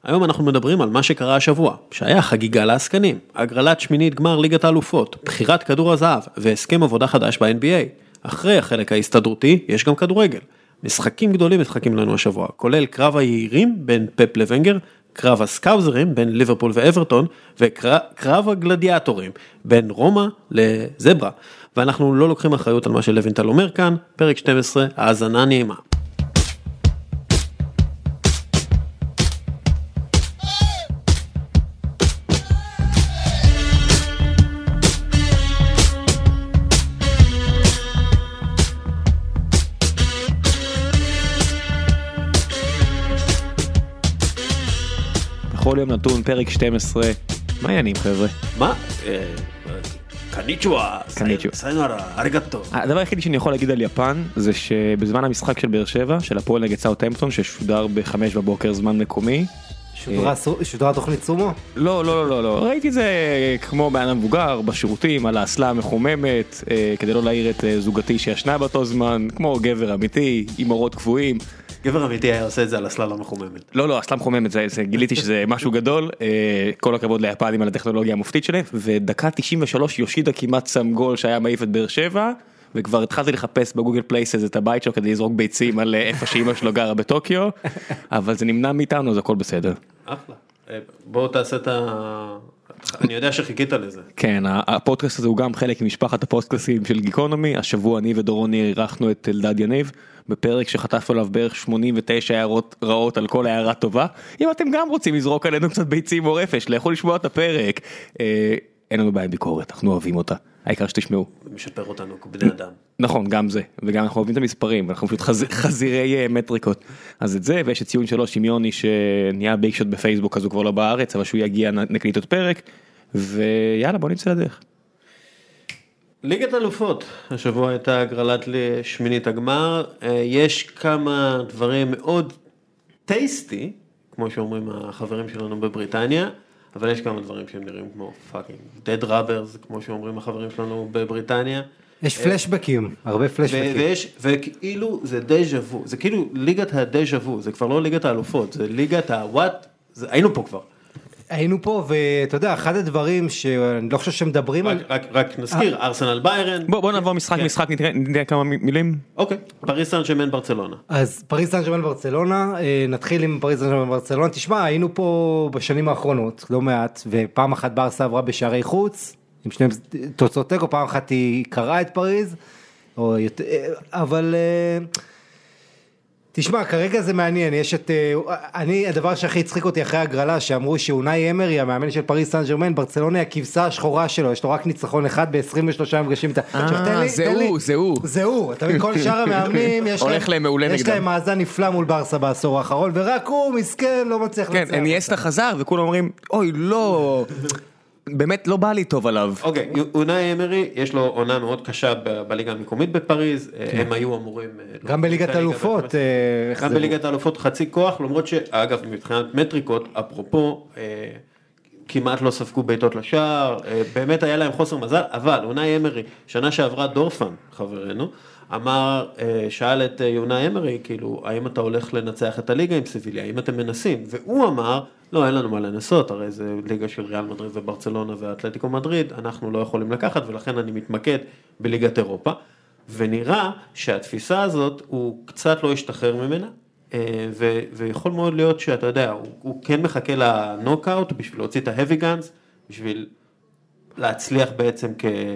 היום אנחנו מדברים על מה שקרה השבוע, שהיה חגיגה לעסקנים, הגרלת שמינית גמר ליגת האלופות, בחירת כדור הזהב והסכם עבודה חדש ב-NBA. אחרי החלק ההסתדרותי יש גם כדורגל. משחקים גדולים משחקים לנו השבוע, כולל קרב היעירים בין פפ לוונגר, קרב הסקאוזרים בין ליברפול ואברטון, וקרב הגלדיאטורים בין רומא לזברה. ואנחנו לא לוקחים אחריות על מה שלוינטל אומר כאן, פרק 12, האזנה נעימה. בכל יום נתון, פרק 12, מה העניינים חבר'ה? מה? קניצ'ווה, סיינורה, אריגטו. הדבר היחידי שאני יכול להגיד על יפן, זה שבזמן המשחק של באר שבע, של הפועל נגד סאות'המפטון, ששודר ב-5 בבוקר זמן מקומי. שודרה תוכנית סומו? לא, ראיתי את זה כמו בעין המבוגר, בשירותים, על האסלה המחוממת, כדי לא להעיר את זוגתי שישנה באותו זמן, כמו גבר אמיתי, עם אורות קבועים. גבר אמיתי היה עושה את זה על אסלה המחוממת. לא, אסלה מחוממת, גיליתי שזה משהו גדול, כל הכבוד ליפנים על הטכנולוגיה המופתית שלהם, ודקה 93 יושידה כמעט שם גול שהיה מעיף את באר שבע, וכבר התחלתי לחפש בגוגל פלייסס את הבית שלו כדי לזרוק ביצים על איפה שאמא שלו גרה בטוקיו, אבל זה נמנע מאיתנו, אז הכל בסדר. אחלה. בואו תעשה את אני יודע שחיכית לזה. כן, הפודקאסט הזה הוא גם חלק ממשפחת הפודקאסטים של גיקונומי. השבוע אני ודורוני אירחנו את אלדד יניב, בפרק שחטף עליו בערך 89 הערות רעות על כל הערה טובה. אם אתם גם רוצים לזרוק עלינו קצת ביצים או רפש, לכו לשמוע את הפרק. אין לנו בעיה ביקורת, אנחנו אוהבים אותה. העיקר שתשמעו. משפר אותנו כבני אדם. נכון, גם זה. וגם אנחנו אוהבים את המספרים, אנחנו פשוט חזירי מטריקות. אז את זה, ויש את ציון 3 עם יוני שנהיה ביגשות בפייסבוק, אז הוא כבר לא בארץ, אבל שהוא יגיע נקליט עוד פרק, ויאללה, בוא נצא לדרך. ליגת אלופות, השבוע הייתה הגרלת לשמינית הגמר, יש כמה דברים מאוד טייסטי, כמו שאומרים החברים שלנו בבריטניה, אבל יש כמה דברים שהם נראים כמו פאקינג dead rubbers, כמו שאומרים החברים שלנו בבריטניה. יש פלשבקים, הרבה פלשבקים. וכאילו זה דז'ה וו, זה כאילו ליגת הדז'ה וו, זה כבר לא ליגת האלופות, זה ליגת הוואט, היינו פה כבר. היינו פה, ואתה יודע, אחד הדברים שאני לא חושב שמדברים על... רק נזכיר, ארסנל ביירן. בוא נעבור משחק, נתן כמה מילים. אוקיי, פריז סן ז'רמן ברצלונה. אז פריז סן ז'רמן ברצלונה, נתחיל עם פריז סן ז'רמן ברצלונה. תשמע, היינו פה בשנים האחרונות, לא מעט, ופעם אחת ברסה עברה בשערי חוץ, עם שני תוצאות תיקו, פעם אחת היא קראה את פריז, אבל... תשמע, כרגע זה מעניין, יש את, הדבר שהכי הצחיק אותי אחרי הגרלה, שאמרו שאונאי אמרי, המאמן של פריז סן ז'רמן, ברצלונה היא הכבשה השחורה שלו, יש לו רק ניצחון אחד ב-23 מפגשים. זה הוא, אתה מבין, כל שאר המאמנים, יש להם מאזן נפלא מול ברסה בעשור האחרון, ורק הוא מסכן, לא מצליח לצליח. כן, אניאסטה חזר, וכולם אומרים, אוי, לא... באמת לא בא לי טוב עליו. אוקיי, אונאי אמרי, יש לו עונה מאוד קשה בליגה המקומית בפריז, הם היו אמורים... גם בליגת האלופות. גם בליגת האלופות חצי כוח, למרות שאגב, מבחינת מטריקות, אפרופו, כמעט לא ספגו בעיטות לשער, באמת היה להם חוסר מזל, אבל אונאי אמרי, שנה שעברה דורפן, חברנו, אמר, שאל את אונאי אמרי, כאילו, האם אתה הולך לנצח את הליגה עם סביליה, האם אתם מנסים? והוא אמר, לא, אין לנו מה לנסות, הרי זה ליגה של ריאל מדריד וברצלונה ואטלטיקו מדריד, אנחנו לא יכולים לקחת, ולכן אני מתמקד בליגת אירופה, ונראה שהתפיסה הזאת, הוא קצת לא השתחרר ממנה, ויכול מאוד להיות שאתה יודע, הוא כן מחכה לנוקאוט, בשביל להוציא את ההבי גאנס, בשביל להצליח בעצם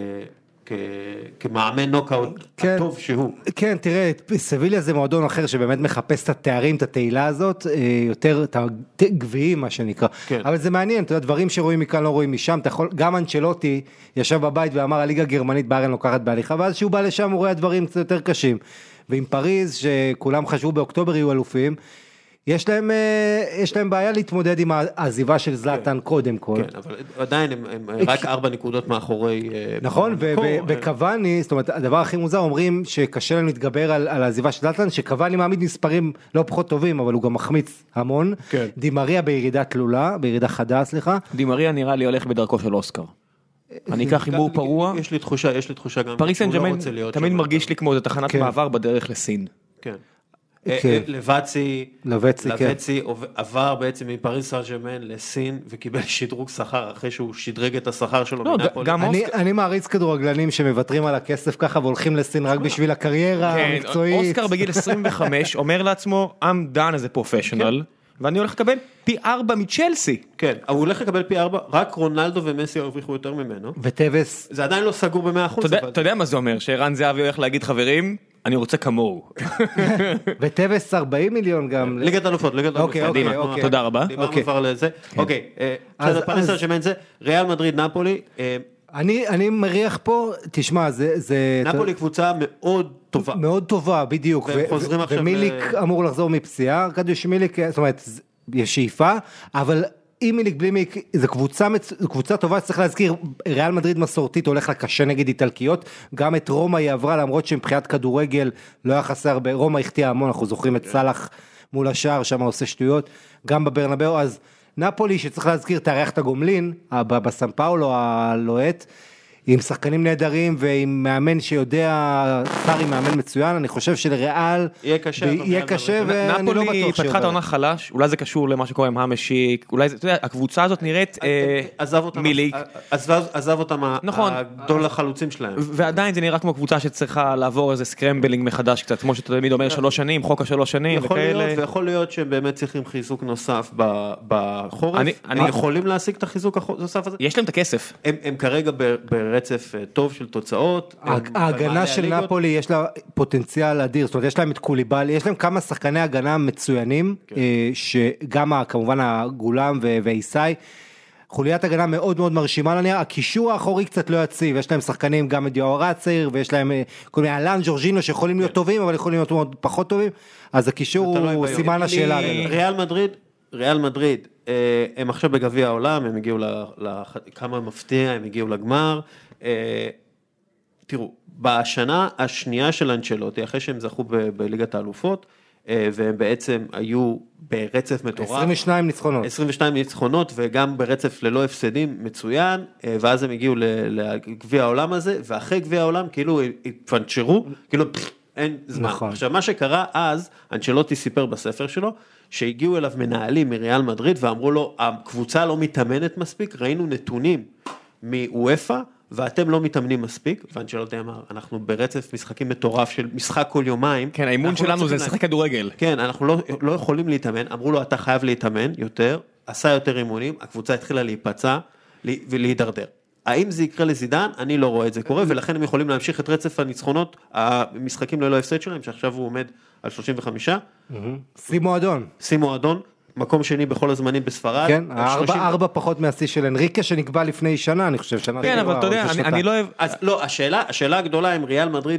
כמאמן נוקאוט הטוב שהוא. כן, תראה, סביליה זה מועדון אחר שבאמת מחפש את התארים, את התהילה הזאת, יותר את הגביעים, מה שנקרא. אבל זה מעניין, אתה יודע, דברים שרואים מכאן לא רואים משם, גם אנצ'לוטי ישב בבית ואמר, הליגה הגרמנית ביירן לוקחת בהליכה, ואז שהוא בא לשם הוא רואה דברים קצת יותר קשים. ועם פריז, שכולם חשבו באוקטובר יהיו אלופים, יש להם בעיה להתמודד עם העזיבה של זלאטן קודם כל. כן, אבל עדיין הם רק 4 נקודות מאחורי... נכון, וקוואני, זאת אומרת, הדבר הכי מוזר, אומרים שקשה להם להתגבר על העזיבה של זלאטן, שקוואני מעמיד מספרים לא פחות טובים, אבל הוא גם מחמיץ המון. דימריה בירידה תלולה, בירידה חדה, סליחה. דימריה נראה לי הולך בדרכו של אוסקר. אני אקח הימור פרוע. יש לי תחושה גם... פריז סן ז'רמן תמיד מרגיש לי כמו זה תחנת מעבר בדרך לסין. כן. לבצי עבר בעצם מפריז סן ז'רמן לסין וקיבל שדרוג שכר אחרי שהוא שדרג את השכר שלו מנאפולי. אני מעריץ כדורגלנים שמוותרים על הכסף ככה והולכים לסין רק בשביל הקריירה המקצועית. אוסקר בגיל 25 אומר לעצמו I'm done as a professional ואני הולך לקבל פי 4 מצ'לסי. כן, הוא הולך לקבל פי 4, רק רונלדו ומסי הרוויחו יותר ממנו. וטבס. זה עדיין לא סגור ב100%. אתה יודע מה זה אומר? שערן זהבי הולך להגיד חברים, אני רוצה כמוהו. וטבס 40 מיליון גם. ליגת אלופות, ליגת אלופות. אוקיי. תודה רבה. דיברנו כבר לזה. אוקיי, פריז סן ז'רמן זה, ריאל מדריד נאפולי. אני מריח פה, תשמע, זה... נאפולי קבוצה מאוד טובה. מאוד טובה, בדיוק. ומיליק אמור לחזור מפציעה, קדיוש מיליק, זאת אומרת, יש שאיפה, אבל אם מיליק בלי מיליק, זו קבוצה טובה, צריך להזכיר, ריאל מדריד מסורתית הולך לה קשה נגד איטלקיות, גם את רומא היא עברה, למרות שמבחינת כדורגל לא היה חסר, רומא החטיאה המון, אנחנו זוכרים את סלאח מול השער, שם עושה שטויות, גם בברנבאו, אז נאפולי שצריך להזכיר תארח את הגומלין, בסן פאולו הלוהט, עם שחקנים נהדרים ועם מאמן שיודע, סארי מאמן מצוין, אני חושב שלריאל יהיה קשה ואני לא בטוח נאפולי פתחה את העונה חלש, אולי זה קשור למה שקורה עם המשיק, אולי זה, אתה יודע, הקבוצה הזאת נראית מיליק. עזב אותם הגדול החלוצים שלהם. ועדיין זה נראה כמו קבוצה שצריכה לעבור איזה סקרמבלינג מחדש קצת, כמו שאתה תמיד אומר 3 שנים, חוק ה3 שנים וכאלה. ויכול להיות שהם באמת צריכים חיזוק נוסף בחורף. הם יכולים להשיג את החיזוק הנוסף הזה? יש להם את הכסף. הם כרגע רצף טוב של תוצאות. ההגנה של נאפולי יש לה פוטנציאל אדיר, זאת אומרת יש להם את קוליבאלי, יש להם כמה שחקני הגנה מצוינים, שגם כמובן הגולם ואיסאי, חוליית הגנה מאוד מאוד מרשימה לנראה, הקישור האחורי קצת לא יציב, יש להם שחקנים גם את דיוארה צעיר, ויש להם כל מיני אלן ג'ורג'ינו שיכולים להיות טובים, אבל יכולים להיות מאוד פחות טובים, אז הקישור הוא סימן השאלה. ריאל מדריד, הם עכשיו בגביע העולם, הם הגיעו כמה מפתיע, הם הגיעו לגמר, תראו, בשנה השנייה של אנצ'לוטי, אחרי שהם זכו בליגת האלופות, והם בעצם היו ברצף מטורף. 22 ניצחונות. 22 ניצחונות, וגם ברצף ללא הפסדים מצוין, ואז הם הגיעו לגביע העולם הזה, ואחרי גביע העולם כאילו התפנצ'רו, כאילו אין זמן. עכשיו מה שקרה אז, אנצ'לוטי סיפר בספר שלו, שהגיעו אליו מנהלים מריאל מדריד, ואמרו לו, הקבוצה לא מתאמנת מספיק, ראינו נתונים מאופה, ואתם לא מתאמנים מספיק, ואנצ'לוטי אמר, אנחנו ברצף משחקים מטורף של משחק כל יומיים. כן, האימון שלנו זה לשחק כדורגל. כן, אנחנו לא יכולים להתאמן, אמרו לו, אתה חייב להתאמן יותר, עשה יותר אימונים, הקבוצה התחילה להיפצע ולהידרדר. האם זה יקרה לזידן? אני לא רואה את זה קורה, ולכן הם יכולים להמשיך את רצף הניצחונות, המשחקים ללא הפסד שלהם, שעכשיו הוא עומד על 35. שיא מועדון, מקום שני בכל הזמנים בספרד. כן, 4 פחות מהשיא של אנריקה, שנקבע לפני שנה, אני חושב שנה. כן, אבל אתה יודע, אני לא אוהב... אז לא, השאלה הגדולה עם ריאל מדריד,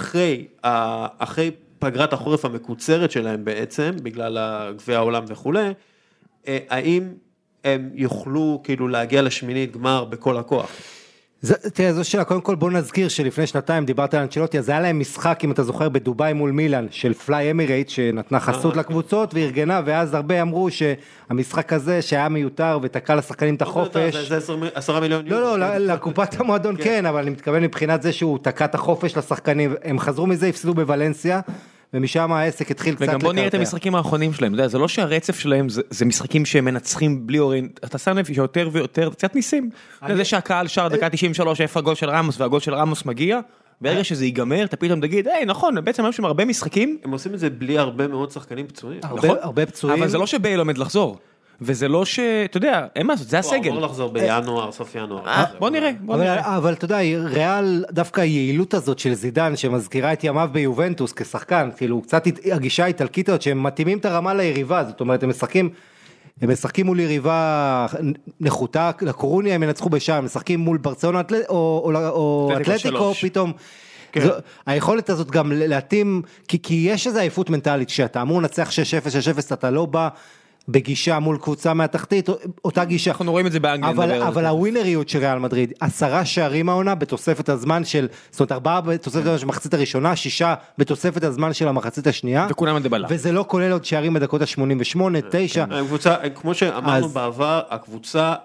אחרי פגרת החורף המקוצרת שלהם בעצם, בגלל גביע העולם וכו', האם הם יוכלו כאילו להגיע לשמינית גמר בכל הכוח? תראה, זו שאלה, קודם כל בוא נזכיר שלפני שנתיים דיברת על אנצ'לוטי, אז היה להם משחק, אם אתה זוכר, בדוביי מול מילאן, של פליי אמירייט, שנתנה חסות לקבוצות וארגנה, ואז הרבה אמרו שהמשחק הזה שהיה מיותר ותקע לשחקנים את החופש. זה 10 מיליון יורו. לא, לקופת המועדון כן, אבל אני מתכוון מבחינת זה שהוא תקע את החופש לשחקנים, הם חזרו מזה, הפסידו בוולנסיה, ומשם העסק התחיל קצת לקרטע. וגם בוא נראה את המשחקים האחרונים שלהם, זה לא שהרצף שלהם זה משחקים שהם מנצחים בלי אורין, אתה שם לב שיותר ויותר, קצת ניסים. זה שהקהל שר דקה 93, איפה הגול של רמוס, והגול של רמוס מגיע, ברגע שזה ייגמר, אתה פתאום תגיד, נכון, בעצם היו שם הרבה משחקים. הם עושים את זה בלי הרבה מאוד שחקנים פצועים. הרבה פצועים. אבל זה לא שבייל עומד לחזור. וזה לא אתה יודע, אין מה לעשות, זה הסגל. הוא אמור לחזור בינואר, סוף ינואר. בוא נראה. אבל אתה יודע, ריאל, דווקא היעילות הזאת של זידן, שמזכירה את ימיו ביובנטוס כשחקן, כאילו קצת הגישה האיטלקית הזאת, שהם מתאימים את הרמה ליריבה, זאת אומרת, הם משחקים מול יריבה נחותה, לקורוניה הם ינצחו בשם, הם משחקים מול ברצלונה או אתלטיקו, פתאום, היכולת הזאת גם להתאים, כי יש איזו עייפות מנטלית, שאתה אמור לנצח 6-0, אתה לא בא, בגישה מול קבוצה מהתחתית, אותה גישה. אנחנו רואים את זה באנגליה. אבל הווינריות של ריאל מדריד, 10 שערים העונה בתוספת הזמן של, זאת אומרת 4 בתוספת הזמן של המחצית הראשונה, 6 בתוספת הזמן של המחצית השנייה. וכולם מדבלה. וזה לא כולל עוד שערים בדקות ה-88, 9. כמו שאמרנו בעבר, הקבוצה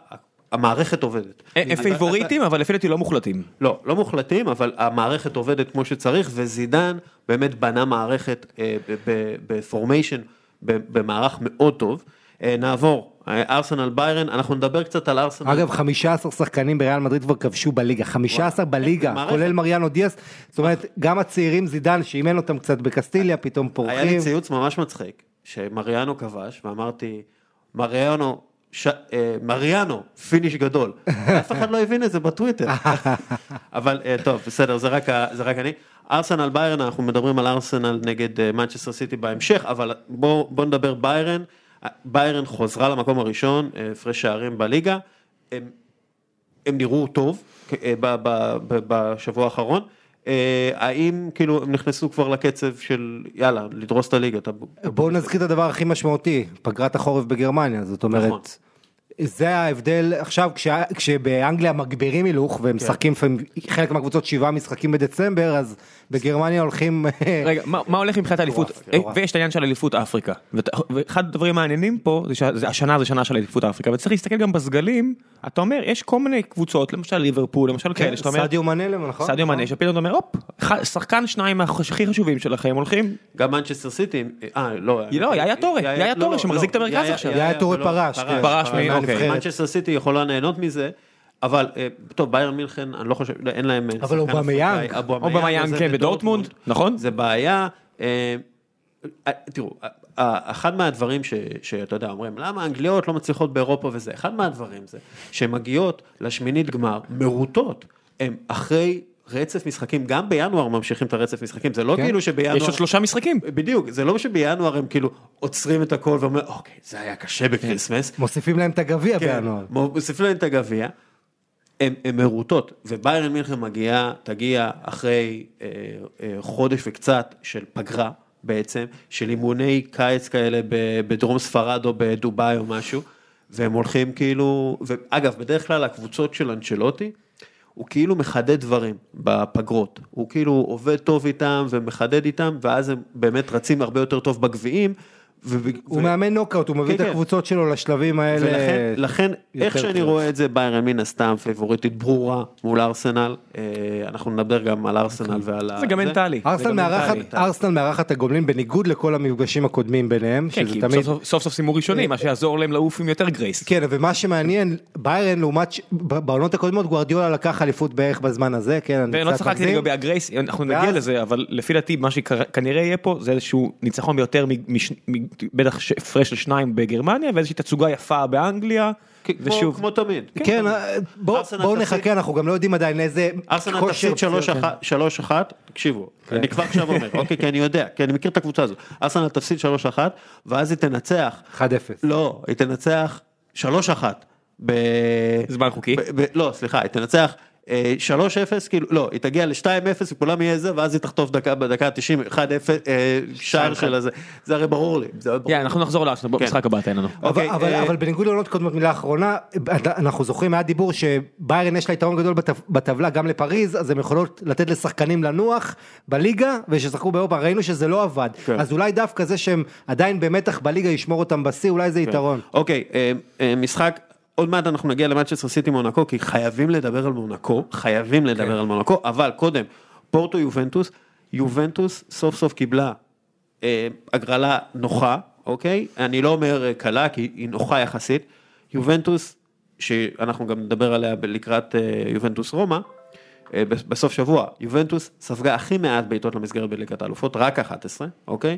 המערכת עובדת. הם פייבוריטים, אבל לפי דעתי לא מוחלטים. לא מוחלטים, אבל המערכת עובדת כמו שצריך, וזידן באמת בנה מערכת בפורמיישן, במערך מאוד טוב. נעבור, ארסנל ביירן, אנחנו נדבר קצת על ארסנל. אגב, 15 שחקנים בריאל מדריד כבר כבשו בליגה, 15 בליגה, כולל מריאנו דיאס, זאת אומרת, גם הצעירים זידן, שאימן אותם קצת בקסטיליה, פתאום פורחים. היה לי ציוץ ממש מצחיק, שמריאנו כבש, ואמרתי, מריאנו, פיניש גדול. אף אחד לא הבין את זה בטוויטר. אבל טוב, בסדר, זה רק אני. ארסנל ביירן, אנחנו מדברים על ארסנל נגד מנצ'סטר סיטי בהמשך, אבל בוא נדבר ביירן. ביירן חוזרה למקום הראשון, הפרש שערים בליגה. הם נראו טוב בשבוע האחרון. האם כאילו הם נכנסו כבר לקצב של יאללה, לדרוס את הליגה? בואו נזכיר את הדבר הכי משמעותי, פגרת החורף בגרמניה, זאת אומרת, זה ההבדל, עכשיו כשבאנגליה מגבירים הילוך, והם משחקים חלק מהקבוצות 7 משחקים בדצמבר, אז בגרמניה הולכים... רגע, מה הולך מבחינת האליפות? ויש את העניין של אליפות אפריקה, ואחד הדברים מעניינים פה, זה השנה זה שנה של אליפות אפריקה, וצריך להסתכל גם בסגלים, אתה אומר, יש כל מיני קבוצות, למשל ליברפול, למשל כאלה, שאתה אומר... סדיו מנה, נכון? סדיו מנה, שפתאום אתה אומר, הופ, שחקן שניים הכי חשובים שלכם הולכים... גם מנצ'סטר סיטי, לא, יאיה טורי שמחזיק את המרכז עכשיו. יאיה טורי פרש, מנצ'סטר סיטי יכולה ליהנות מזה, אבל טוב, ביירן מינכן, אני לא חושב, אין להם... אבל אובמיאנג כן בדורטמונד, נכון? זה בעיה, תראו, אחד מהדברים שאתה יודע, אומרים, למה האנגליות לא מצליחות באירופה וזה, אחד מהדברים זה, שהן מגיעות לשמינית גמר, מרוטות, הם אחרי רצף משחקים, גם בינואר ממשיכים את הרצף משחקים, זה לא כאילו שבינואר... יש עוד 3 משחקים. בדיוק, זה לא שבינואר הם כאילו עוצרים את הכל ואומרים, אוקיי, זה היה קשה בקריסמס. מוסיפים להם את הגביע בינואר. מוסיפים להם את הגביע, הם מרוטות, וביירן מינכן תגיע אחרי חודש וקצת של פגרה בעצם, של אימוני קיץ כאלה בדרום ספרד או בדובאי או משהו, והם הולכים כאילו, ואגב, בדרך כלל הקבוצות של אנצ'לוטי, הוא כאילו מחדד דברים בפגרות, הוא כאילו עובד טוב איתם ומחדד איתם, ואז הם באמת רצים הרבה יותר טוב בגביעים, הוא מאמן נוקאוט, הוא מביא את הקבוצות שלו לשלבים האלה. ולכן, איך שאני רואה את זה, ביירן מן הסתם פייבוריטית ברורה מול ארסנל, אנחנו נדבר גם על ארסנל ועל... זה גם מנטלי. ארסנל מארחת הגומלין בניגוד לכל המפגשים הקודמים ביניהם. כן, כי סוף סוף שימו ראשונים, מה שיעזור להם לעוף עם יותר גרייס. כן, ומה שמעניין, ביירן לעומת, בעונות הקודמות גוארדיולה לקח אליפות בערך בזמן הזה, כן, לא צחקתי לגבי הגרייס, אנחנו נגיע לזה, אבל לפי דעתי, מה שכנראה יהיה פה, זה איזשהו ניצחון ביותר בטח הפרש של 2 בגרמניה, ואיזושהי תצוגה יפה באנגליה, ושוב. כמו תמיד. כן, בואו נחכה, אנחנו גם לא יודעים עדיין איזה... ארסנל תפסיד 3-1, תקשיבו, אני כבר עכשיו אומר, אוקיי, כי אני יודע, כי אני מכיר את הקבוצה הזו, ארסנל תפסיד 3-1, ואז היא תנצח. 1-0. לא, היא תנצח 3-1. זמן חוקי? לא, סליחה, היא תנצח 3-0, כאילו, לא, היא תגיע ל-2-0 וכולם יהיה זה, ואז היא תחטוף בדקה 90, 1-0, שער של הזה, זה הרי ברור לי. אנחנו נחזור לארסנל, במשחק הבא תן לנו. אבל בניגוד לעונות קודמות מילה אחרונה, אנחנו זוכרים היה דיבור שביירן יש לה יתרון גדול בטבלה גם לפריז, אז הם יכולות לתת לשחקנים לנוח בליגה, וששחקו באירופה, ראינו שזה לא עבד, אז אולי דווקא זה שהם עדיין במתח בליגה ישמור אותם בשיא, אולי זה יתרון. אוקיי, משחק עוד מעט אנחנו נגיע למנצ'סטר סיטי מונקו, כי חייבים לדבר על מונקו, אבל קודם, פורטו יובנטוס סוף סוף קיבלה הגרלה נוחה, אוקיי? אני לא אומר קלה, כי היא נוחה יחסית. יובנטוס, שאנחנו גם נדבר עליה לקראת יובנטוס רומא, בסוף שבוע, יובנטוס ספגה הכי מעט בעיטות למסגרת בליגת האלופות, רק 11, אוקיי?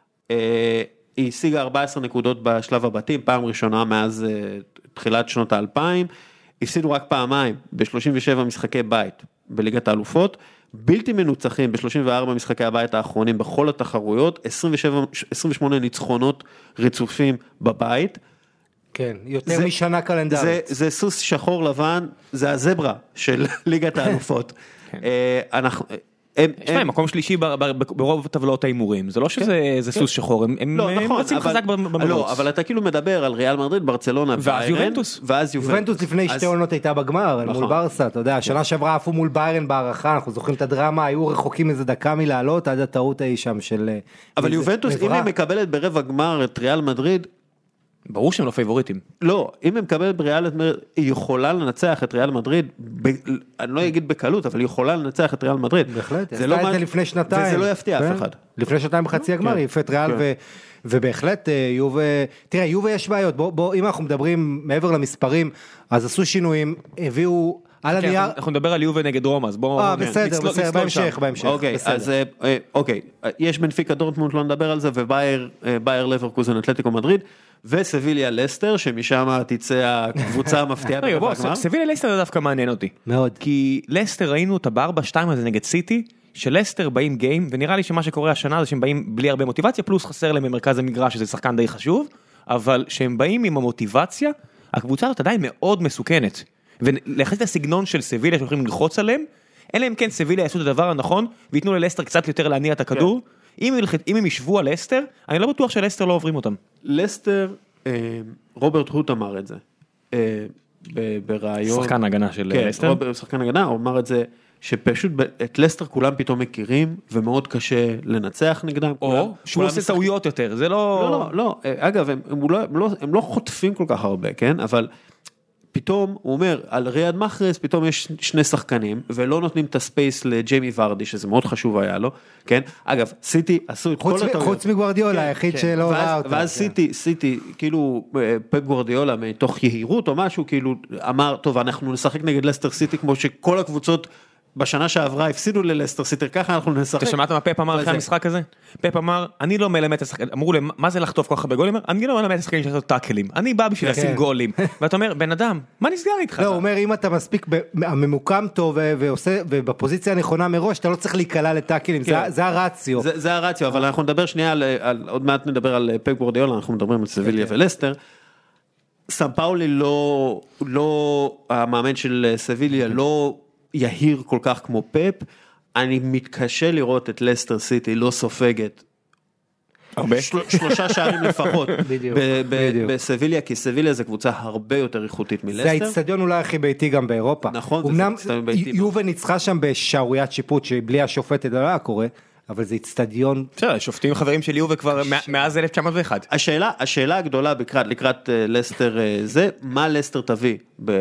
היא השיגה 14 נקודות בשלב הבתים, פעם ראשונה מאז תחילת שנות ה-2000, הפסידו רק פעמיים ב-37 משחקי בית בליגת האלופות, בלתי מנוצחים ב-34 משחקי הבית האחרונים בכל התחרויות, 28 ניצחונות רצופים בבית. כן, יותר משנה קלנדרית. זה סוס שחור לבן, זה הזברה של ליגת האלופות. אנחנו... יש להם מקום שלישי ברוב טבלאות האימורים, זה לא שזה סוס שחור, הם רצים חזק במרוץ. לא, אבל אתה כאילו מדבר על ריאל מדריד, ברצלונה, ואז יובנטוס. יובנטוס לפני 2 עונות הייתה בגמר, מול ברסה, אתה יודע, השנה שעברה עפו מול ביירן בהערכה, אנחנו זוכרים את הדרמה, היו רחוקים איזה דקה מלעלות, עד הטעות ההיא שם של... אבל יובנטוס, אם היא מקבלת ברבע גמר את ריאל מדריד, ברור שהם לא פייבוריטים. לא, אם הם מקבלת בריאל מדריד, היא יכולה לנצח את ריאל מדריד, אני לא אגיד בקלות, אבל היא יכולה לנצח את ריאל מדריד. בהחלט, עשתה את זה לפני שנתיים. וזה לא יפתיע אף אחד. לפני שנתיים בחצי הגמר, היא הפת ריאל, ובהחלט יובה, תראה, יובה יש בעיות, אם אנחנו מדברים מעבר למספרים, אז עשו שינויים, הביאו על הנייר. אנחנו נדבר על יובה נגד רומא, אז בואו בסדר, בהמשך. אוקיי, אז אוקיי, יש בנפיקה דורטמונד, לא נדבר על זה, ובייר לברקוזן אתלטיקו מדריד, וסביליה לסטר, שמשם תצא הקבוצה המפתיעה. סביליה לסטר זה דווקא מעניין אותי. מאוד. כי לסטר ראינו אותה ב-4-2 הזה נגד סיטי, שלסטר באים גיים, ונראה לי שמה שקורה השנה זה שהם באים בלי הרבה מוטיבציה, פלוס חסר להם במרכז המגרש, שזה שחקן די חשוב, אבל שהם באים עם המוטיבציה, הקבוצה הזאת עדיין מאוד מסוכנת. ולחצת הסגנון של סביליה שהולכים ללחוץ עליהם, אלא אם כן סביליה יעשו את הדבר הנכון, ויתנו ללסטר קצת יותר להניע את הכדור. אם הם ישבו על לסטר, אני לא בטוח שלסטר לא עוברים אותם. לסטר, רוברט הוט אמר את זה, ברעיון. שחקן הגנה של לסטר? כן, שחקן הגנה, הוא אמר את זה, שפשוט את לסטר כולם פתאום מכירים, ומאוד קשה לנצח נגדם. או שהוא עושה טעויות יותר, זה לא... לא, אגב, הם לא חוטפים כל כך הרבה, כן? אבל פתאום, הוא אומר, על ריאד מחרס, פתאום יש שני שחקנים, ולא נותנים את הספייס לג'יימי ורדי, שזה מאוד חשוב היה לו, כן? אגב, סיטי עשו את כל הטעויות. חוץ מגוורדיולה, היחיד שלא ראה אותה. ואז סיטי, כאילו, פפ גוורדיולה, מתוך יהירות או משהו, כאילו, אמר, טוב, אנחנו נשחק נגד לסטר סיטי, כמו שכל הקבוצות בשנה שעברה הפסידו ללסטר סיטי, ככה אנחנו נשחק. אתה שמעת מה פפ אמר אחרי המשחק הזה? פפ אמר, אני לא מלמד את השחקנים, אמרו לי, מה זה לחטוף כל כך הרבה גולים? אני לא מלמד את השחקנים שעשו טאקלים, אני בא בשביל לשים גולים. ואתה אומר, בן אדם, מה נסגר איתך? לא, הוא אומר, אם אתה מספיק הממוקם טוב ובפוזיציה הנכונה מראש, אתה לא צריך להיקלע לטאקלים, זה הרציו. זה הרציו, אבל אנחנו נדבר שנייה, עוד מעט נדבר על פפ גוורדיולה, אנחנו מדברים על סביליה ולסטר. סמפאולי לא, המאמן של סביליה לא יהיר כל כך כמו פפ, אני מתקשה לראות את לסטר סיטי לא סופגת הרבה? 3 שערים לפחות בסביליה, כי סביליה זה קבוצה הרבה יותר איכותית מלסטר. זה האצטדיון אולי הכי ביתי גם באירופה. נכון, אמנם יובה ניצחה שם בשערוריית שיפוט שבלי השופטת לא היה קורה, אבל זה אצטדיון... בסדר, שופטים חברים של יובה כבר מאז 1901. השאלה הגדולה לקראת לסטר זה, מה לסטר תביא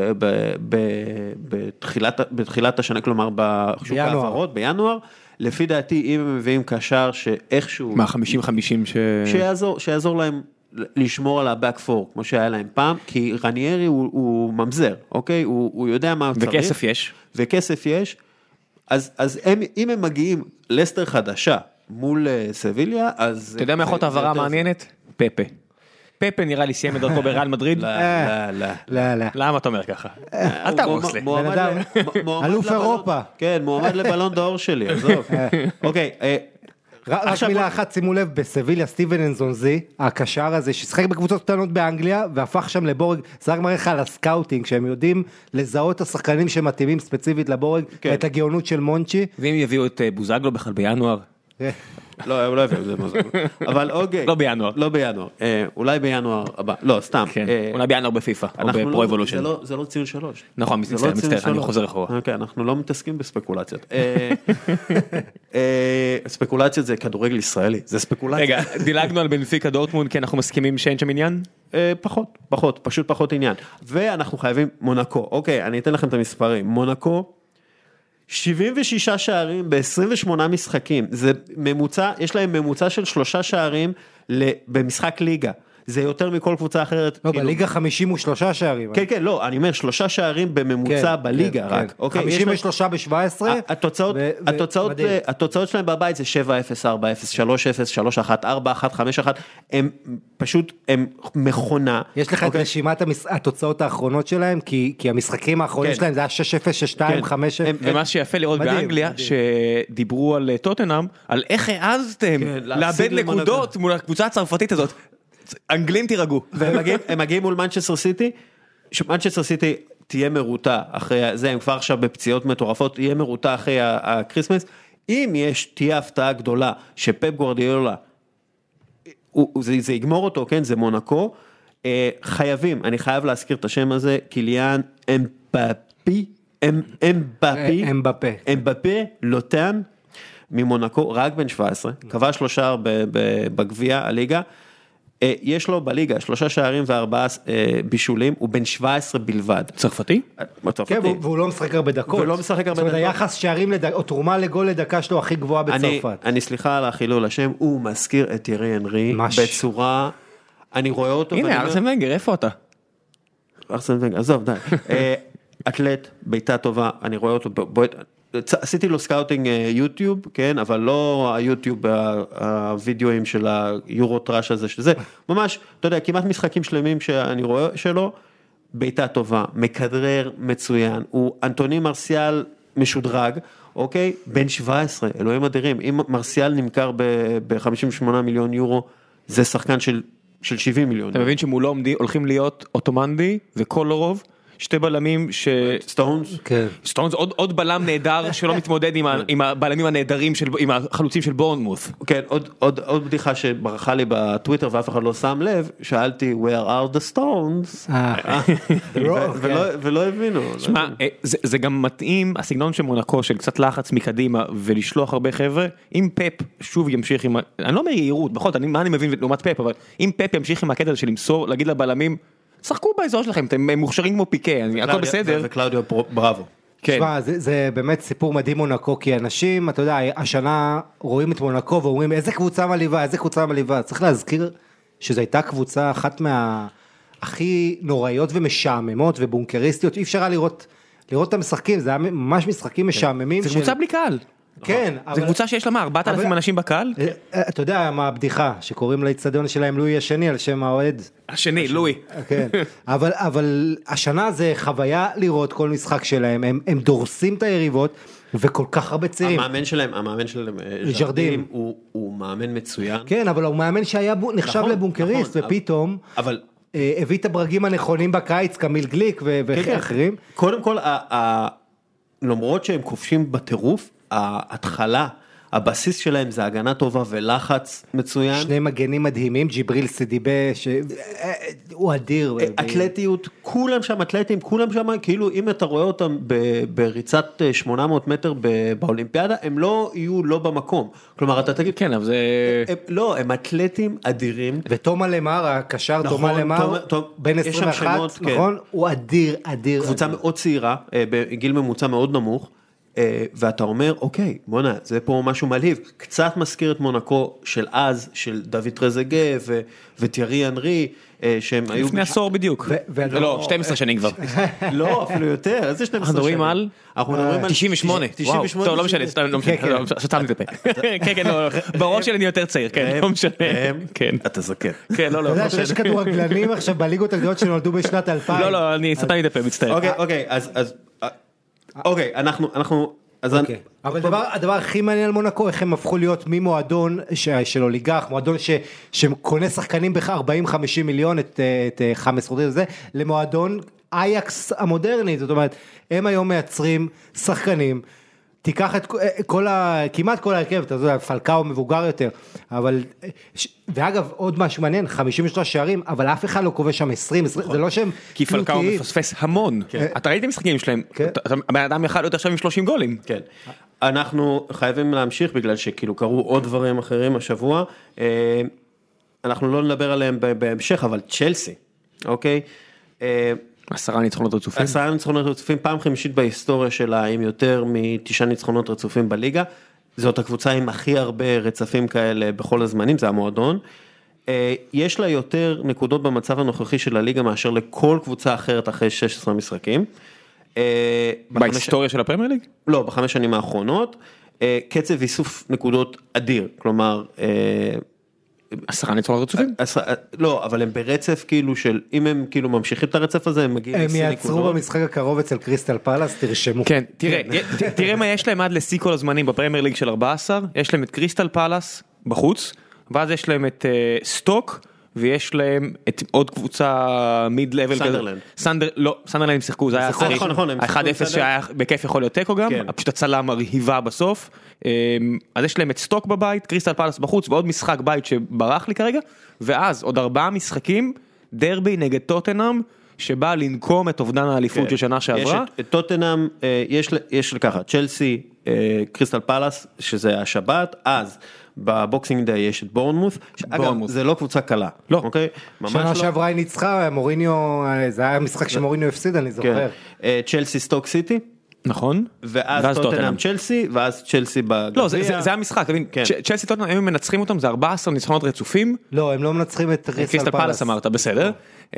בתחילת השנה, כלומר בשוק העברות, בינואר, לפי דעתי, אם הם מביאים קשר שאיכשהו... מה-50-50 שיעזור להם לשמור על ה-back four, כמו שהיה להם פעם, כי רניירי הוא ממזר, אוקיי? הוא יודע מה צריך. וכסף יש. וכסף יש. אז אם הם מגיעים לסטר חדשה מול סביליה, אז... אתה יודע מה יכול להיות העברה מעניינת? פפה. פפה נראה לי סיים את דרכו בריאל מדריד. לא. למה אתה אומר ככה? אתה מוסלה. אלוף אירופה. כן, מועמד לבלון דאור שלי, עזוב. אוקיי. רק מילה אחת, שימו לב, בסביליה סטיבן אנזונזי, הקשר הזה ששחק בקבוצות קטנות באנגליה, והפך שם לבורג, זה רק מראה לך על הסקאוטינג, שהם יודעים לזהות את השחקנים שמתאימים ספציפית לבורג, את הגאונות של מונצ'י. ואם יביאו את בוזגלו בכלל בינואר? לא, הוא לא יביאו את זה מוזגלו. אבל אוקיי. לא בינואר. אולי בינואר הבא. לא, סתם. אולי בינואר בפיפה, או בפרו אבולושן. זה לא ציון 3. נכון, מצטער, אני חוזר אחורה. אוקיי, אנחנו לא מתעסקים בספקולציות. ספקולציות זה כדורגל ישראלי, זה ספקולציה. רגע, דילגנו על בנפיקה דורטמונד, כי אנחנו מסכימים שאין שם עניין? פשוט פחות עניין. ואנחנו חייבים מונקו. אוקיי, אני אתן לכם את המספרים. מונקו, 76 שערים ב-28 משחקים, זה ממוצע, יש להם ממוצע של 3 שערים במשחק ליגה, זה יותר מכל קבוצה אחרת. לא, בליגה 53 שערים. כן, כן, לא, אני אומר 3 שערים בממוצע בליגה רק. 53 ב-17. התוצאות שלהם בבית זה 7-0, 4-0, 3-0, 3-1, 4-1, 5-1, הם פשוט, הם מכונה. יש לך את רשימת התוצאות האחרונות שלהם, כי המשחקים האחרונים שלהם זה היה 6-0, 6-2, 5-0. ומה שיפה לראות באנגליה, שדיברו על טוטנהאם, על איך העזתם לאבד נקודות מול הקבוצה הצרפתית הזאת. אנגלים תירגעו. והם מגיעים מול מנצ'סטר סיטי, שמנצ'סטר סיטי תהיה מרוטה אחרי זה, הם כבר עכשיו בפציעות מטורפות, תהיה מרוטה אחרי הקריסמס, אם תהיה הפתעה גדולה שפפ גוורדיולה, זה יגמור אותו, כן, זה מונקו, אני חייב להזכיר את השם הזה, קיליאן אמבפה, לוטן, ממונקו, רק בן 17, קבע 3 בגביע הליגה, יש לו בליגה 3 שערים ו4 בישולים, הוא בן 17 בלבד. צרפתי? כן, והוא לא משחק הרבה דקות. והוא לא משחק הרבה דקות. זאת אומרת, היחס שערים או תרומה לגול לדקה שלו הכי גבוהה בצרפת. אני סליחה על החילול השם, הוא מזכיר את תיארי אנרי בצורה, אני רואה אותו. הנה, ארסן ונגר, איפה אתה? ארסן ונגר, עזוב, די. אתלט, ביתה טובה, אני רואה אותו, עשיתי לו סקאוטינג יוטיוב, כן, אבל לא היוטיוב, הווידאוים של היורו טראש הזה, שזה, ממש, אתה יודע, כמעט משחקים שלמים שאני רואה שלו, ביתה טובה, מקדרר מצוין, הוא אנטוני מרסיאל משודרג, אוקיי, בן 17, אלוהים אדירים, אם מרסיאל נמכר ב-58 מיליון יורו, זה שחקן של 70 מיליון. אתה מבין שמולו הולכים להיות אוטומנדי וקולורוב, שתי בלמים סטונס? כן. סטונס, עוד בלם נהדר שלא מתמודד עם הבלמים הנהדרים, עם החלוצים של בורנמות'. כן, עוד בדיחה שברחה לי בטוויטר ואף אחד לא שם לב, שאלתי, where are the stones? ולא הבינו. שמע, זה גם מתאים, הסגנון של מונקו, של קצת לחץ מקדימה, ולשלוח הרבה חבר'ה, אם פפ שוב ימשיך עם, אני לא אומר יעירות, בכל זאת, מה אני מבין לעומת פפ, אבל אם פפ ימשיך עם הקטע של למסור, להגיד לבלמים, שחקו באזור שלכם, אתם מוכשרים כמו פיקה, הכל בסדר. וקלאודיו בראבו. תשמע, זה באמת סיפור מדהים מונקו, כי אנשים, אתה יודע, השנה רואים את מונקו ואומרים, איזה קבוצה מלאיבה, איזה קבוצה מלאיבה. צריך להזכיר שזו הייתה קבוצה אחת הכי נוראיות ומשעממות ובונקריסטיות, אי אפשר היה לראות את המשחקים, זה היה ממש משחקים משעממים. זה קבוצה בלי קהל. כן. זה קבוצה שיש לה מה, 4,000 אנשים בקהל? אתה יודע מה הבדיחה, שקוראים לאצטדיון שלהם לואי השני, על שם האוהד. השני, לואי. כן, אבל השנה זה חוויה לראות כל משחק שלהם, הם דורסים את היריבות, וכל כך הרבה צעירים. המאמן שלהם, ז'רדים, הוא מאמן מצוין. כן, אבל הוא מאמן שהיה נחשב לבונקריסט, ופתאום הביא את הברגים הנכונים בקיץ, קמיל גליק ואחרים. קודם כל, למרות שהם כובשים בטירוף, ההתחלה, הבסיס שלהם זה הגנה טובה ולחץ מצוין. שני מגנים מדהימים, ג'יבריל סדיבה, שהוא אדיר. אתלטיות, כולם שם אתלטים, כולם שם, כאילו אם אתה רואה אותם בריצת 800 מטר באולימפיאדה, הם לא יהיו לא במקום. כלומר, אתה תגיד... כן, אבל זה... לא, הם אתלטים אדירים. ותומה למר, הקשר תומה למר, בין 21, נכון? הוא אדיר, אדיר. קבוצה מאוד צעירה, בגיל ממוצע מאוד נמוך. ואתה אומר, אוקיי, בוא'נה, זה פה משהו מלהיב, קצת מזכיר את מונקו של אז, של דוד טרזגה וטיירי אנרי, שהם היו... לפני עשור בדיוק. לא, 12 שנים כבר. לא, אפילו יותר, איזה 12 שנים? אנחנו מדברים על? אנחנו מדברים על... 98. טוב, לא משנה, סתם לי את הפה. כן, כן, לא, בראש שלי אני יותר צעיר, כן, לא משנה. אתה זקן. כן, לא, לא. אתה יודע שיש כדורגלנים עכשיו בליגות הגדולות שנולדו בשנת 2000. לא, לא, אני סתם לי את הפה, מצטער. אוקיי, אנחנו... אבל הדבר הכי מעניין על מונקו, איך הם הפכו להיות ממועדון של אוליגח, מועדון שקונה שחקנים ב-40-50 מיליון, את חמאס רודי וזה, למועדון אייקס המודרני, זאת אומרת, הם היום מייצרים שחקנים, תיקח את כמעט כל ההרכב, אתה יודע, פלקאו מבוגר יותר, אבל, ואגב, עוד משהו מעניין, 53 שערים, אבל אף אחד לא כובש שם 20, זה לא שהם... כי פלקאו מפספס המון. אתה ראית משחקים שלהם, הבן אדם יכל יותר שם עם 30 גולים. כן. אנחנו חייבים להמשיך, בגלל שכאילו קרו עוד דברים אחרים השבוע, אנחנו לא נדבר עליהם בהמשך, אבל צ'לסי, אוקיי? 10 ניצחונות רצופים. 10 ניצחונות רצופים, פעם חמישית בהיסטוריה שלה, עם יותר מ9 ניצחונות רצופים בליגה, זאת הקבוצה עם הכי הרבה רצפים כאלה בכל הזמנים, זה המועדון. יש לה יותר נקודות במצב הנוכחי של הליגה, מאשר לכל קבוצה אחרת אחרי 16 משחקים. בהיסטוריה של הפרמייר ליג? לא, ב5 שנים האחרונות. קצב איסוף נקודות אדיר, כלומר... 10 ניצחונות רצופים? לא, אבל הם ברצף כאילו של, אם הם כאילו ממשיכים את הרצף הזה, הם מגיעים הם יעצרו במשחק הקרוב אצל קריסטל פלאס, תרשמו. כן, תראה מה יש להם עד לשיא כל הזמנים בפרמייר ליג של 14, יש להם את קריסטל פלאס בחוץ, ואז יש להם את סטוק, ויש להם את עוד קבוצה מיד לבל. סנדרלנד. לא, סנדרלנד הם שיחקו, זה היה 1-0 שהיה בכיף יכול להיות טקו גם, פשוט הצלה מרהיבה בסוף, אז יש להם את סטוק בבית, קריסטל פלאס בחוץ, ועוד משחק בית שברח לי כרגע, ואז עוד 4 משחקים, דרבי נגד טוטנהאם, שבא לנקום את אובדן האליפות של שנה שעברה. יש את טוטנהאם, יש לקחת, צ'לסי, קריסטל פלאס, שזה השבת, אז בבוקסינג דיי יש את בורנמות', אגב, זה לא קבוצה קלה. לא. אוקיי? שנה שעברה היא ניצחה, מוריניו, זה היה משחק שמוריניו הפסיד, אני זוכר. צ'לסי סטוק סיטי. נכון. ואז טוטנהאם צ'לסי, ואז צ'לסי בגביע. לא, זה המשחק, צ'לסי טוטנהאם, הם מנצחים אותם, זה 14 ניצחונות רצופים. לא, הם לא מנצחים את קריסטל פלאס אמרת, בסדר.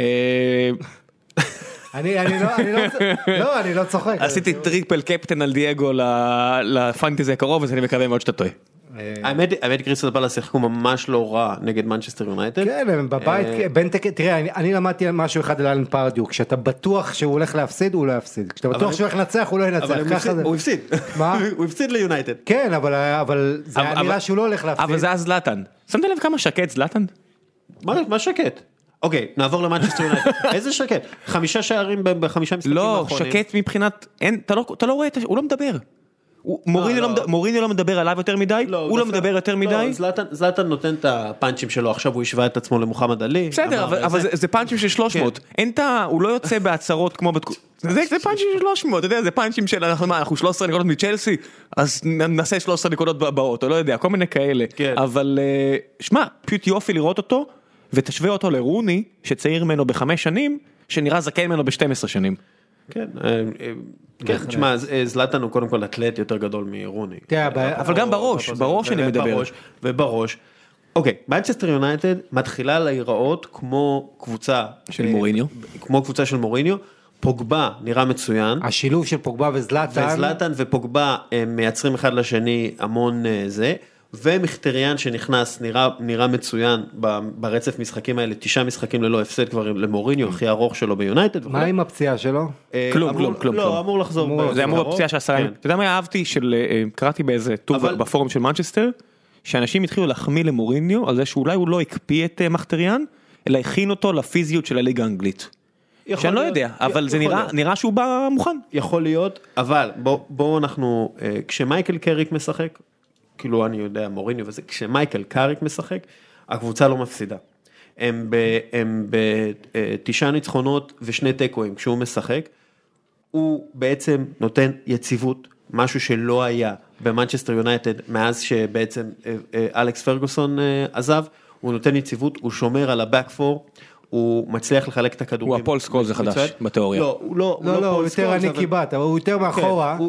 אני לא צוחק. עשיתי טריפל קפטן על דייגו לפנטזי הקרוב, אז אני מקווה מאוד שאתה טועה. האמת קריסטל פלאס שיחקו ממש לא רע נגד מנצ'סטר יונייטד. כן, הם בבית, תראה, אני למדתי משהו אחד על אלן פרדיו, כשאתה בטוח שהוא הולך להפסיד, הוא לא יפסיד. כשאתה בטוח שהוא הולך לנצח, הוא לא ינצח. הוא הפסיד. מה? הוא הפסיד ליונייטד. כן, אבל זה היה נראה שהוא לא הולך להפסיד. אבל זה היה זלאטן. שמת לב כמה שקט זלאטן? מה שקט? אוקיי, נעבור למנצ'סטר יונייטד. איזה שקט? 5 שערים ב5 משחקים האחרונים. לא, שקט מבחינת, אתה לא רואה, הוא לא מדבר. מוריניו לא מדבר עליו יותר מדי, הוא לא מדבר יותר מדי. זלאטן נותן את הפאנצ'ים שלו, עכשיו הוא השווה את עצמו למוחמד עלי. בסדר, אבל זה פאנצ'ים של 300. הוא לא יוצא בהצהרות כמו זה פאנצ'ים של 300, אתה יודע, זה פאנצ'ים של אנחנו 13 נקודות מצ'לסי, אז נעשה 13 נקודות באות, או לא יודע, כל מיני כאלה. אבל שמע, פשוט יופי לראות אותו, ותשווה אותו לרוני, שצעיר ממנו ב5 שנים, שנראה זקן ממנו ב12 שנים. כן, תשמע, זלאטן הוא קודם כל אתלט יותר גדול מרוני. אבל גם בראש אני מדבר. ובראש. אוקיי, מנצ'סטר יונייטד מתחילה להיראות כמו קבוצה של מוריניו. כמו קבוצה של מוריניו, פוגבה נראה מצוין. השילוב של פוגבה וזלאטן. וזלאטן ופוגבה מייצרים אחד לשני המון זה. ומחטריאן שנכנס נראה מצוין ברצף משחקים האלה, 9 משחקים ללא הפסד כבר למוריניו, הכי ארוך שלו ביונייטד. מה עם הפציעה שלו? כלום. לא, אמור לחזור. זה אמור הפציעה של 10 ימים. אתה יודע מה אהבתי, קראתי באיזה טור בפורום של מנצ'סטר, שאנשים התחילו להחמיא למוריניו על זה שאולי הוא לא הקפיא את מחטריאן, אלא הכין אותו לפיזיות של הליגה האנגלית. שאני לא יודע, אבל זה נראה שהוא בא מוכן. יכול להיות, אבל בואו אנחנו, כשמייקל קריק משחק, כאילו אני יודע, מוריניו וזה, כשמייקל קריק משחק, הקבוצה לא מפסידה. הם ב9 ניצחונות ו2 תיקואים, כשהוא משחק, הוא בעצם נותן יציבות, משהו שלא היה במנצ'סטר יונייטד, מאז שבעצם אלכס פרגוסון עזב, הוא נותן יציבות, הוא שומר על הבק פור, הוא מצליח לחלק את הכדורים. הוא הפול סקולס החדש, בתיאוריה. לא, הוא יותר אני קיבלת, הוא יותר מאחורה,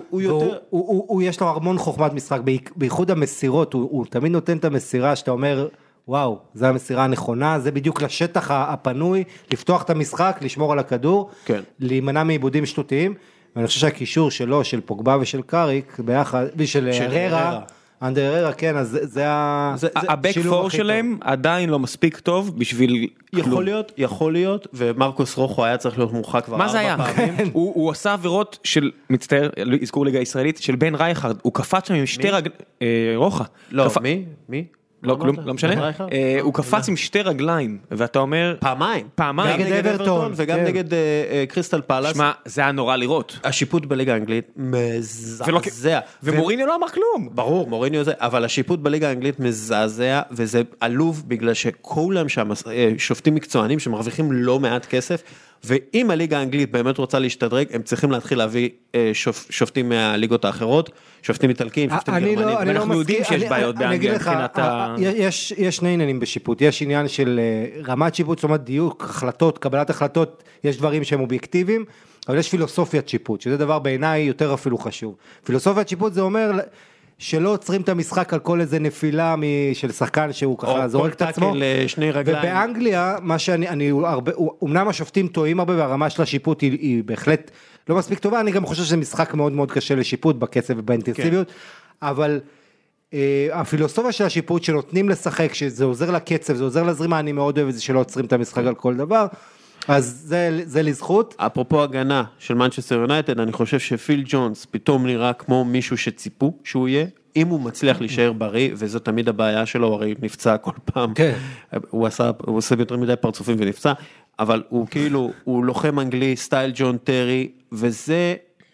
יש לו המון חוכמת משחק, בייחוד המסירות, הוא תמיד נותן את המסירה שאתה אומר, וואו, זו המסירה הנכונה, זה בדיוק לשטח הפנוי, לפתוח את המשחק, לשמור על הכדור, להימנע מעיבודים שטותיים, ואני חושב שהקישור שלו, של פוגבה ושל קאריק, ביחד, ושל הררה, אנדר הררה, כן, אז זה הבק פור שלהם עדיין לא מספיק טוב בשביל כלום. יכול להיות, ומרקוס רוחו היה צריך להיות מורחק כבר 4 פעמים. מה זה היה? הוא עשה עבירות של, מצטער, הזכור ליגה ישראלית, של בן רייכרד, הוא קפץ שם עם שתי רוחה. לא, מי? לא, כלום, לא משנה. הוא קפץ עם 2 רגליים, ואתה אומר... פעמיים. גם נגד אברטון, וגם נגד קריסטל פלאס. שמע, זה היה נורא לראות. השיפוט בליגה האנגלית מזעזע. ומוריניו לא אמר כלום. ברור, מוריניו זה, אבל השיפוט בליגה האנגלית מזעזע, וזה עלוב בגלל שכולם שם שופטים מקצוענים שמרוויחים לא מעט כסף, ואם הליגה האנגלית באמת רוצה להשתדרג, הם צריכים להתחיל להביא שופטים מהליגות האחרות, שופטים איטלקיים, שופטים גרמנים. ואנחנו יודעים שיש בעיות באנגליה מבחינת ה... יש שני עניינים בשיפוט, יש עניין של רמת שיפוט, זאת אומרת דיוק, החלטות, קבלת החלטות, יש דברים שהם אובייקטיביים, אבל יש פילוסופיית שיפוט, שזה דבר בעיניי יותר אפילו חשוב. פילוסופיית שיפוט זה אומר שלא עוצרים את המשחק על כל איזה נפילה של שחקן שהוא ככה זורק את עצמו. ובאנגליה, מה שאני אמנם השופטים טועים הרבה, והרמה של השיפוט היא בהחלט לא מספיק טובה, אני גם חושב שזה משחק מאוד מאוד קשה לשיפוט, בקצב ובאינטנסיביות, אבל הפילוסופיה של השיפוט שנותנים לשחק, שזה עוזר לקצב, זה עוזר לזרימה, אני מאוד אוהב את זה שלא עוצרים את המשחק על כל דבר, אז זה לזכות. אפרופו הגנה של מנצ'סטר יונייטד, אני חושב שפיל ג'ונס פתאום נראה כמו מישהו שציפו שהוא יהיה, אם הוא מצליח להישאר בריא, וזו תמיד הבעיה שלו, הרי נפצע כל פעם, הוא עושה יותר מדי פרצופים ונפצע, אבל הוא כאילו, הוא לוחם אנגלי, סטייל ג'ון טרי, וזה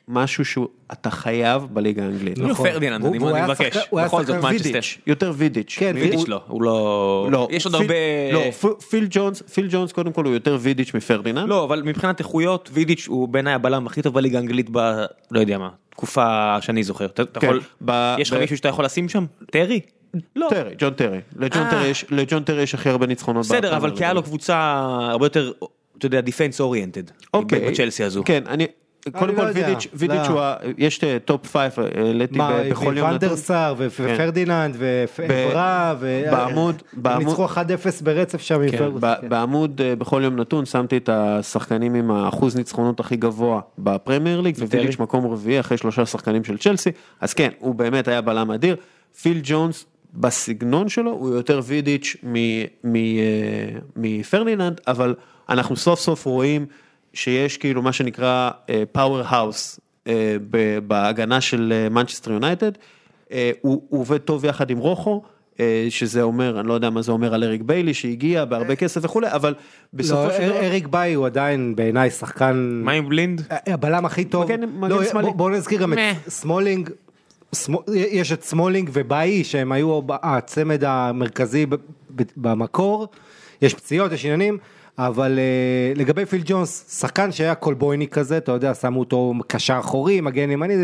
משהו שאתה חייב בליגה האנגלית. לא פרדיננד, אני מבקש, בכל זאת מנצ'סטר. יותר וידיץ'. כן, וידיץ' לא, הוא לא, יש עוד הרבה... לא, פיל ג'ונס קודם כל הוא יותר וידיץ' מפרדיננד. לא, אבל מבחינת איכויות, וידיץ' הוא בעיניי הבלם הכי טוב בליגה האנגלית לא יודע מה, תקופה שאני זוכר. יש לך מישהו שאתה יכול לשים שם? טרי? לא. טרי, ג'ון טרי. לג'ון טרי יש הכי הרבה ניצחונות. בסדר, אבל כי היה לו קבוצה הרבה יותר, אתה יודע, דיפנס אוריינטד. אוקיי. בצ'לסי הזו. כן, קודם כל וידיץ' הוא, יש טופ 5, העליתי בכל יום נתון. ונדרסר ופרדיננד ואברה, הם ניצחו 1-0 ברצף שם. בעמוד בכל יום נתון שמתי את השחקנים עם האחוז ניצחונות הכי גבוה בפרמייר ליג, ווידיץ' מקום רביעי אחרי 3 שחקנים של צ'לסי, אז כן, הוא באמת היה בלם אדיר. פיל ג'ונס בסגנון שלו הוא יותר וידיץ' מפרדיננד, אבל אנחנו סוף סוף רואים שיש כאילו מה שנקרא פאוור האוס בהגנה של מנצ'סטר יונייטד, הוא עובד טוב יחד עם רוחו, שזה אומר, אני לא יודע מה זה אומר על אריק ביילי שהגיע בהרבה כסף וכו', אבל בסופו של דבר... אריק ביי הוא עדיין בעיניי שחקן... מה עם בלינד? הבלם הכי טוב. בואו נזכיר גם את סמולינג, יש את סמולינג וביי שהם היו הצמד המרכזי במקור, יש פציעות, יש עניינים, אבל לגבי פיל ג'ונס, שחקן שהיה קולבויני כזה, אתה יודע, שמו אותו קשר אחורי, מגן ימני,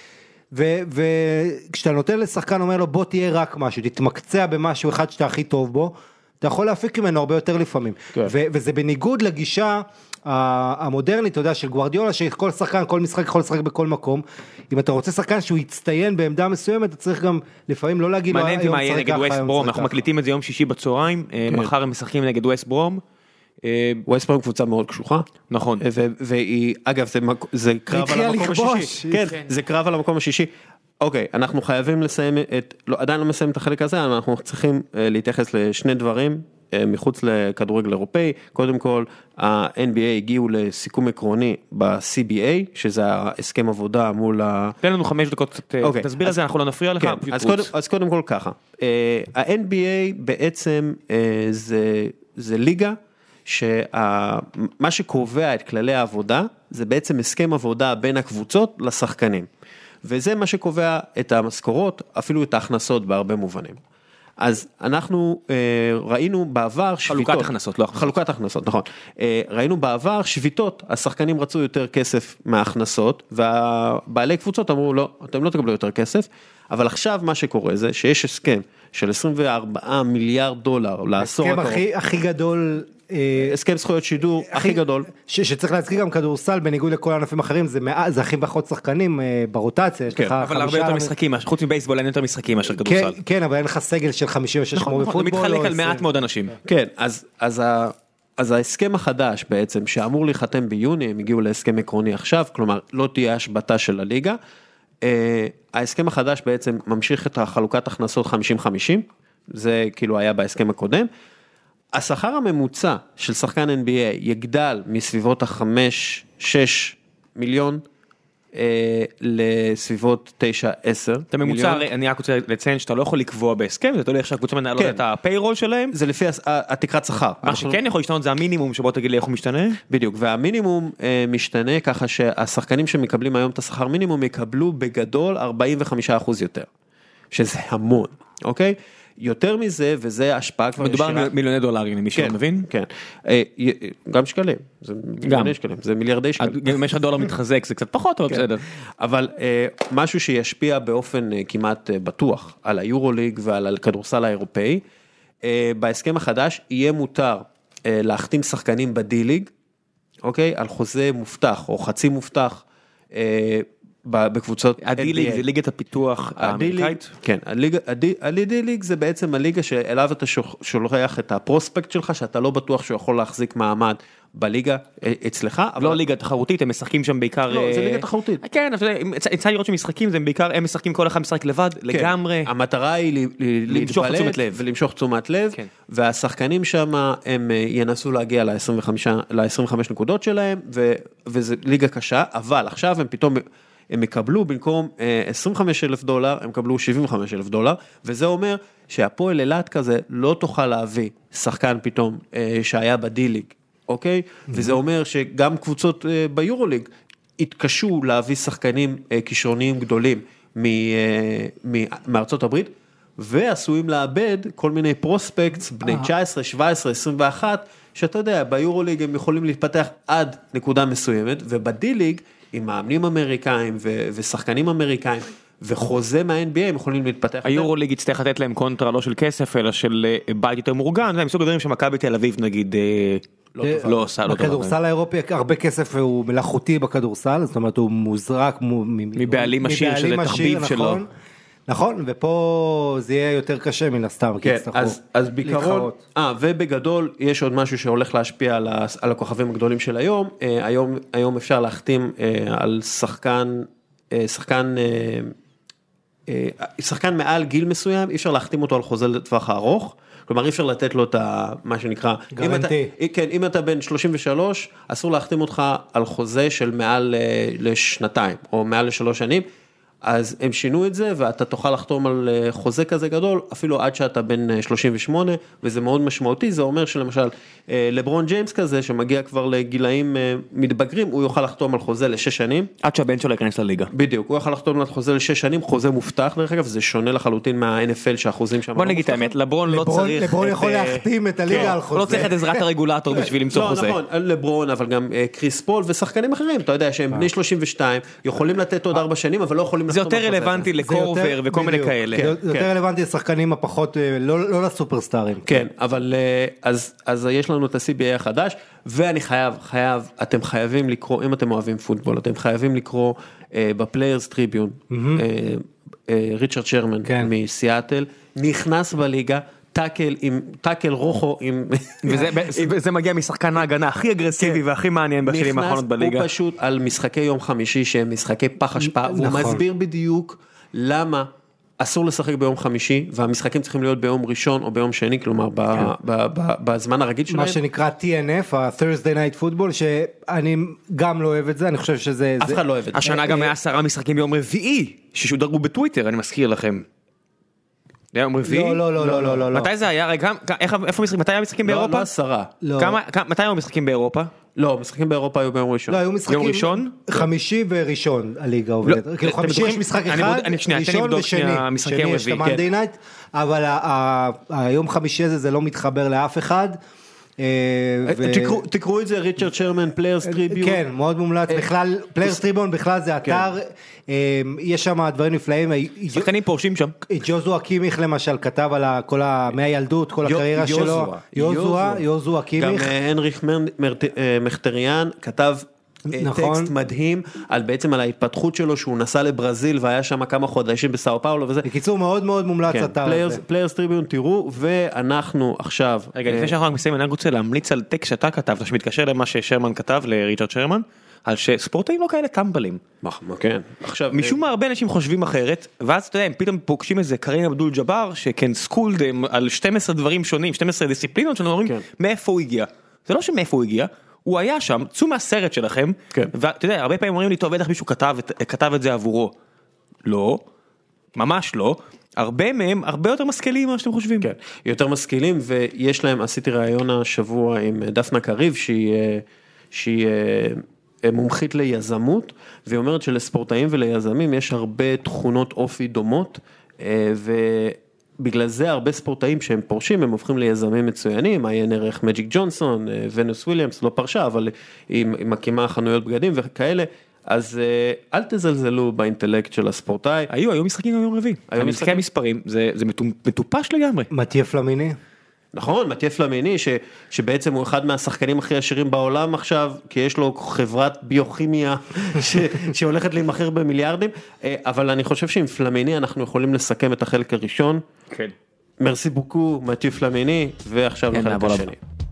וכשאתה נותן לשחקן, אומר לו, בוא תהיה רק משהו, תתמקצע במשהו אחד שאתה הכי טוב בו, אתה יכול להפיק ממנו הרבה יותר לפעמים, וזה בניגוד לגישה המודרנית, אתה יודע, של גוארדיולה, שכל שחקן, כל משחק יכול לשחק בכל מקום, אם אתה רוצה שחקן שהוא יצטיין בעמדה מסוימת, אתה צריך גם לפעמים לא להגיד, מעניין אותי מה יהיה נגד ווסט ברום, אנחנו מקליטים את זה יום שישי בצהריים, מחר הם משחקים נגד ווסט ברום, ווסט ברום קבוצה מאוד קשוחה, נכון, והיא, אגב, זה קרב על המקום השישי, כן, זה קרב על המקום השישי, אוקיי, אנחנו חייבים לסיים עדיין לא מסיים את החלק הזה, אבל אנחנו צריכים להתייחס לשני דברים, מחוץ לכדורגל אירופאי, קודם כל, ה-NBA הגיעו לסיכום עקרוני ב-CBA, שזה ההסכם עבודה מול תן לנו 5 דקות, תסביר על זה, אנחנו לא נפריע לך. אז קודם כל ככה, ה-NBA בעצם זה ליגה, שמה שקובע את כללי העבודה, זה בעצם הסכם עבודה בין הקבוצות לשחקנים, וזה מה שקובע את המשכורות, אפילו את ההכנסות בהרבה מובנים. אז אנחנו ראינו בעבר שביתות. חלוקת הכנסות, לא הכנסות. חלוקת הכנסות, נכון. ראינו בעבר שביתות, השחקנים רצו יותר כסף מההכנסות, והבעלי קבוצות אמרו, לא, אתם לא תקבלו יותר כסף, אבל עכשיו מה שקורה זה שיש הסכם של 24 מיליארד דולר לעשור הקרוב. הסכם הכי גדול... הסכם זכויות שידור הכי גדול. שצריך להזכיר גם כדורסל, בניגוד לכל הענפים אחרים, זה הכי פחות שחקנים ברוטציה. אבל הרבה יותר משחקים, חוץ מבייסבול אין יותר משחקים מאשר כדורסל. כן, אבל אין לך סגל של 56 כמו בפוטבול. זה מתחלק על מעט מאוד אנשים. כן, אז ההסכם החדש בעצם, שאמור להיחתם ביוני, הם הגיעו להסכם עקרוני עכשיו, כלומר לא תהיה השבתה של הליגה, ההסכם החדש בעצם ממשיך את החלוקת הכנסות 50-50, זה כאילו היה בהסכם הקודם, השכר הממוצע של שחקן NBA יגדל מסביבות ה-5-6 מיליון לסביבות 9-10. את הממוצע, אני רק רוצה לציין שאתה לא יכול לקבוע בהסכם, זה תלוי איך שהקבוצה מנהלות את הפיירול שלהם. זה לפי התקרת שכר. מה שכן יכול להשתנות זה המינימום, שבוא תגיד לי איך הוא משתנה. בדיוק, והמינימום משתנה ככה שהשחקנים שמקבלים היום את השכר מינימום יקבלו בגדול 45% יותר, שזה המון, אוקיי? יותר מזה, וזה השפעה כבר מדובר על מיליוני דולרים, למי שלא מבין? כן, גם שקלים, זה מיליוני שקלים, זה מיליארדי שקלים. גם אם שהדולר מתחזק, זה קצת פחות, אבל בסדר. אבל משהו שישפיע באופן כמעט בטוח על היורוליג ועל הכדורסל האירופאי, בהסכם החדש יהיה מותר להחתים שחקנים בדי-ליג, אוקיי? על חוזה מובטח או חצי מובטח, בקבוצות הדי-ליג זה ליגת הפיתוח האמריקאית? כן, הדי-ליג זה בעצם הליגה שאליו אתה שולח את הפרוספקט שלך, שאתה לא בטוח שהוא יכול להחזיק מעמד בליגה אצלך. לא ליגה תחרותית, הם משחקים שם בעיקר... לא, זה ליגה תחרותית. כן, יצא לראות שמשחקים, זה בעיקר, הם משחקים כל אחד משחק לבד, לגמרי. המטרה היא להתבלט ולמשוך תשומת לב, והשחקנים שם הם ינסו להגיע ל-25 נקודות שלהם, וזה ליגה קשה, אבל עכשיו הם פתאום... הם יקבלו במקום $25,000, הם קבלו $75,000, וזה אומר שהפועל אילת כזה לא תוכל להביא שחקן פתאום שהיה בדי-ליג, אוקיי? וזה אומר שגם קבוצות ביורוליג התקשו להביא שחקנים כישרוניים גדולים מארצות הברית, ועשויים לאבד כל מיני פרוספקטס, בני 19, 17, 21, שאתה יודע, ביורוליג הם יכולים להתפתח עד נקודה מסוימת, ובדי-ליג, עם מאמנים אמריקאים ושחקנים אמריקאים, וחוזה מה-NBA הם יכולים להתפתח. היורוליג יצטרך לתת להם קונטרה לא של כסף, אלא של בית יותר מאורגן, זה מסוג הדברים שמכבי תל אביב נגיד לא עושה. בכדורסל האירופי הרבה כסף הוא מלאכותי בכדורסל, זאת אומרת הוא מוזרק מבעלים עשיר שזה תחביב שלו. נכון, ופה זה יהיה יותר קשה מן הסתם, כן, אז בעיקרון, ובגדול יש עוד משהו שהולך להשפיע על הכוכבים הגדולים של היום, היום אפשר להחתים על שחקן מעל גיל מסוים, אי אפשר להחתים אותו על חוזה לטווח הארוך, כלומר אי אפשר לתת לו את מה שנקרא, אם אתה בן 33, אסור להחתים אותך על חוזה של מעל לשנתיים, או מעל ל3 שנים, אז הם שינו את זה, ואתה תוכל לחתום על חוזה כזה גדול, אפילו עד שאתה בן 38, וזה מאוד משמעותי, זה אומר שלמשל, לברון ג'יימס כזה, שמגיע כבר לגילאים מתבגרים, הוא יוכל לחתום על חוזה ל6 שנים. עד שהבן שלו ייכנס לליגה. בדיוק, הוא יוכל לחתום על חוזה ל6 שנים, חוזה מובטח דרך אגב, זה שונה לחלוטין מה-NFL שהאחוזים שם. בוא נגיד את האמת, לברון לא צריך... לברון יכול להחתים את הליגה על חוזה. הוא לא צריך את עזרת הרגולטור בשביל למצוא חוזה. לא, נכון, לברון, אבל גם קריס פול ושחקנים אחרים, אתה יודע שהם בני 32, יכולים לתת עוד 4 שנים, אבל לא יכולים זה יותר רלוונטי לקורבר וכל מיני כאלה. זה יותר רלוונטי לשחקנים הפחות, לא לסופרסטארים. כן, אבל אז יש לנו את ה-CBA החדש, ואני חייב, אתם חייבים לקרוא, אם אתם אוהבים פוטבול, אתם חייבים לקרוא בפליירס טריביון, ריצ'רד שרמן מסיאטל, נכנס בליגה, טאקל רוחו, וזה מגיע משחקן ההגנה הכי אגרסיבי והכי מעניין בשנים האחרונות בליגה. הוא פשוט על משחקי יום חמישי שהם משחקי פח השפעה, והוא מסביר בדיוק למה אסור לשחק ביום חמישי, והמשחקים צריכים להיות ביום ראשון או ביום שני, כלומר בזמן הרגיל שלהם. מה שנקרא TNF, ה-Thursday Night Football, שאני גם לא אוהב את זה, אני חושב שזה... אף אחד לא אוהב את זה. השנה גם היה 10 משחקים ביום רביעי, ששודרגו בטוויטר, אני מזכיר לכם. יום רביעי? לא. מתי זה היה? איפה משחקים? מתי היה משחקים באירופה? לא 10. מתי היו משחקים באירופה? לא, משחקים באירופה היו ביום ראשון. לא, היו משחקים חמישי וראשון הליגה עובדת. כאילו חמישי יש משחק אחד, ראשון ושני. שני יש את המאנדי נייט, אבל היום חמישי הזה זה לא מתחבר לאף אחד. תקראו את זה, ריצ'רד שרמן, פליירס טריביון. כן, מאוד מומלץ, בכלל, פליירס טריביון בכלל זה אתר, יש שם דברים נפלאים. שחקנים פורשים שם. ג'וזואה קימיך למשל כתב על כל מהילדות, כל הקריירה שלו. יוזואה קימיך. גם הנריך מחטריאן כתב טקסט מדהים על בעצם על ההתפתחות שלו שהוא נסע לברזיל והיה שם כמה חודשים בסאו פאולו וזה. בקיצור מאוד מאוד מומלץ אתר הזה. פליירס טריביון תראו, ואנחנו עכשיו... רגע, לפני שאנחנו מסיימים, אני רוצה להמליץ על טקסט שאתה כתבת, שמתקשר למה ששרמן כתב, לריצ'רד שרמן, על שספורטאים לא כאלה טמבלים. כן. עכשיו... משום מה הרבה אנשים חושבים אחרת, ואז אתה יודע, הם פתאום פוגשים איזה קרין אבדול ג'אבר, שכן סקולדם על 12 דברים שונים, 12 דיסציפלינות, שאנחנו אומרים, מאיפה הוא הגיע? זה לא שמאיפה הוא הגיע, הוא היה שם, צאו מהסרט שלכם, ואתה יודע, הרבה פעמים אומרים לי, טוב, בטח מישהו כתב את זה עבורו. לא, ממש לא. הרבה מהם, הרבה יותר משכילים ממה שאתם חושבים. כן, יותר משכילים, ויש להם, עשיתי ראיון השבוע עם דפנה קריב, שהיא מומחית ליזמות, והיא אומרת שלספורטאים וליזמים יש הרבה תכונות אופי דומות, בגלל זה הרבה ספורטאים שהם פורשים, הם הופכים ליזמים מצוינים, עיין ערך מג'יק ג'ונסון, ונוס וויליאמס, לא פרשה, אבל היא מקימה חנויות בגדים וכאלה, אז אל תזלזלו באינטלקט של הספורטאי. היו משחקים גם יום רביעי. המשחקי המספרים, זה מטופש לגמרי. מתיה פלמיני. נכון, מתיה פלמיני, שבעצם הוא אחד מהשחקנים הכי עשירים בעולם עכשיו, כי יש לו חברת ביוכימיה שהולכת להימכר במיליארדים, אבל אני חושב שעם פלמיני אנחנו יכולים לסכם את החלק הראשון. כן. מרסי בוקו, מתיה פלמיני, ועכשיו לחלק השני.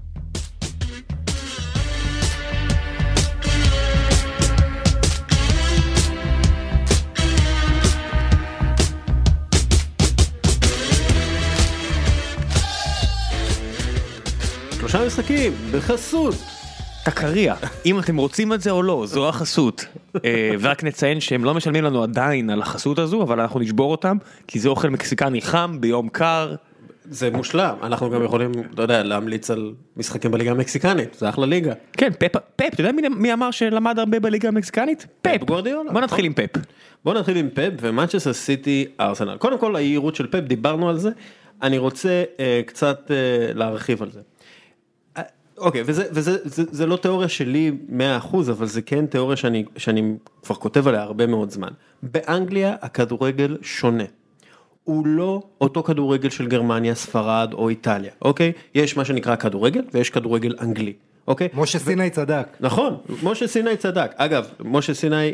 שלושה משחקים, בחסות. תקריה, אם אתם רוצים את זה או לא, זו החסות. ורק נציין שהם לא משלמים לנו עדיין על החסות הזו, אבל אנחנו נשבור אותם, כי זה אוכל מקסיקני חם ביום קר. זה מושלם, אנחנו גם יכולים, אתה יודע, להמליץ על משחקים בליגה המקסיקנית, זה אחלה ליגה. כן, פפ, אתה יודע מי אמר שלמד הרבה בליגה המקסיקנית? פפ. גוארדיולה. בוא נתחיל עם פפ. בוא נתחיל עם פפ ומנצ'סטר סיטי ארסנל. קודם כל היעירות של פפ, דיברנו על זה, אני רוצה קצת להרחיב על זה. אוקיי, וזה לא תיאוריה שלי 100%, אבל זה כן תיאוריה שאני כבר כותב עליה הרבה מאוד זמן. באנגליה הכדורגל שונה. הוא לא אותו כדורגל של גרמניה, ספרד או איטליה, אוקיי? יש מה שנקרא כדורגל ויש כדורגל אנגלי, אוקיי? משה סיני צדק. נכון, משה סיני צדק. אגב, משה סיני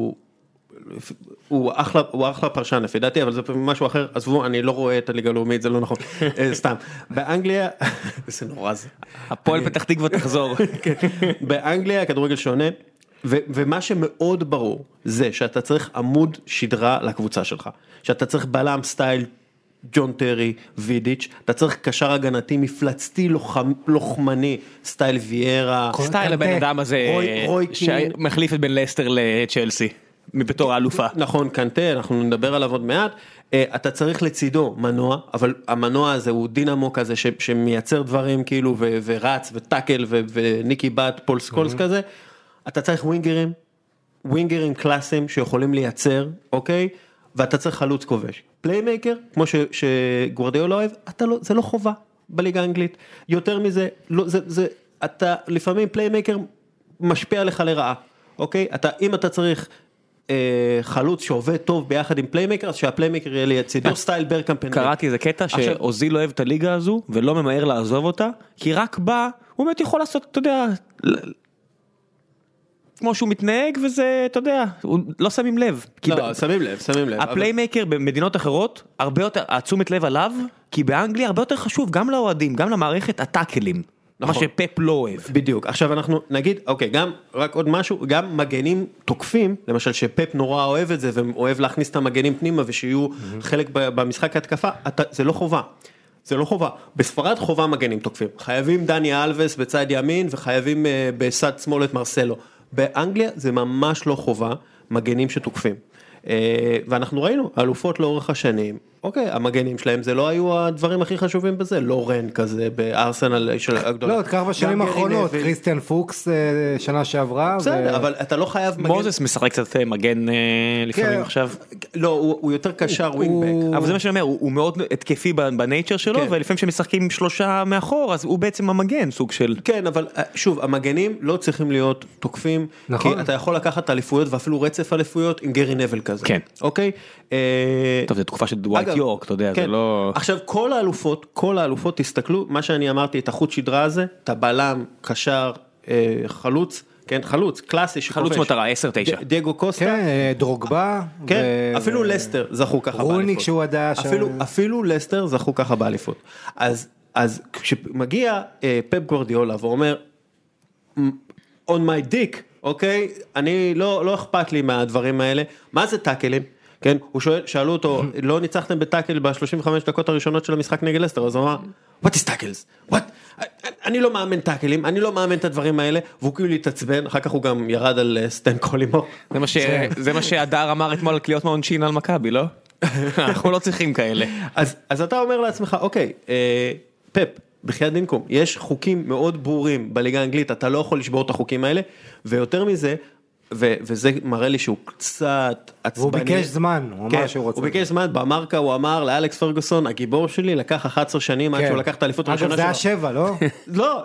הוא אחלה פרשן לפי דעתי, אבל זה משהו אחר, עזבו, אני לא רואה את הליגה הלאומית, זה לא נכון, סתם. באנגליה, זה נורא זה. הפועל פתח תקווה תחזור. באנגליה הכדורגל שונה, ומה שמאוד ברור זה שאתה צריך עמוד שדרה לקבוצה שלך, שאתה צריך בלם סטייל ג'ון טרי, וידיץ', אתה צריך קשר הגנתי מפלצתי לוחמני, סטייל ויירה, סטייל הבן אדם הזה שמחליף את בן לסטר לצ'לסי, בתור האלופה. נכון, קנטה, אנחנו נדבר עליו עוד מעט, אתה צריך לצידו מנוע, אבל המנוע הזה הוא דינמו כזה שמייצר דברים כאילו ורץ וטאקל וניקי בת, פול סקולס כזה, אתה צריך ווינגרים קלאסיים שיכולים לייצר, אוקיי? ואתה צריך חלוץ כובש. פליימייקר, כמו שגוארדיולה אוהב, זה לא חובה בליגה האנגלית. יותר מזה, אתה לפעמים פליימייקר משפיע לך לרעה, אוקיי? אם אתה צריך חלוץ שעובד טוב ביחד עם פליימייקר, אז שהפליימייקר יהיה ליצידו סטייל ברקאמפ. קראתי איזה קטע שאוזיל אוהב את הליגה הזו, ולא ממהר לעזוב אותה, כי רק בה, הוא באמת יכול לעשות, אתה יודע, כמו שהוא מתנהג וזה, אתה יודע, לא שמים לב. לא, שמים לב. הפליימייקר במדינות אחרות, הרבה יותר, התשומת לב עליו, כי באנגליה הרבה יותר חשוב, גם לאוהדים, גם למערכת הטאקלים. מה שפפ לא אוהב. בדיוק, עכשיו אנחנו נגיד, אוקיי, גם, רק עוד משהו, גם מגנים תוקפים, למשל שפפ נורא אוהב את זה, ואוהב להכניס את המגנים פנימה, ושיהיו חלק במשחק ההתקפה, זה לא חובה. זה לא חובה. בספרד חובה מגנים תוקפים. חייבים דני אלווס בצד ימין, וחייבים בצד שמאל את מרסלו. באנגליה זה ממש לא חובה, מגנים שתוקפים. ואנחנו ראינו, אלופות לאורך השנים, אוקיי, המגנים שלהם זה לא היו הדברים הכי חשובים בזה, לא רן כזה בארסנל של הגדולה. לא, תקח בשנים האחרונות, קריסטיאן פוקס שנה שעברה. בסדר, אבל אתה לא חייב מגן. מוזס משחק קצת מגן לפעמים עכשיו. לא, הוא יותר קשר ווינגבק. אבל זה מה שאני אומר, הוא מאוד התקפי בנייצ'ר שלו, ולפעמים שמשחקים שלושה מאחור, אז הוא בעצם המגן, סוג של... כן, אבל שוב, המגנים לא צריכים להיות תוקפים, כי אתה יכול לקחת אליפויות, ואפילו רצף אליפויות עם גרי נבל כזה. כן. אוקיי? טוב, זו תקופה של דווייט יורק, אתה יודע, זה לא... עכשיו, כל האלופות, תסתכלו, מה שאני אמרתי, את החוט שדרה הזה, את הבלם, קשר, חלוץ, כן, חלוץ, קלאסי שכובש. חלוץ מטרה, 10-9. דייגו קוסטה. כן, דרוגבה. כן, אפילו לסטר זכו ככה באליפות. רוניק שהוא עדה שם. אפילו לסטר זכו ככה באליפות. אז כשמגיע פפ גוארדיולה ואומר, on my dick, אוקיי, אני לא אכפת לי מהדברים האלה, מה זה טאקלים? כן, שאלו אותו, לא ניצחתם בטאקל ב-35 דקות הראשונות של המשחק נגד לסטר, אז הוא אמר, what is tackles? What? אני לא מאמן טאקלים, אני לא מאמן את הדברים האלה, והוא כאילו להתעצבן, אחר כך הוא גם ירד על סטן קולימור. זה מה שהדר אמר אתמול על קליעות מעונשין על מכבי, לא? אנחנו לא צריכים כאלה. אז אתה אומר לעצמך, אוקיי, פפ, בחייאת דינקום, יש חוקים מאוד ברורים בליגה האנגלית, אתה לא יכול לשבור את החוקים האלה, ויותר מזה, וזה מראה לי שהוא קצת עצבני. הוא ביקש זמן, הוא אמר שהוא רוצה. הוא ביקש זמן, במרקה הוא אמר לאלכס פרגוסון, הגיבור שלי לקח 11 שנים עד שהוא לקח את האליפות הראשונה שלו. אגב, זה היה 7, לא? לא,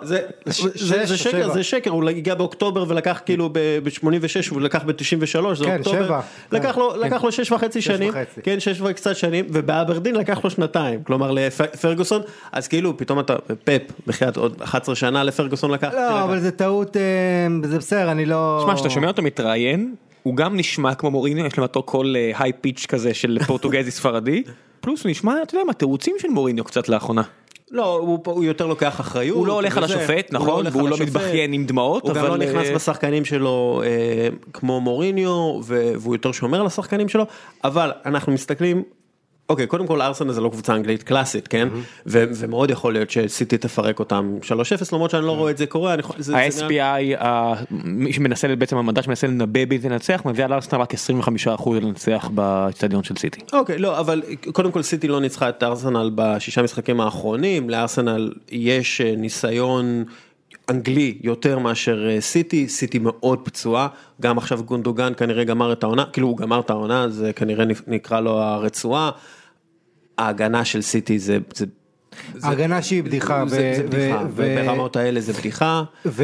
זה שקר, הוא הגיע באוקטובר ולקח כאילו ב-86, הוא לקח ב-93, זה אוקטובר. לקח לו 6.5 שנים, כן, 6 וקצת שנים, ובאברדין לקח לו 2 כלומר לפרגוסון, אז כאילו פתאום אתה, פפ, בחייאת עוד 11 שנה לפרגוסון לקח. לא, אבל זה טעות, זה בסדר, אני לא... שמע, שאתה שומע אותו מתראיין, הוא גם נשמע כמו מוריניו, יש למתו כל היי פיץ' כזה של פורטוגזי ספרדי, פלוס הוא נשמע, אתה יודע מה, תירוצים של מוריניו קצת לאחרונה. לא, הוא יותר לוקח אחריות. הוא לא הולך על השופט, נכון, והוא לא מתבכיין עם דמעות, הוא גם לא נכנס בשחקנים שלו כמו מוריניו, והוא יותר שומר על השחקנים שלו, אבל אנחנו מסתכלים אוקיי, קודם כל ארסנל זה לא קבוצה אנגלית קלאסית, כן? ומאוד יכול להיות שסיטי תפרק אותם 3-0, למרות שאני לא רואה את זה קורה. ה-SPI, מי שמנסה, בעצם המדע שמנסה לנבא בי לנצח, מביא על ארסנל רק 25% לנצח באצטדיון של סיטי. אוקיי, לא, אבל קודם כל סיטי לא ניצחה את ארסנל ב6 משחקים האחרונים, לארסנל יש ניסיון אנגלי יותר מאשר סיטי, סיטי מאוד פצועה, גם עכשיו גונדוגן כנראה גמר את העונה, כאילו הוא גמר את העונה, זה כנראה נקרא לו הרצועה, ההגנה של סיטי זה ההגנה שהיא בדיחה, זה בדיחה, וברמות האלה זה בדיחה.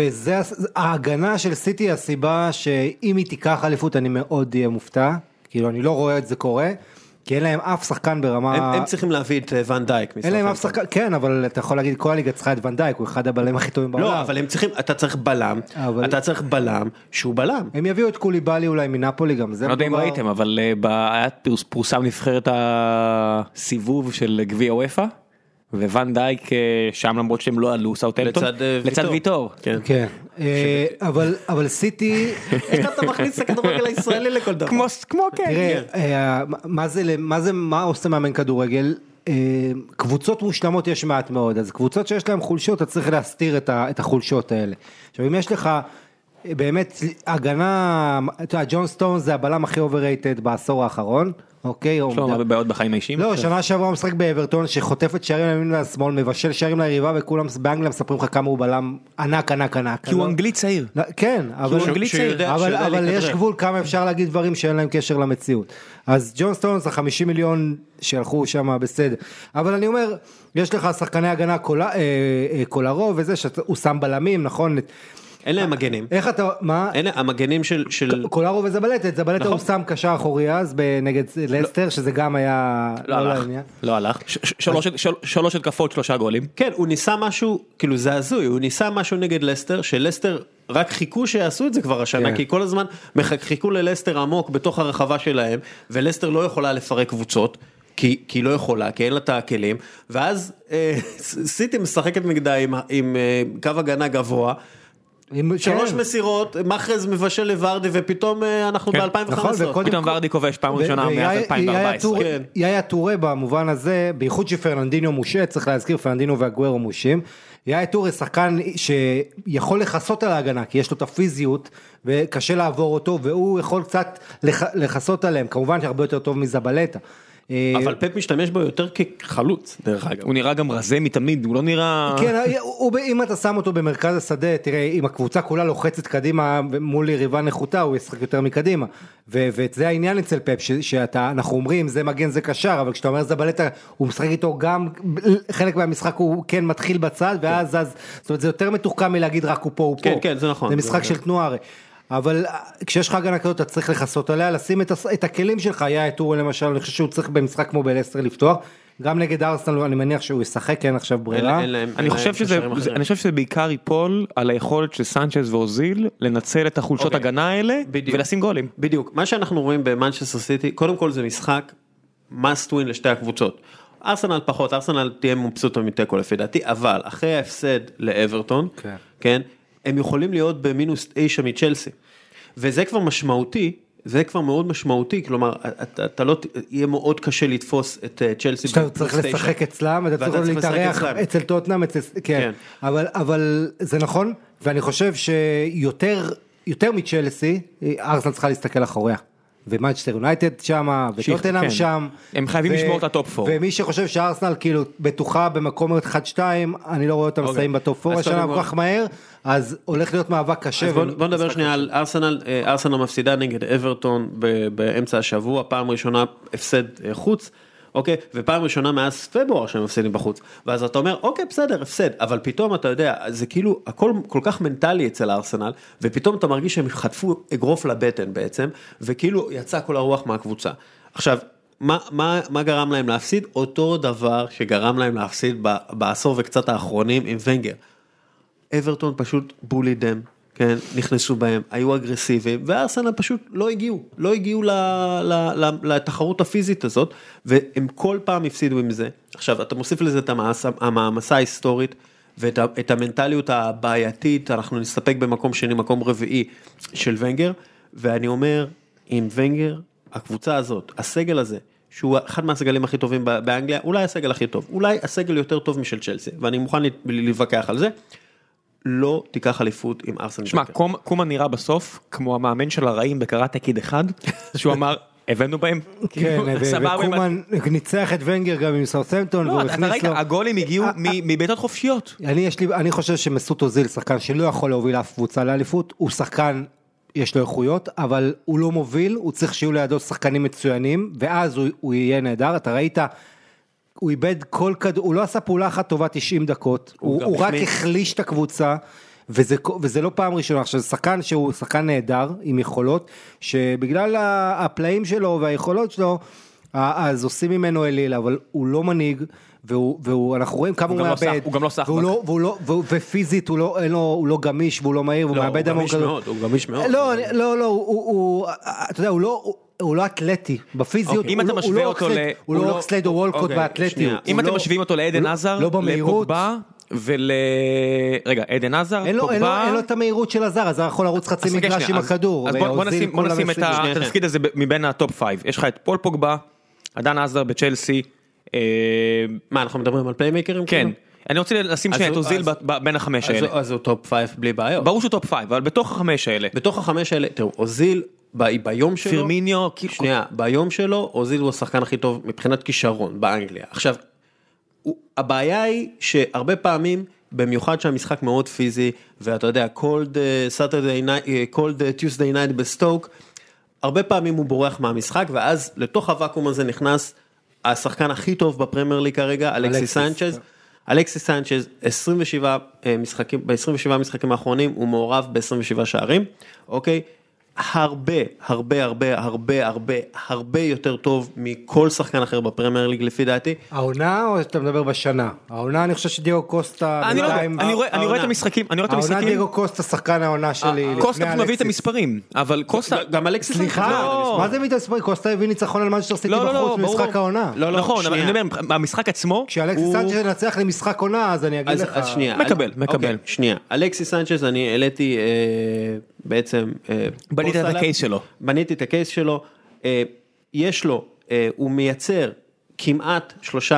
ההגנה של סיטי היא הסיבה שאם היא תיקח אליפות אני מאוד אהיה מופתע, כאילו אני לא רואה את זה קורה, כי אין להם אף שחקן ברמה... הם צריכים להביא את ון דייק. אין להם אף שחקן, כן, אבל אתה יכול להגיד, כל הליגה צריכה את ון דייק, הוא אחד הבלמים הכי טובים בעולם. לא, אבל הם צריכים, אתה צריך בלם שהוא בלם. הם יביאו את קוליבאלי אולי מנפולי גם, זה... לא יודע אם ראיתם, אבל היה פורסם נבחרת הסיבוב של גביע וופא, וואן דייק שם למרות שהם לא עלו סאוטהמפטון לצד ויטור. כן, אבל סיטי אתה מכניס את הכדורגל הישראלי לכל דבר. כמו כן. תראה, מה עושה מאמן כדורגל? קבוצות מושלמות יש מעט מאוד, אז קבוצות שיש להם חולשות, אתה צריך להסתיר את החולשות האלה. עכשיו אם יש לך באמת הגנה, ג'ון סטון זה הבלם הכי אובררייטד בעשור האחרון, אוקיי? יש לו הרבה בעיות בחיים האישיים? לא, שנה שעברה הוא משחק באברטון שחוטפת שערים לימין והשמאל, מבשל שערים ליריבה וכולם באנגליה מספרים לך כמה הוא בלם ענק. כי הוא אנגלי צעיר. כן, אבל יש גבול כמה אפשר להגיד דברים שאין להם קשר למציאות. אז ג'ון סטונס, 50 מיליון שהלכו שם בסדר. אבל אני אומר, יש לך שחקני הגנה כל הרוב וזה, שהוא שם בלמים, נכון? אין להם מגנים. איך אתה, מה? אין המגנים של... קולרו וזבלטת, הוא שם קשר אחורי אז נגד לסטר, שזה גם היה... לא הלך. 3 התקפות, 3 גולים. כן, הוא ניסה משהו, כאילו זה הזוי, הוא ניסה משהו נגד לסטר, שלסטר רק חיכו שיעשו את זה כבר השנה, כי כל הזמן חיכו ללסטר עמוק בתוך הרחבה שלהם, ולסטר לא יכולה לפרק קבוצות, כי היא לא יכולה, כי אין לה את הכלים, ואז סיטי משחקת נגדה עם קו הגנה גבוה, 3 מסירות, מחרז מבשל לוורדי, ופתאום אנחנו ב-2015. פתאום ורדי כובש פעם ראשונה מאז 2014. יאיה טורה במובן הזה, בייחוד שפרננדינו מושה, צריך להזכיר פרננדינו והגוארו מושים, יאיה טורה שחקן שיכול לחסות על ההגנה, כי יש לו את הפיזיות, וקשה לעבור אותו, והוא יכול קצת לחסות עליהם, כמובן שהרבה יותר טוב מזבלטה. אבל פפ משתמש בו יותר כחלוץ, דרך אגב. הוא נראה גם רזה מתמיד, הוא לא נראה... כן, אם אתה שם אותו במרכז השדה, תראה, אם הקבוצה כולה לוחצת קדימה מול יריבה נחותה, הוא ישחק יותר מקדימה. וזה העניין אצל פפ, שאנחנו אומרים, זה מגן, זה קשר, אבל כשאתה אומר זבלטה, הוא משחק איתו גם, חלק מהמשחק הוא כן מתחיל בצד, ואז, זאת אומרת, זה יותר מתוחכם מלהגיד רק הוא פה, הוא פה. כן, זה נכון. זה משחק של תנועה הרי. אבל כשיש לך הגנה כזאת, אתה צריך לחסות עליה, לשים את הכלים שלך, היה את טורו למשל, אני חושב שהוא צריך במשחק כמו בלסטר לפתוח, גם נגד ארסנל, אני מניח שהוא ישחק, אין עכשיו ברירה. אני חושב שזה בעיקר ייפול על היכולת של סנצ'ז ואוזיל, לנצל את החולשות הגנה האלה, ולשים גולים. בדיוק, מה שאנחנו רואים במנצ'סטר סיטי, קודם כל זה משחק must win לשתי הקבוצות. ארסנל פחות, ארסנל תהיה מבסוטה מתיקו לפי דעתי, אבל אחרי ההפסד לאברטון, כן, הם יכולים להיות במינוס 9 מצ'לסי, וזה כבר משמעותי, זה כבר מאוד משמעותי, כלומר, אתה לא, יהיה מאוד קשה לתפוס את צ'לסי. שאתה צריך לשחק אצלם, אתה צריך להתארח אצל טוטנהאם, כן, אבל זה נכון, ואני חושב שיותר מצ'לסי, ארסנל צריכה להסתכל אחוריה. ומנצ'סטר יונייטד שם, וטוטנהאם שם. הם חייבים לשמור את הטופ 4. ומי שחושב שארסנל כאילו בטוחה במקום 1-2, אני לא רואה אותם מסיים בטופ 4 השנה כל כך מהר, אז הולך להיות מאבק קשה. בוא נדבר שנייה על ארסנל, ארסנל מפסידה נגד אברטון באמצע השבוע, פעם ראשונה הפסד חוץ, אוקיי, ופעם ראשונה מאז פברואר שהם מפסידים בחוץ, ואז אתה אומר, אוקיי, בסדר, הפסד, אבל פתאום אתה יודע, זה כאילו, הכל כל כך מנטלי אצל הארסנל, ופתאום אתה מרגיש שהם חטפו אגרוף לבטן בעצם, וכאילו יצא כל הרוח מהקבוצה. עכשיו, מה גרם להם להפסיד? אותו דבר שגרם להם להפסיד בעשור וקצת האחרונים עם ונגר. אברטון פשוט בולידם, כן, נכנסו בהם, היו אגרסיביים, והארסנל פשוט לא הגיעו לתחרות הפיזית הזאת, והם כל פעם הפסידו עם זה. עכשיו, אתה מוסיף לזה את המעמסה ההיסטורית, ואת המנטליות הבעייתית, אנחנו נסתפק במקום שני, מקום רביעי של ונגר, ואני אומר, עם ונגר, הקבוצה הזאת, הסגל הזה, שהוא אחד מהסגלים הכי טובים באנגליה, אולי הסגל הכי טוב, אולי הסגל יותר טוב משל צ'לסי, ואני מוכן להתווכח על זה, לא תיקח אליפות עם ארסן ונגר. שמע, קומן נראה בסוף, כמו המאמן של הרעים בקראטה קיד אחד, שהוא אמר, הבאנו בהם, כן, וקומן ניצח את ונגר גם עם סאות'המפטון, לא, אתה ראית, הגולים הגיעו מבעיטות חופשיות. אני חושב שמסות אוזיל, שחקן שלא יכול להוביל אף קבוצה לאליפות, הוא שחקן, יש לו איכויות, אבל הוא לא מוביל, הוא צריך שיהיו לידו שחקנים מצוינים, ואז הוא יהיה נהדר. אתה ראית, הוא איבד כל כדור, הוא לא עשה פעולה אחת טובה 90 דקות, הוא רק החליש את הקבוצה, וזה לא פעם ראשונה. עכשיו, זה שחקן שהוא שחקן נהדר, עם יכולות, שבגלל הפלאים שלו והיכולות שלו, אז עושים ממנו אליל, אבל הוא לא מנהיג, ואנחנו רואים כמה הוא מאבד, הוא גם לא סחבק, ופיזית הוא לא גמיש, והוא לא מהיר, והוא מאבד המון כדור. הוא גמיש מאוד. לא, אתה יודע, הוא לא אתלטי, בפיזיות, הוא לא אוקסלייד או וולקוט באתלטיות. אם אתם משווים אותו לעדן עזר, לפוגבה, רגע, עדן עזר, פוגבה, אין לו את המהירות של עזר, עזר יכול לרוץ חצי מגרש עם הכדור. אז בוא נשים את התפקיד הזה מבין הטופ 5, יש לך את פול פוגבה, עדן עזר בצ'לסי, מה, אנחנו מדברים על פליימייקרים? כן, אני רוצה לשים שנייה את אוזיל בין החמש האלה. אז הוא טופ 5 בלי בעיות. ברור שהוא טופ 5, אבל בתוך החמש האלה. בתוך החמש האלה, תראו, אוזיל ביום שלו, פירמיניו, שנייה, ביום שלו, אוזיל הוא השחקן הכי טוב מבחינת כישרון באנגליה. עכשיו, הבעיה היא שהרבה פעמים, במיוחד שהמשחק מאוד פיזי, ואתה יודע, cold Tuesday night בסטוק, הרבה פעמים הוא בורח מהמשחק, ואז לתוך הוואקום הזה נכנס השחקן הכי טוב בפרמייר ליג כרגע, אלכסיס סנצ'ז. אלכסיס סנצ'ז, ב-27 משחקים האחרונים, הוא מעורב ב-27 שערים, אוקיי? הרבה יותר טוב מכל שחקן אחר בפרמייר ליג לפי דעתי. העונה או שאתה מדבר בשנה? העונה אני חושב שדיאגו קוסטה, אני רואה את המשחקים, העונה דיאגו קוסטה שחקן העונה שלי. קוסטה מביא את המספרים, אבל קוסטה, גם אלכסיס, סליחה, מה זה מביא את המספרים? קוסטה הביא ניצחון על מנצ'סטר סיטי בחוץ במשחק העונה. נכון, אבל אני אומר, המשחק עצמו, כשאלכסיס סנצ'ז ינצח למשחק עונה, אז אני אגיד לך. מקבל. שנייה, אלכסיס סנצ'ז, אני העליתי בעצם בניתי את הקייס שלו, יש לו, הוא מייצר כמעט 3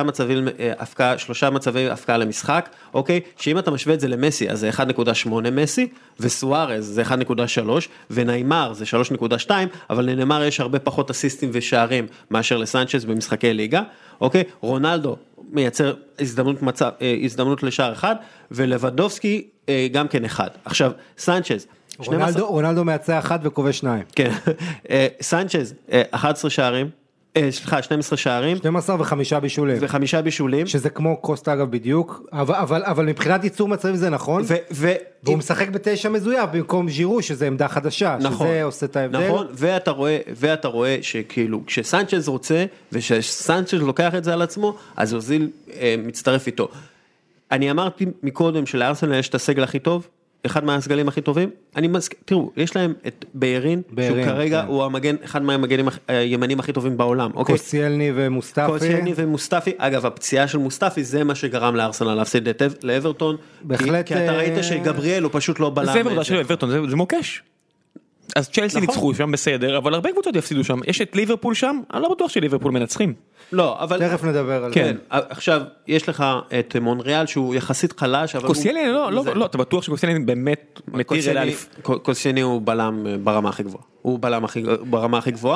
מצבי הפקעה למשחק, אוקיי? שאם אתה משווה את זה למסי, אז זה 1.8 מסי, וסוארז זה 1.3, וניימר זה 3.2, אבל לניימר יש הרבה פחות אסיסטים ושערים מאשר לסנצ'ז במשחקי ליגה, אוקיי? רונלדו מייצר הזדמנות לשער אחד, ולוודובסקי גם כן אחד. עכשיו, סנצ'ז, רונלדו מייצר 1 וקובע 2. כן, סנצ'ז, 11 שערים, 12 שערים. 12 ו5 בישולים. ו5 בישולים. שזה כמו קוסטה אגב בדיוק, אבל מבחינת ייצור מצבים זה נכון. והוא משחק ב9 מזויף במקום ז'ירו, שזה עמדה חדשה, שזה עושה את ההבדל. נכון, ואתה רואה שכאילו, כשסנצ'ז רוצה, ושסנצ'ז לוקח את זה על עצמו, אז אוזיל מצטרף איתו. אני אמרתי מקודם שלארסנל יש את הסגל הכי טוב, אחד מהסגלים הכי טובים, תראו, יש להם את ביירין, שהוא כרגע הוא המגן, אחד מהמגנים הימנים הכי טובים בעולם, אוקיי? קוסיאלני ומוסטפי, אגב, הפציעה של מוסטפי, זה מה שגרם לארסנל להפסיד לאברטון, כי אתה ראית שגבריאל הוא פשוט לא בלם. זה עבודה של אברטון, זה מוקש. אז צ'לסי ניצחו שם בסדר, אבל הרבה קבוצות יפסידו שם, יש את ליברפול שם, אני לא בטוח שליברפול מנצחים. לא, אבל... תכף נדבר על זה. כן, עכשיו, יש לך את מונריאל שהוא יחסית חלש, אבל קוסיאני, לא, אתה בטוח שקוסיאני באמת מתיר אל אלף. קוסיאני הוא בלם ברמה הכי גבוהה. הוא בלם ברמה הכי גבוהה.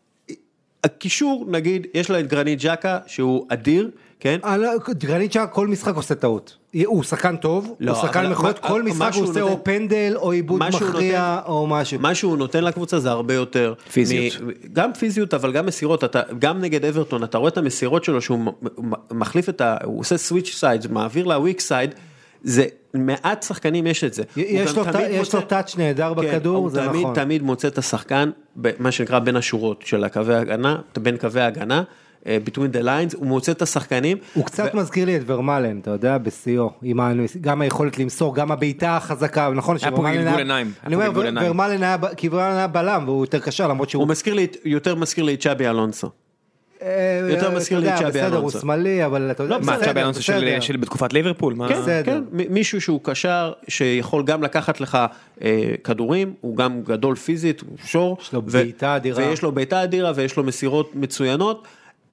הקישור, נגיד, יש לו את גרנית ג'קה, שהוא אדיר, כן? גרנית ג'קה כל משחק עושה טעות. הוא שחקן טוב, הוא שחקן מכות, כל משחק הוא עושה או פנדל, או עיבוד מכריע, או משהו. מה שהוא נותן לקבוצה זה הרבה יותר פיזיות. גם פיזיות, אבל גם מסירות. גם נגד אברטון, אתה רואה את המסירות שלו, שהוא מחליף הוא עושה סוויץ' סייד, מעביר לה-וויק סייד, זה מעט שחקנים יש את זה. יש לו טאץ' נהדר בכדור, זה נכון. הוא תמיד מוצא את השחקן, מה שנקרא בין השורות של הקווי ההגנה, בין קווי ההגנה, between the lines, הוא מוצא את השחקנים. הוא קצת מזכיר לי את ורמלן, אתה יודע, בסיו, גם היכולת למסור, גם הביתה החזקה, נכון? היה פה גלגול עיניים. אני אומר, ורמלן היה בלם, והוא יותר קשה, למרות שהוא... הוא יותר מזכיר לי את צ'אבי אלונסו. יותר מזכיר לי את צ'אבי אלונסו. הוא שמאלי, אבל אתה יודע, מה, צ'אבי אלונסו של בתקופת ליברפול? כן, מישהו שהוא קשר, שיכול גם לקחת לך כדורים, הוא גם גדול פיזית, הוא שור, יש לו ביתה אדירה. ויש לו ביתה אדירה, ויש לו מסירות מצוינות.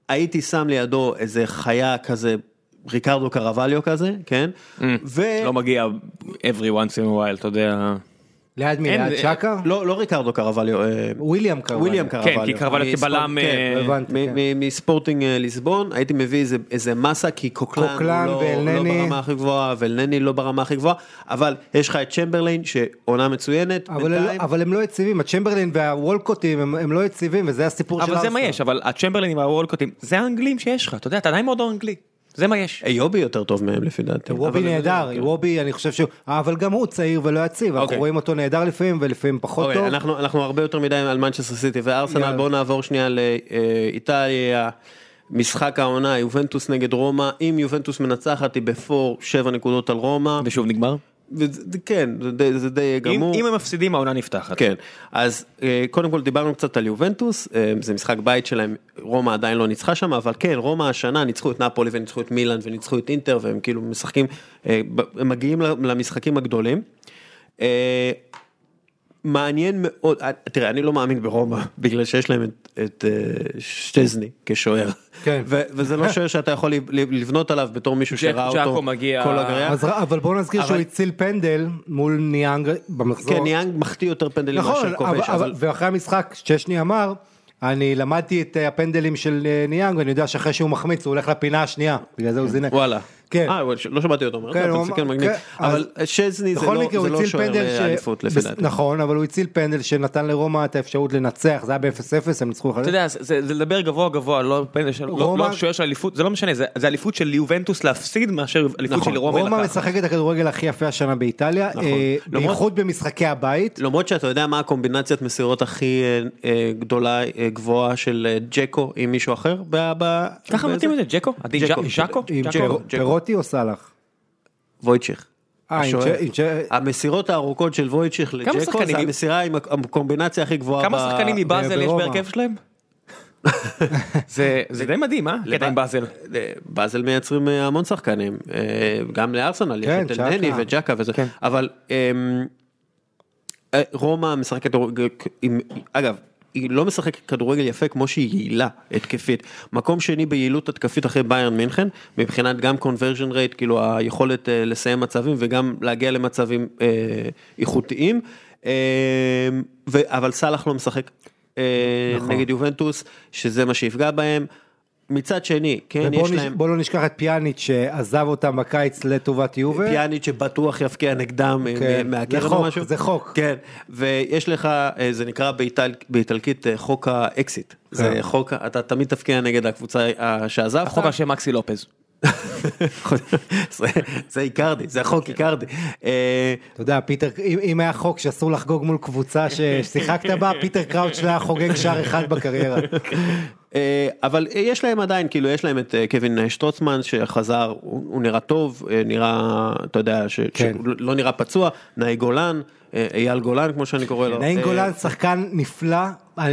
הייתי שם לידו איזה חיה כזה, ריקרדו קרווליו כזה, כן? לא מגיע every once in a while, אתה יודע. ליד מי? ליד שקה? לא ריקרדו קרווליו. וויליאם קרווליו. כן, כי קרווליו כבלם. מספורטינג ליסבון, הייתי מביא איזה מסה, כי קוקלן לא ברמה הכי גבוהה, ולנני לא ברמה הכי גבוהה, אבל יש לך את צ'מברליין, שעונה מצוינת. אבל הם לא יציבים, הצ'מברליין והוולקוטים הם לא יציבים, וזה הסיפור של אבל זה מה יש, אבל הצ'מברליין והוולקוטים, זה האנגלים שיש לך, אתה יודע, אתה עדיין מאוד אנגלי. זה מה יש. איובי יותר טוב מהם לפי דעתי. וובי נהדר, וובי אני חושב שהוא, אבל גם הוא צעיר ולא יציב, אנחנו רואים אותו נהדר לפעמים ולפעמים פחות טוב. אנחנו הרבה יותר מדי על מנצ'סטר סיטי וארסנל, בואו נעבור שנייה לאיטליה, משחק העונה, יובנטוס נגד רומא, אם יובנטוס מנצחת היא בפור 7 נקודות על רומא. ושוב נגמר? כן, זה די גמור. אם הם מפסידים העונה נפתחת. כן, אז קודם כל דיברנו קצת על יובנטוס, זה משחק בית שלהם, רומא עדיין לא ניצחה שם, אבל כן, רומא השנה ניצחו את נאפולי וניצחו את מילאן וניצחו את אינטר, והם כאילו משחקים, הם מגיעים למשחקים הגדולים. מעניין מאוד, תראה, אני לא מאמין ברומא, בגלל שיש להם את שטזני כשוער. כן. וזה לא שוער שאתה יכול לבנות עליו בתור מישהו שראה אותו כל הגריה. אבל בואו נזכיר שהוא הציל פנדל מול ניאנג במחזור. כן, ניאנג מחטיא יותר פנדלים מאשר כובש. ואחרי המשחק, ששני אמר, אני למדתי את הפנדלים של ניאנג, ואני יודע שאחרי שהוא מחמיץ, הוא הולך לפינה השנייה, בגלל זה הוא זינק. וואלה. כן. לא שמעתי אותו, אבל זה כן מגניב. אבל שזני זה לא שוער לאליפות לפי דעתי. נכון, אבל הוא הציל פנדל שנתן לרומא את האפשרות לנצח, זה היה ב-0-0, הם ניצחו אחד. אתה יודע, זה לדבר גבוה, לא פנדל של, לא שוער של אליפות, זה לא משנה, זה אליפות של יובנטוס להפסיד מאשר אליפות של רומא לקחת. רומא משחק את הכדורגל הכי יפה השנה באיטליה, בייחוד במשחקי הבית. למרות שאתה יודע מה הקומבינציית מסירות הכי גבוהה של ג'קו עם מישהו אחר? ככה מתאים את זה, ג'קו? פירוטי או סלח? וויצ'יך. המסירות הארוכות של וויצ'יך לג'קו זה המסירה עם הקומבינציה הכי גבוהה. כמה שחקנים מבאזל יש בהרכב שלהם? זה די מדהים, קטע עם באזל. באזל מייצרים המון שחקנים, גם לארסנל, יש את אלנני וג'קה וזה, אבל רומא משחקת, אגב, היא לא משחקת כדורגל יפה כמו שהיא יעילה התקפית. מקום שני ביעילות התקפית אחרי ביירן מינכן, מבחינת גם conversion rate, כאילו היכולת לסיים מצבים וגם להגיע למצבים איכותיים, אבל סלח לא משחק נגד יובנטוס, שזה מה שיפגע בהם. מצד שני, כן, יש להם... בוא לא נשכח את פיאניץ' שעזב אותם בקיץ לטובת יובה. פיאניץ' שבטוח יפקיע נגדם מהקרן או משהו. זה חוק. כן, ויש לך, זה נקרא באיטלקית חוק האקסיט. זה חוק, אתה תמיד תפקיע נגד הקבוצה שעזבת. החוק השם מקסי לופז. זה איקרדי, זה החוק איקרדי. אתה יודע, פיטר, אם היה חוק שאסור לחגוג מול קבוצה ששיחקת בה, פיטר קראוץ' לא היה חוגג שער אחד בקריירה. אבל יש להם עדיין, כאילו יש להם את קווין שטרוצמן שחזר, הוא נראה טוב, נראה, אתה יודע, לא נראה פצוע, נאי גולן, אייל גולן כמו שאני קורא לו. נאי גולן שחקן נפלא,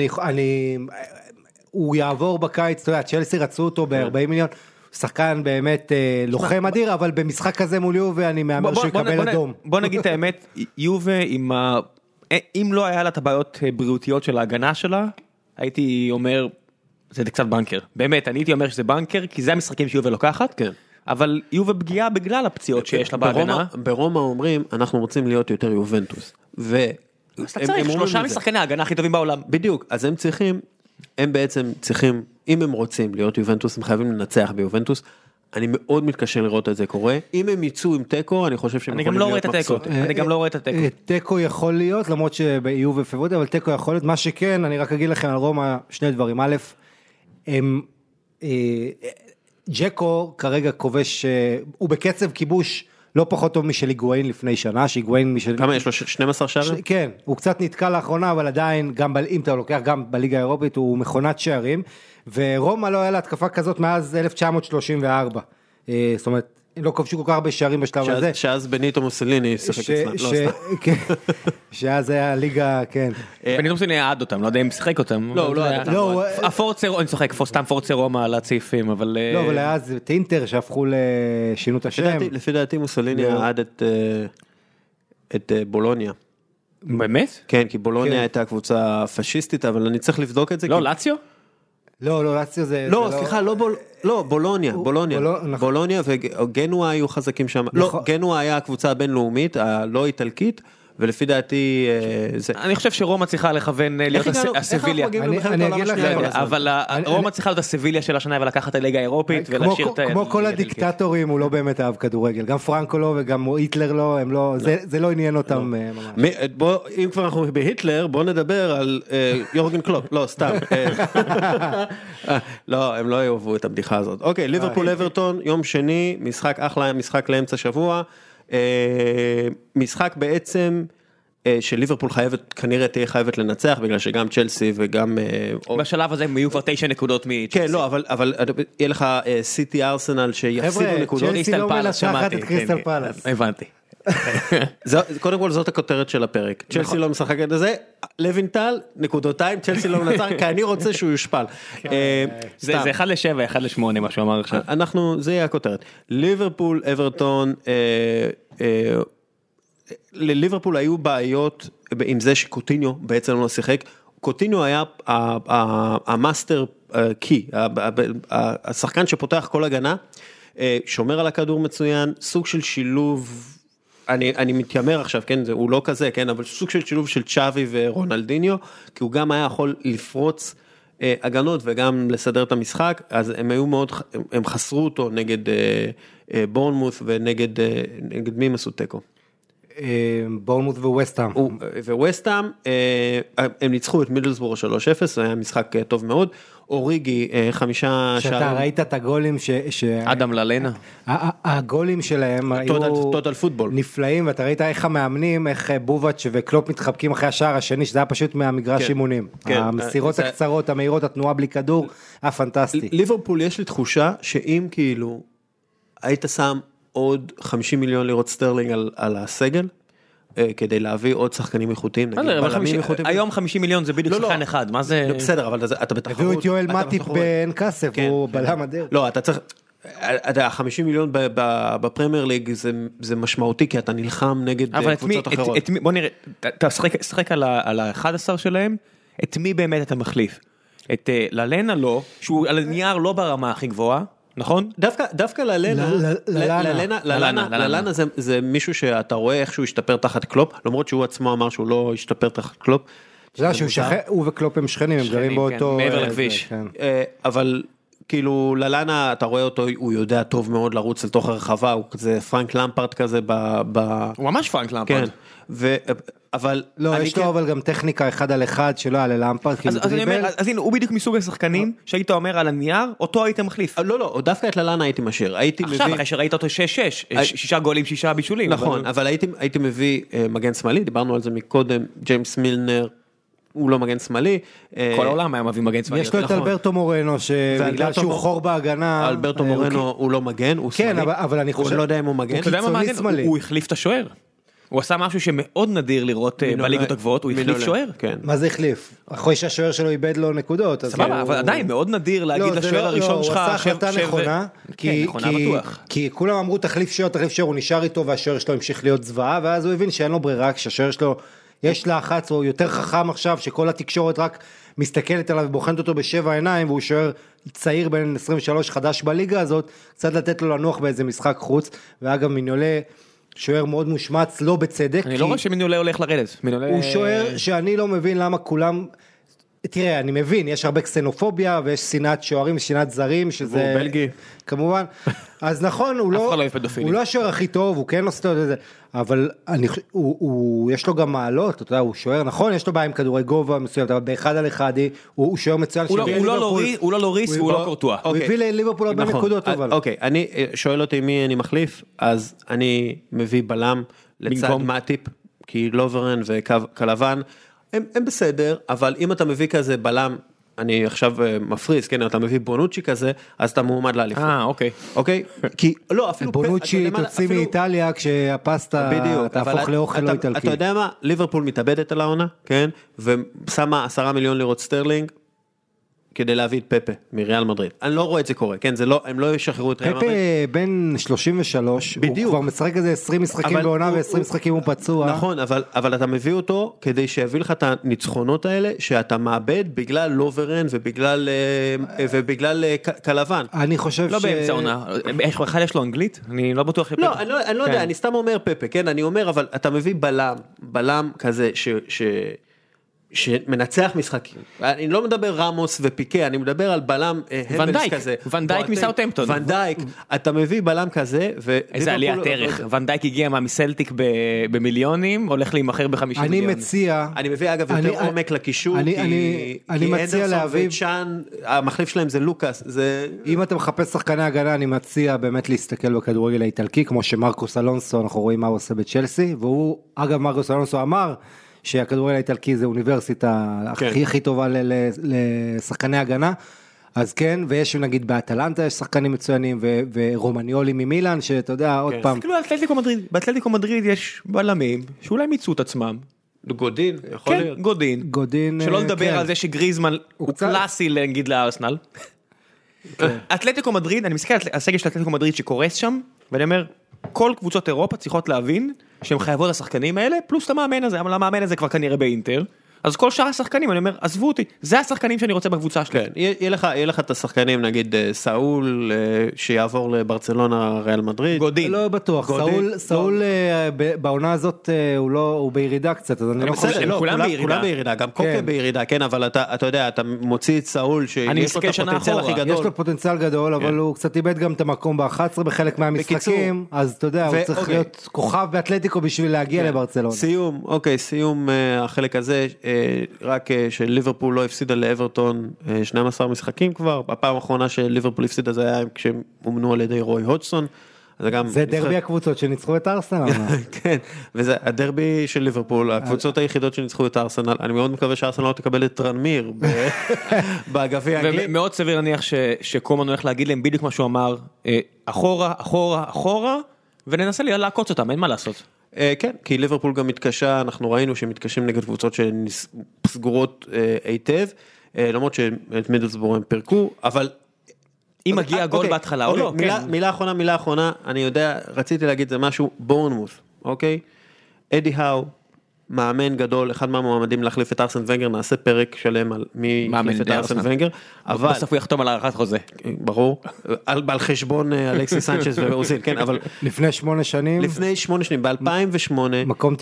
הוא יעבור בקיץ, אתה יודע, צ'לסי רצו אותו ב-40 מיליון, שחקן באמת לוחם אדיר, אבל במשחק כזה מול יובה אני מאמר שהוא יקבל אדום. בוא נגיד את האמת, יובה, אם לא היה לה את הבעיות בריאותיות של ההגנה שלה, הייתי אומר, זה קצת בנקר. באמת, אני הייתי אומר שזה בנקר, כי זה המשחקים שיובה לוקחת, כן. אבל יובה פגיעה בגלל הפציעות שיש לה בהגנה. ברומא אומרים, אנחנו רוצים להיות יותר יובנטוס. אז אתה צריך 3 משחקני ההגנה הכי טובים בעולם. בדיוק, אז הם בעצם צריכים, אם הם רוצים להיות יובנטוס, הם חייבים לנצח ביובנטוס. אני מאוד מתקשר לראות את זה קורה. אם הם יצאו עם טקו, אני חושב שהם יכולים להיות מבסוטים. אני גם לא רואה את הטקו. טקו יכול להיות, למרות שיהיו בפבודי, אבל טקו יכול להיות. מה שכן, אני רק אגיד לכם על רומא שני דברים. א', ג'קו כרגע כובש, הוא בקצב כיבוש לא פחות טוב משל היגואין לפני שנה, שהיגואין משל... כמה יש לו? 12 שערים? כן, הוא קצת נתקע לאחרונה, אבל עדיין, גם אם אתה לוקח גם בליגה האירופית, הוא מכונת שערים, ורומא לא היה לה התקפה כזאת מאז 1934. זאת אומרת, לא כבשו כל כך הרבה שערים בשלב הזה. שאז בניטו מוסליני שיחק אצלם, לא סתם. שאז היה ליגה, כן. בניטו מוסליני עד אותם, לא יודע אם שיחק אותם. לא, אני צוחק, סתם פורצה רומא על הצעיפים, אבל... לא, אבל היה אז את אינטר שהפכו לשינות השם. לפי דעתי מוסליני עד את בולוניה. באמת? כן, כי בולוניה הייתה קבוצה פשיסטית, אבל אני צריך לבדוק את זה. לא, לאציו? לא, לאציו זה... לא, סליחה, לא, בולוניה, בולוניה וגנואה היו חזקים שם, לא, גנואה היה הקבוצה הבינלאומית, הלא איטלקית, ולפי דעתי זה... אני חושב שרומא צריכה לכוון להיות הסביליה. אני אגיד לך... אבל רומא צריכה להיות הסביליה של השנה ולקחת את הליגה האירופית ולהשאיר את... כמו כל הדיקטטורים הוא לא באמת אהב כדורגל, גם פרנקו לא וגם היטלר לא, זה לא עניין אותם ממש. אם כבר אנחנו בהיטלר, בוא נדבר על יורגן קלופ, לא, סתם. לא, הם לא יאהבו את הבדיחה הזאת. אוקיי, ליברפול אברטון, יום שני, משחק אחלה, משחק לאמצע שבוע. משחק בעצם שליברפול כנראה תהיה חייבת לנצח, בגלל שגם צ'לסי וגם... בשלב הזה הם יהיו כבר 9 נקודות מצ'לסי. כן, לא, אבל יהיה לך סיטי ארסנל שיפסידו נקודות. חבר'ה, צ'לסי לא מנצחת את קריסטל פלאס. הבנתי. קודם כל זאת הכותרת של הפרק. צ'לסי לא משחקת לזה, לוינטל, נקודותיים, צ'לסי לא מנצח, כי אני רוצה שהוא יושפל. זה 1-7, 1-8, מה שהוא אמר עכשיו. זה יהיה הכותרת. ליברפול, אברטון, לליברפול היו בעיות עם זה שקוטיניו בעצם לא שיחק. קוטיניו היה המאסטר קי, השחקן שפותח כל הגנה, שומר על הכדור מצוין, סוג של שילוב, אני מתיימר עכשיו, כן, הוא לא כזה, כן, אבל סוג של שילוב של צ'אבי ורונלדיניו, כי הוא גם היה יכול לפרוץ הגנות וגם לסדר את המשחק, אז הם היו מאוד, הם חסרו אותו נגד בורנמות' ונגד מי הם עשו תיקו? בורנמות' וווסטהאם. וווסטהאם, הם ניצחו את מידלסבורו 3-0, זה היה משחק טוב מאוד, אוריגי 5 שערים. שאתה ראית את הגולים אדם ללנה. הגולים שלהם היו נפלאים, ואתה ראית איך המאמנים, איך בובץ' וקלופ מתחבקים אחרי השער השני, שזה היה פשוט מהמגרש אימונים. המסירות הקצרות, המהירות, התנועה בלי כדור, היה פנטסטי. ליברפול יש לי תחושה שאם כאילו היית שם עוד 50 מיליון לירות סטרלינג על הסגל, כדי להביא עוד שחקנים איכותיים. היום 50 מיליון זה בדיוק שחקן אחד, מה זה? בסדר, אבל אתה בתחרות. הביאו את יואל מטיפ בן כסף, הוא בלם אדיר. לא, אתה צריך, 50 מיליון בפרמייר ליג זה משמעותי, כי אתה נלחם נגד קבוצות אחרות. בוא נראה, אתה שחק על ה-11 שלהם, את מי באמת אתה מחליף? את ללנה לא, שהוא על הנייר לא ברמה הכי גבוהה, נכון? דווקא ללנה זה מישהו שאתה רואה איך שהוא השתפר תחת קלופ, למרות שהוא עצמו אמר שהוא לא השתפר תחת קלופ. הוא וקלופ הם שכנים, הם גרים באותו... מעבר לכביש. אבל כאילו ללנה, אתה רואה אותו, הוא יודע טוב מאוד לרוץ לתוך הרחבה, הוא כזה פרנק למפרט כזה הוא ממש פרנק למפרט. אבל לא, יש לו אבל גם טכניקה 1-1 שלא היה ללמפרד. אז הנה, הוא בדיוק מסוג השחקנים שהיית אומר על הנייר, אותו היית מחליף. לא, דווקא את ללנה הייתי משאיר. עכשיו, אחרי שראית אותו 6-6, 6 גולים, 6 בישולים. נכון, אבל הייתי מביא מגן שמאלי, דיברנו על זה מקודם, ג'יימס מילנר, הוא לא מגן שמאלי. כל העולם היה מביא מגן שמאלי. יש לו את אלברטו מורנו, שבגלל שהוא חור בהגנה... אלברטו מורנו הוא לא מגן, הוא שמאלי. כן, אבל אני חושב... הוא לא יודע אם הוא מגן. אתה יודע מה מעניין? הוא החליף את השוער. הוא עשה משהו שמאוד נדיר לראות בליגות הגבוהות, הוא החליף שוער. מה זה החליף? אחרי שהשוער שלו איבד לו נקודות. סבבה, אבל עדיין מאוד נדיר להגיד לשוער הראשון שלך... הוא עשה החלטה נכונה, כי כולם אמרו תחליף שוער, הוא נשאר איתו והשוער שלו המשיך להיות זוועה, ואז הוא הבין שאין לו ברירה, כשהשוער שלו יש לחץ, הוא יותר חכם עכשיו, שכל התקשורת רק מסתכלת עליו ובוחנת אותו בשבע עיניים, והוא שוער צעיר בין 23 חדש בליגה הזאת, קצת לתת לו לנוח באיזה משחק חוץ, ואגב מיניולה שוער מאוד מושמץ, לא בצדק. אני לא רואה שמיניולה הולך לרדת. הוא שוער שאני לא מבין למה כולם... תראה, אני מבין, יש הרבה קסנופוביה, ויש שנאת שוערים, שנאת זרים, שזה... והוא בלגי. כמובן. אז נכון, הוא לא השוער הכי טוב, הוא כן עושה את זה, אבל יש לו גם מעלות, אתה יודע, הוא שוער, נכון, יש לו בעיה עם כדורי גובה מסוים, אבל באחד על אחד, הוא שוער מצוין. הוא לא לוריס והוא לא קורטואה. הוא הביא לליברפול הרבה נקודות, אבל. אוקיי, אני שואל אותי מי אני מחליף, אז אני מביא בלם לצד מאטיפ, כי לוברן וקלבן, הם בסדר, אבל אם אתה מביא כזה בלם, אני עכשיו מפריז, כן, אתה מביא בונוצ'י כזה, אז אתה מועמד לאליפות. אוקיי. אוקיי? כי, לא, אפילו... בונוצ'י תוציא מאיטליה, כשהפסטה תהפוך לאוכל לא איטלקי. אתה יודע מה? ליברפול מתאבדת על העונה, כן? ושמה 10 מיליון לירות סטרלינג, כדי להביא את פפה מריאל מדריד. אני לא רואה את זה קורה, כן? הם לא ישחררו את ריאל מדריד. פפה בן 33, הוא כבר משחק איזה 20 משחקים בעונה ו20 משחקים הוא פצוע. נכון, אבל אתה מביא אותו כדי שיביא לך את הניצחונות האלה, שאתה מאבד בגלל לוברן ובגלל קלבן. אני חושב לא באמצע עונה. יש לו אנגלית? אני לא בטוח. לא, אני לא יודע, אני סתם אומר פפה, כן? אני אומר, אבל אתה מביא בלם כזה שמנצח משחקים. אני לא מדבר רמוס ופיקה, אני מדבר על בלם המלס כזה. ונדייק מסאוטהמפטון. ונדייק, אתה מביא בלם כזה, איזה עליית ערך. ונדייק הגיע מסלטיק במיליונים, הולך להימכר ב50 מיליון. אני מציע... אני מביא אגב יותר עומק לקישור, כי אנדרסון וצ'אן, המחליף שלהם זה לוקאס. אם אתה מחפש שחקני הגנה, אני מציע באמת להסתכל בכדורגל האיטלקי, כמו שמרקוס אלונסו, אנחנו רואים מה הוא עושה בצ'לסי, והוא, אגב מרקוס אלונסו אמר, שהכדורגל האיטלקי זה אוניברסיטה הכי טובה לשחקני הגנה, אז כן, ויש נגיד באטלנטה יש שחקנים מצוינים, ורומניולי ממילאן, שאתה יודע, עוד פעם. תסתכלו על באתלטיקו מדריד יש בלמים, שאולי מיצו את עצמם. גודין, יכול להיות. גודין. שלא לדבר על זה שגריזמן הוא קלאסי להגיד לארסנל. אתלטיקו מדריד, אני מסתכל על הסגל של אתלטיקו מדריד שקורס שם, ואני אומר, כל קבוצות אירופה צריכות להבין שהן חייבות השחקנים האלה, פלוס המאמן הזה, אבל המאמן הזה כבר כנראה באינטר, אז כל שאר השחקנים, אני אומר, עזבו אותי, זה השחקנים שאני רוצה בקבוצה שלי. כן, יהיה לך את השחקנים, נגיד סאול, שיעבור לברצלונה, ריאל מדריד. גודין. לא בטוח, סאול בעונה הזאת, הוא בירידה קצת, אז אני לא חושב. כולם בירידה, גם קוקה בירידה, כן, אבל אתה יודע, אתה מוציא את סאול, שיש לו את הפוטנציאל הכי גדול. יש לו פוטנציאל גדול, אבל הוא קצת איבד גם את המקום ב-11 בחלק מהמשחקים, אז אתה יודע, הוא צריך להיות כוכב באתלטיקו בשביל להגיע לברצלונה. סיום החלק הזה, רק שליברפול לא הפסידה לאברטון 12 משחקים כבר, בפעם האחרונה שליברפול הפסידה זה היה כשהם אומנו על ידי רוי הודסון. זה דרבי הקבוצות שניצחו את ארסנל. כן, וזה הדרבי של ליברפול, הקבוצות היחידות שניצחו את ארסנל, אני מאוד מקווה שארסנל לא תקבל את רנמיר בגביע האנגלי. ומאוד סביר להניח שקומן הולך להגיד להם בדיוק מה שהוא אמר, אחורה, אחורה, אחורה, וננסה לעקוץ אותם, אין מה לעשות. כן, כי ליברפול גם מתקשה, אנחנו ראינו שמתקשים נגד קבוצות שסגורות היטב, למרות שאת מידלסבורו הם פרקו, אבל... אם מגיע גול בהתחלה או לא, כן. מילה אחרונה, אני יודע, רציתי להגיד זה משהו, בורנמות', אוקיי? אדי האו, מאמן גדול, אחד מהמועמדים להחליף את ארסן ונגר, נעשה פרק שלם על מי יחליף את ארסן ונגר, אבל... בסוף הוא יחתום על הארכת חוזה. ברור, על חשבון אלכסיס סנצ'ז ואוזיל, כן, אבל... לפני 8 שנים, ב-2008, מקום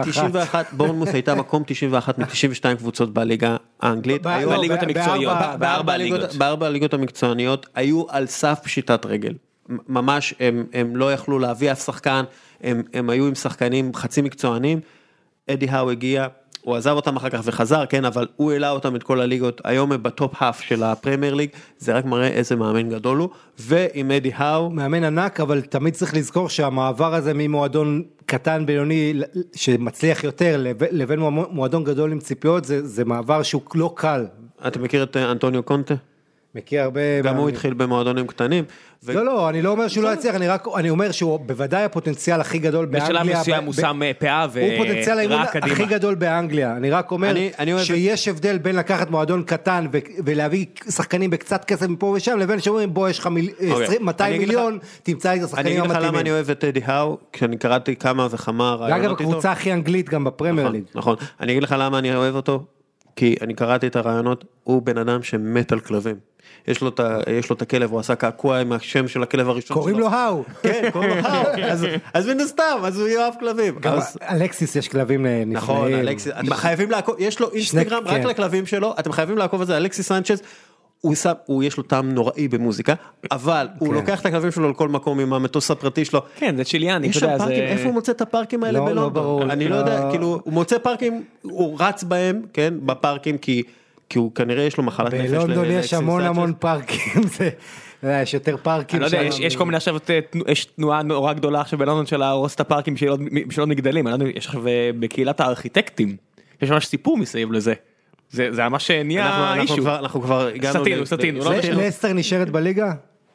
91, בורנמות' הייתה מקום 91 מ-92 קבוצות בליגה האנגלית. בליגות המקצועיות, בארבע הליגות המקצועניות, היו על סף פשיטת רגל. ממש, הם לא יכלו להביא אף שחקן, הם היו עם שחקנים חצי מקצוענים, אדי האו הגיע, הוא עזב אותם אחר כך וחזר, כן, אבל הוא העלה אותם את כל הליגות, היום הם בטופ האף של הפרמייר ליג, זה רק מראה איזה מאמן גדול הוא, ועם אדי האו... מאמן ענק, אבל תמיד צריך לזכור שהמעבר הזה ממועדון קטן בינוני, שמצליח יותר, לבין מועדון גדול עם ציפיות, זה מעבר שהוא לא קל. אתה מכיר את אנטוניו קונטה? מכיר הרבה... גם הוא התחיל במועדונים קטנים. לא, אני לא אומר שהוא לא יצליח, אני אומר שהוא בוודאי הפוטנציאל הכי גדול באנגליה. בשלב מסוים הוא שם פאה וראה קדימה. הוא פוטנציאל האימון הכי גדול באנגליה. אני רק אומר שיש הבדל בין לקחת מועדון קטן ולהביא שחקנים בקצת כסף מפה ושם, לבין שאומרים בוא יש לך 200 מיליון, תמצא את השחקנים המתאימים. אני אגיד לך למה אני אוהב את אדי האו, כשאני קראתי כמה וכמה רעיונות איתו. אגב, הקבוצה הכי אנגלית גם בפרמייר ליג. נכון, אני אגיד לך למה אני אוהב אותו, כי אני קראתי את הרעיונות, הוא בן אדם שמת על כלבים. יש לו את הכלב, הוא עשה קעקוע עם השם של הכלב הראשון שלו. קוראים לו האו. כן, קוראים לו האו. אז מן הסתם, אז הוא יאהב כלבים. גם אלכסיס יש כלבים נפלאים. נכון, אלכסיס, אתם חייבים לעקוב, יש לו אינסטגרם רק לכלבים שלו, אתם חייבים לעקוב את זה, אלכסיס סנצ'ז, יש לו טעם נוראי במוזיקה, אבל הוא לוקח את הכלבים שלו לכל מקום עם המטוס הפרטי שלו. כן, זה צ'יליאני. יש שם פארקים, איפה הוא מוצא את הפארקים האלה בלונדון? אני לא יודע, כאילו, הוא מוצא פארקים, הוא רץ בהם, כן, בפארקים, כי הוא כנראה יש לו מחלת נפש. בלונדון יש המון פארקים, יש יותר פארקים. אני לא יודע, יש כל מיני עכשיו, יש תנועה נורא גדולה עכשיו בלונדון של להרוס את הפארקים שלא מגדלים, יש עכשיו בקהילת הארכיטקטים, יש ממש סיפור מסביב לזה. זה ממש נהיה אישו. אנחנו כבר הגענו... סטינו. לסטר נשארת בליגה?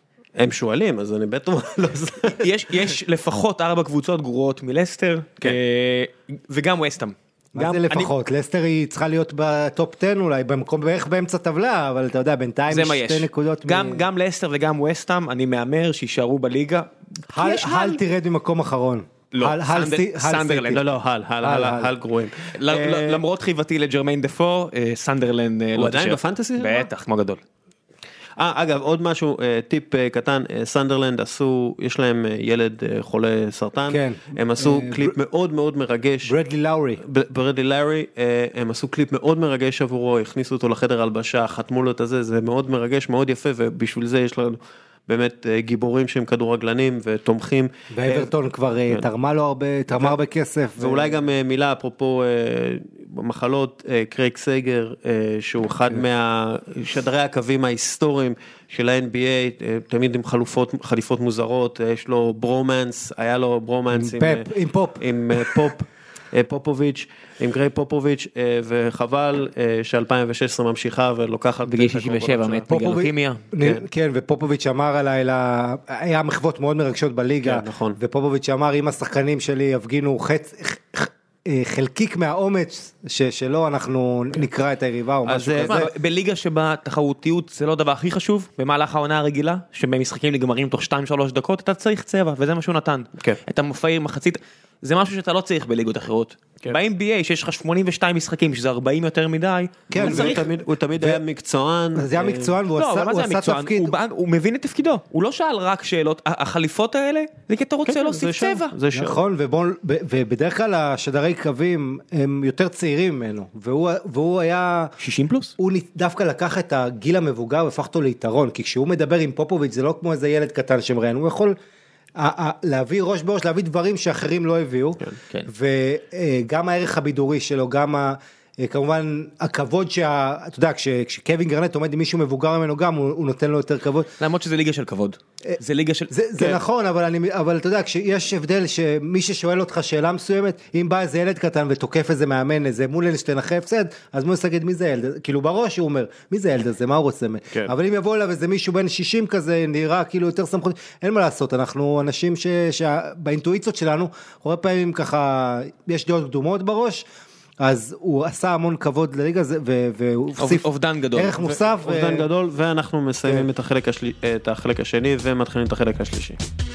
הם שואלים, אז אני בטח לא זה. יש לפחות 4 קבוצות גרועות מלסטר, וגם וסטהאם. מה זה לפחות? לסטר היא צריכה להיות בטופ 10 אולי, במקום בערך באמצע טבלה, אבל אתה יודע, בינתיים זה יש מה שתי יש. נקודות. גם לסטר וגם וסטהאם, אני מאמר שישארו בליגה. הל תרד ממקום אחרון. לא, סנדרלנד. לא, הל גרועים. למרות חיבתי לג'רמיין דפו, סנדרלנד לא תשאר. הוא עדיין בפנטסי? בטח, כמו גדול. אגב, עוד משהו, טיפ קטן, סנדרלנד עשו, יש להם ילד חולה סרטן, הם עשו קליפ מאוד מאוד מרגש. ברדלי לאורי, הם עשו קליפ מאוד מרגש עבורו, הכניסו אותו לחדר הלבשה, חתמו לו את זה מאוד מרגש, מאוד יפה, ובשביל זה יש לנו באמת גיבורים שהם כדורגלנים ותומכים. ואברטון כבר תרמה הרבה כסף. ואולי גם מילה, אפרופו מחלות, קרייג סייגר, שהוא אחד מהשדרי הקווים ההיסטוריים של ה-NBA, תמיד עם חליפות מוזרות, יש לו ברומנס, היה לו ברומנס עם פופוביץ', עם גריי פופוביץ', וחבל ש2016 ממשיכה ולוקחת בגיל 67 מת בגלל כימיה. כן, ופופוביץ' אמר עליי, היה מחוות מאוד מרגשות בליגה, ופופוביץ' אמר, אם השחקנים שלי יפגינו חלקיק מהאומץ שלא אנחנו נקרא את היריבה או משהו כזה. בליגה שבה תחרותיות זה לא הדבר הכי חשוב, במהלך העונה הרגילה, שבמשחקים נגמרים תוך 2-3 דקות, אתה צריך צבע, וזה מה שהוא נתן. אתה מופעיר מחצית, זה משהו שאתה לא צריך בליגות אחרות. ב-NBA שיש לך 82 משחקים, שזה 40 יותר מדי, הוא תמיד היה מקצוען. זה היה מקצוען, והוא עשה תפקיד. הוא מבין את תפקידו, הוא לא שאל רק שאלות, החליפות האלה, זה כי אתה רוצה להוסיף צבע. נכון, ובדרך כלל השדרי קווים הם יותר צעירים ממנו, והוא היה... 60 פלוס? הוא דווקא לקח את הגיל המבוגר והפך אותו ליתרון, כי כשהוא מדבר עם פופוביץ' זה לא כמו איזה ילד קטן שמראיין, הוא יכול... להביא ראש בראש, להביא דברים שאחרים לא הביאו, וגם הערך הבידורי שלו, גם כמובן הכבוד אתה יודע, כשקווין גרנט עומד עם מישהו מבוגר ממנו גם, הוא נותן לו יותר כבוד. למרות שזה ליגה של כבוד. זה ליגה של... זה נכון, אבל אתה יודע, כשיש הבדל שמי ששואל אותך שאלה מסוימת, אם בא איזה ילד קטן ותוקף איזה מאמן, איזה מולנשטיין אחרי הפסד, אז מי יסגד מי זה ילד? כאילו בראש הוא אומר, מי זה ילד הזה, מה הוא רוצה? אבל אם יבוא אליו איזה מישהו בן 60 כזה, נראה כאילו יותר סמכות, אין מה לעשות, אנחנו אנשים שבאינטואיציות שלנו, הרבה פעמים ככה, יש דעות קדומות בראש, אז הוא עשה המון כבוד לליגה הזה, והוא הוסיף ערך מוסף. אובדן גדול, ואנחנו מסיימים את החלק השני, ומתחילים את החלק השלישי.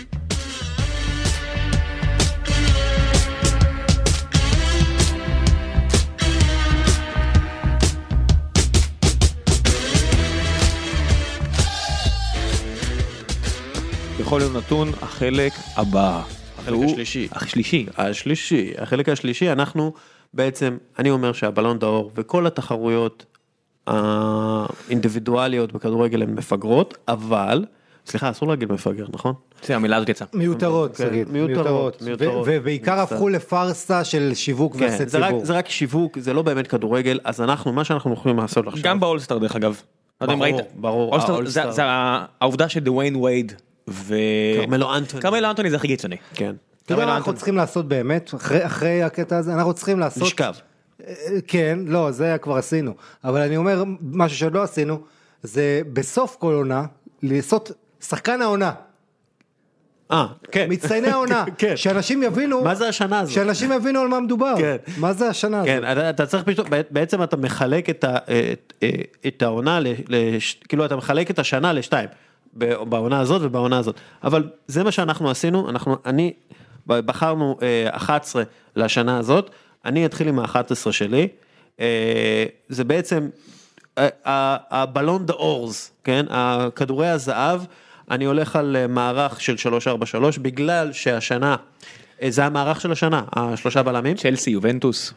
בכל יום נתון, החלק הבא. החלק השלישי. החלק השלישי, אנחנו... בעצם, אני אומר שהבלון ד'אור וכל התחרויות האינדיבידואליות בכדורגל הן מפגרות, אבל, סליחה, אסור להגיד מפגר, נכון? המילה הזאת יצאה. מיותרות, ובעיקר הפכו לפרסה של שיווק ועשה ציבור. זה רק שיווק, זה לא באמת כדורגל, אז מה שאנחנו יכולים לעשות עכשיו. גם באולסטאר דרך אגב. ברור. זה העובדה שדוויין וייד קרמלו אנטוני זה הכי קיצוני. כן. אתה יודע מה אנחנו צריכים לעשות באמת, אחרי הקטע הזה, אנחנו צריכים לעשות... לשכב. כן, לא, זה כבר עשינו, אבל אני אומר, משהו שעוד לא עשינו, זה בסוף כל עונה, לעשות שחקן העונה. כן. מצטייני העונה, שאנשים יבינו... מה זה השנה הזאת? שאנשים יבינו על מה מדובר. מה זה השנה הזאת? כן, אתה צריך פשוט, בעצם אתה מחלק את העונה, כאילו אתה מחלק את השנה לשתיים. בעונה הזאת ובעונה הזאת, אבל זה מה שאנחנו עשינו, בחרנו 11 לשנה הזאת, אני אתחיל עם ה-11 שלי, זה בעצם הבלון ד'אורס, כן, הכדורי הזהב, אני הולך על מערך של 3-4-3, בגלל שהשנה, זה המערך של השנה, השלושה בלמים. צ'לסי, יובנטוס,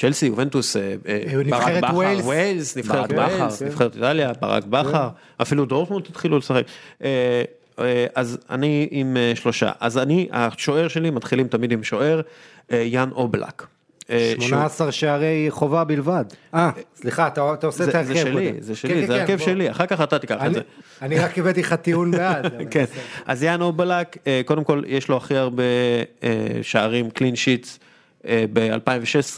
נבחרת ווילס, נבחרת איטליה, ברק בכר, אפילו דורטמונד התחילו לשחק, אז אני עם 3, אז השוער שלי מתחילים תמיד עם שוער, יאן אובלק. 18 שערי חובה בלבד. סליחה, אתה עושה את ההרכב. זה שלי, זה הרכב שלי, אחר כך אתה תיקח את זה. אני רק הבאתי לך טיעון בעד. כן, אז יאן אובלק, קודם כל יש לו הכי הרבה שערים, קלין שיטס, ב-2016,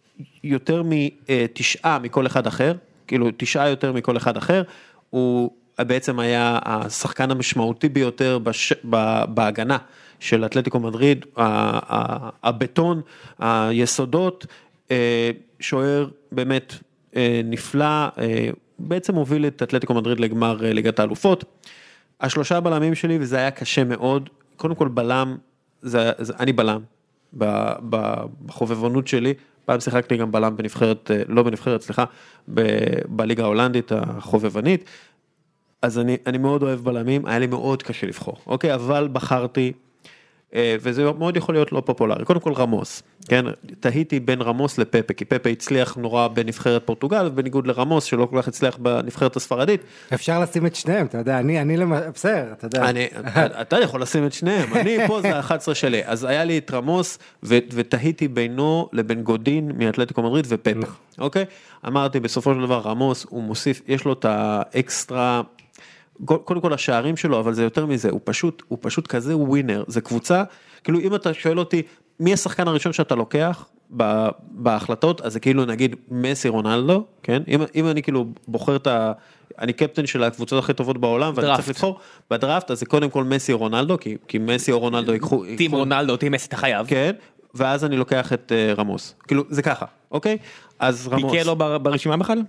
יותר מ9 מכל אחד אחר, כאילו 9 יותר מכל אחד אחר, הוא בעצם היה השחקן המשמעותי ביותר בהגנה של אתלטיקו מדריד, הבטון, היסודות, שוער באמת נפלא, בעצם הוביל את אתלטיקו מדריד לגמר ליגת האלופות. השלושה בלמים שלי, וזה היה קשה מאוד, קודם כל בלם, אני בלם, בחובבנות שלי, פעם שיחקתי גם בלם בנבחרת, לא בנבחרת, סליחה, בליגה ההולנדית החובבנית, אז אני מאוד אוהב בלמים, היה לי מאוד קשה לבחור, אוקיי, אבל בחרתי, וזה מאוד יכול להיות לא פופולרי, קודם כל רמוס, כן, תהיתי בין רמוס לפפה, כי פפה הצליח נורא בנבחרת פורטוגל, ובניגוד לרמוס שלא כל כך הצליח בנבחרת הספרדית. אפשר לשים את שניהם, אתה יודע, אני בסדר, אתה יודע. אתה יכול לשים את שניהם, אני פה זה ה-11 שלי, אז היה לי את רמוס, ותהיתי בינו לבין גודין מאתלטיקו מדריד ופפה, אוקיי? אמרתי בסופו של דבר רמוס, הוא מוסיף, יש לו את האקסטרה, קודם כל השערים שלו, אבל זה יותר מזה, הוא פשוט כזה ווינר, זה קבוצה, כאילו אם אתה שואל אותי, מי השחקן הראשון שאתה לוקח בהחלטות, אז זה כאילו נגיד מסי רונלדו, כן? אם אני כאילו בוחר אני קפטן של הקבוצות הכי טובות בעולם, ואני צריך לבחור בדראפט, אז זה קודם כל מסי רונלדו, כי מסי או רונלדו ייקחו... טים רונלדו, טים מסי אתה חייב. כן, ואז אני לוקח את רמוס, כאילו זה ככה, אוקיי? אז רמוס... פיקה לא ברשימה בכלל?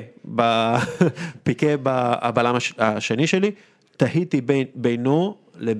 פיקה הבלם השני שלי, תהיתי בינו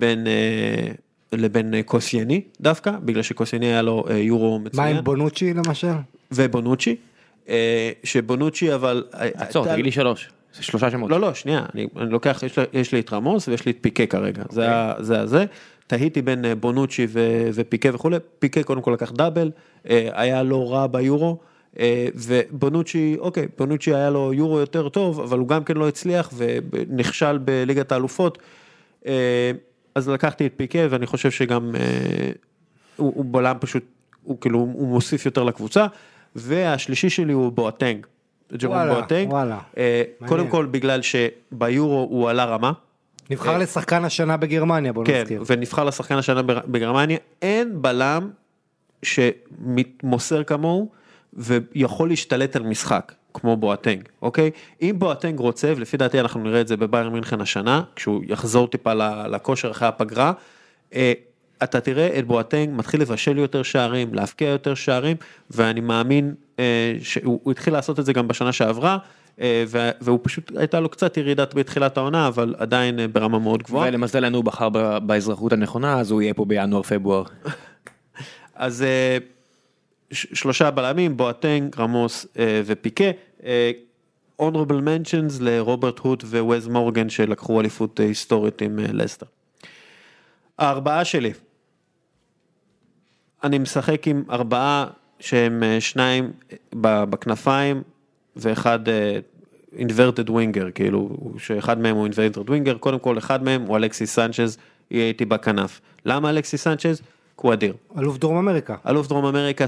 לבין קוסייני דווקא, בגלל שקוסייני היה לו יורו מצוין. מה עם בונוצ'י למשל? ובונוצ'י, שבונוצ'י אבל... עצור, תגיד לי 3. זה 3 שמות. לא, שנייה, אני לוקח, יש לי את רמוס ויש לי את פיקה כרגע, זה. תהיתי בין בונוצ'י ופיקה וכו', פיקה קודם כל לקח דאבל, היה לא רע ביורו, ובונוצ'י, אוקיי, בונוצ'י היה לו יורו יותר טוב, אבל הוא גם כן לא הצליח, ונכשל בליגת האלופות, אז לקחתי את פיקה, ואני חושב שגם, הוא בלם פשוט, הוא מוסיף יותר לקבוצה, והשלישי שלי הוא בואטנג, ג'רום בואטנג, קודם כל בגלל שביורו הוא עלה רמה, נבחר לשחקן השנה בגרמניה, בוא נזכיר. כן, ונבחר לשחקן השנה בגרמניה, אין בלם שמוסר כמוהו, ויכול להשתלט על משחק, כמו בואטנג, אוקיי? אם בואטנג רוצה, ולפי דעתי אנחנו נראה את זה בביירן מינכן השנה, כשהוא יחזור טיפה לכושר אחרי הפגרה, אתה תראה את בואטנג מתחיל לבשל יותר שערים, להפקיע יותר שערים, ואני מאמין שהוא התחיל לעשות את זה גם בשנה שעברה, והוא פשוט הייתה לו קצת ירידת בתחילת העונה, אבל עדיין ברמה מאוד גבוהה. ולמזלנו הוא בחר באזרחות הנכונה, אז הוא יהיה פה בינואר פברואר. אז 3 בלמים, בואטנג, רמוס ופיקה, honorable mentions לרוברט הוט וווז מורגן שלקחו אליפות היסטורית עם לסטר. 4 שלי, אני משחק עם 4 שהם 2 בכנפיים, ואחד inverted winger, כאילו, שאחד מהם הוא inverted winger, קודם כל אחד מהם הוא אלכסיס סנצ'ז, יהיה איתי בכנף. למה אלכסיס סנצ'ז? כי הוא אדיר. אלוף דרום אמריקה. אלוף דרום אמריקה,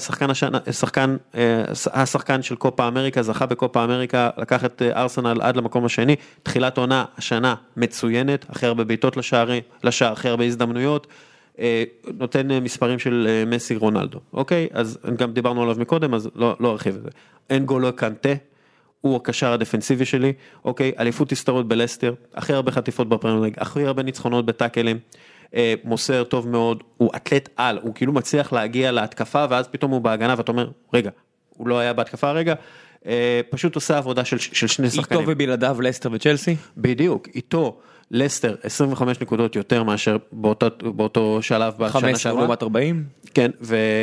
השחקן של קופה אמריקה, זכה בקופה אמריקה, לקח את ארסנל עד למקום השני, תחילת עונה, השנה מצוינת, הכי הרבה בעיטות לשער, הכי הרבה הזדמנויות, נותן מספרים של מסי רונלדו, אוקיי? אז גם דיברנו עליו מקודם, אז לא ארחיב את זה. אנגולו קנטה, הוא הקשר הדפנסיבי שלי, אוקיי? אליפות היסטורית בלסטר, הכי הרבה חטיפות בפרמייר ליג, הכי הרבה ניצחונות בטאקלים, מוסר טוב מאוד, הוא אתלט על, הוא כאילו מצליח להגיע להתקפה, ואז פתאום הוא בהגנה, ואתה אומר, רגע, הוא לא היה בהתקפה רגע, פשוט עושה עבודה של שני שחקנים. איתו ובלעדיו לסטר וצ'לסי? בדיוק, איתו לסטר 25 נקודות יותר מאשר באותו שלב בשנה שעברה. 15 לעומת 40? כן,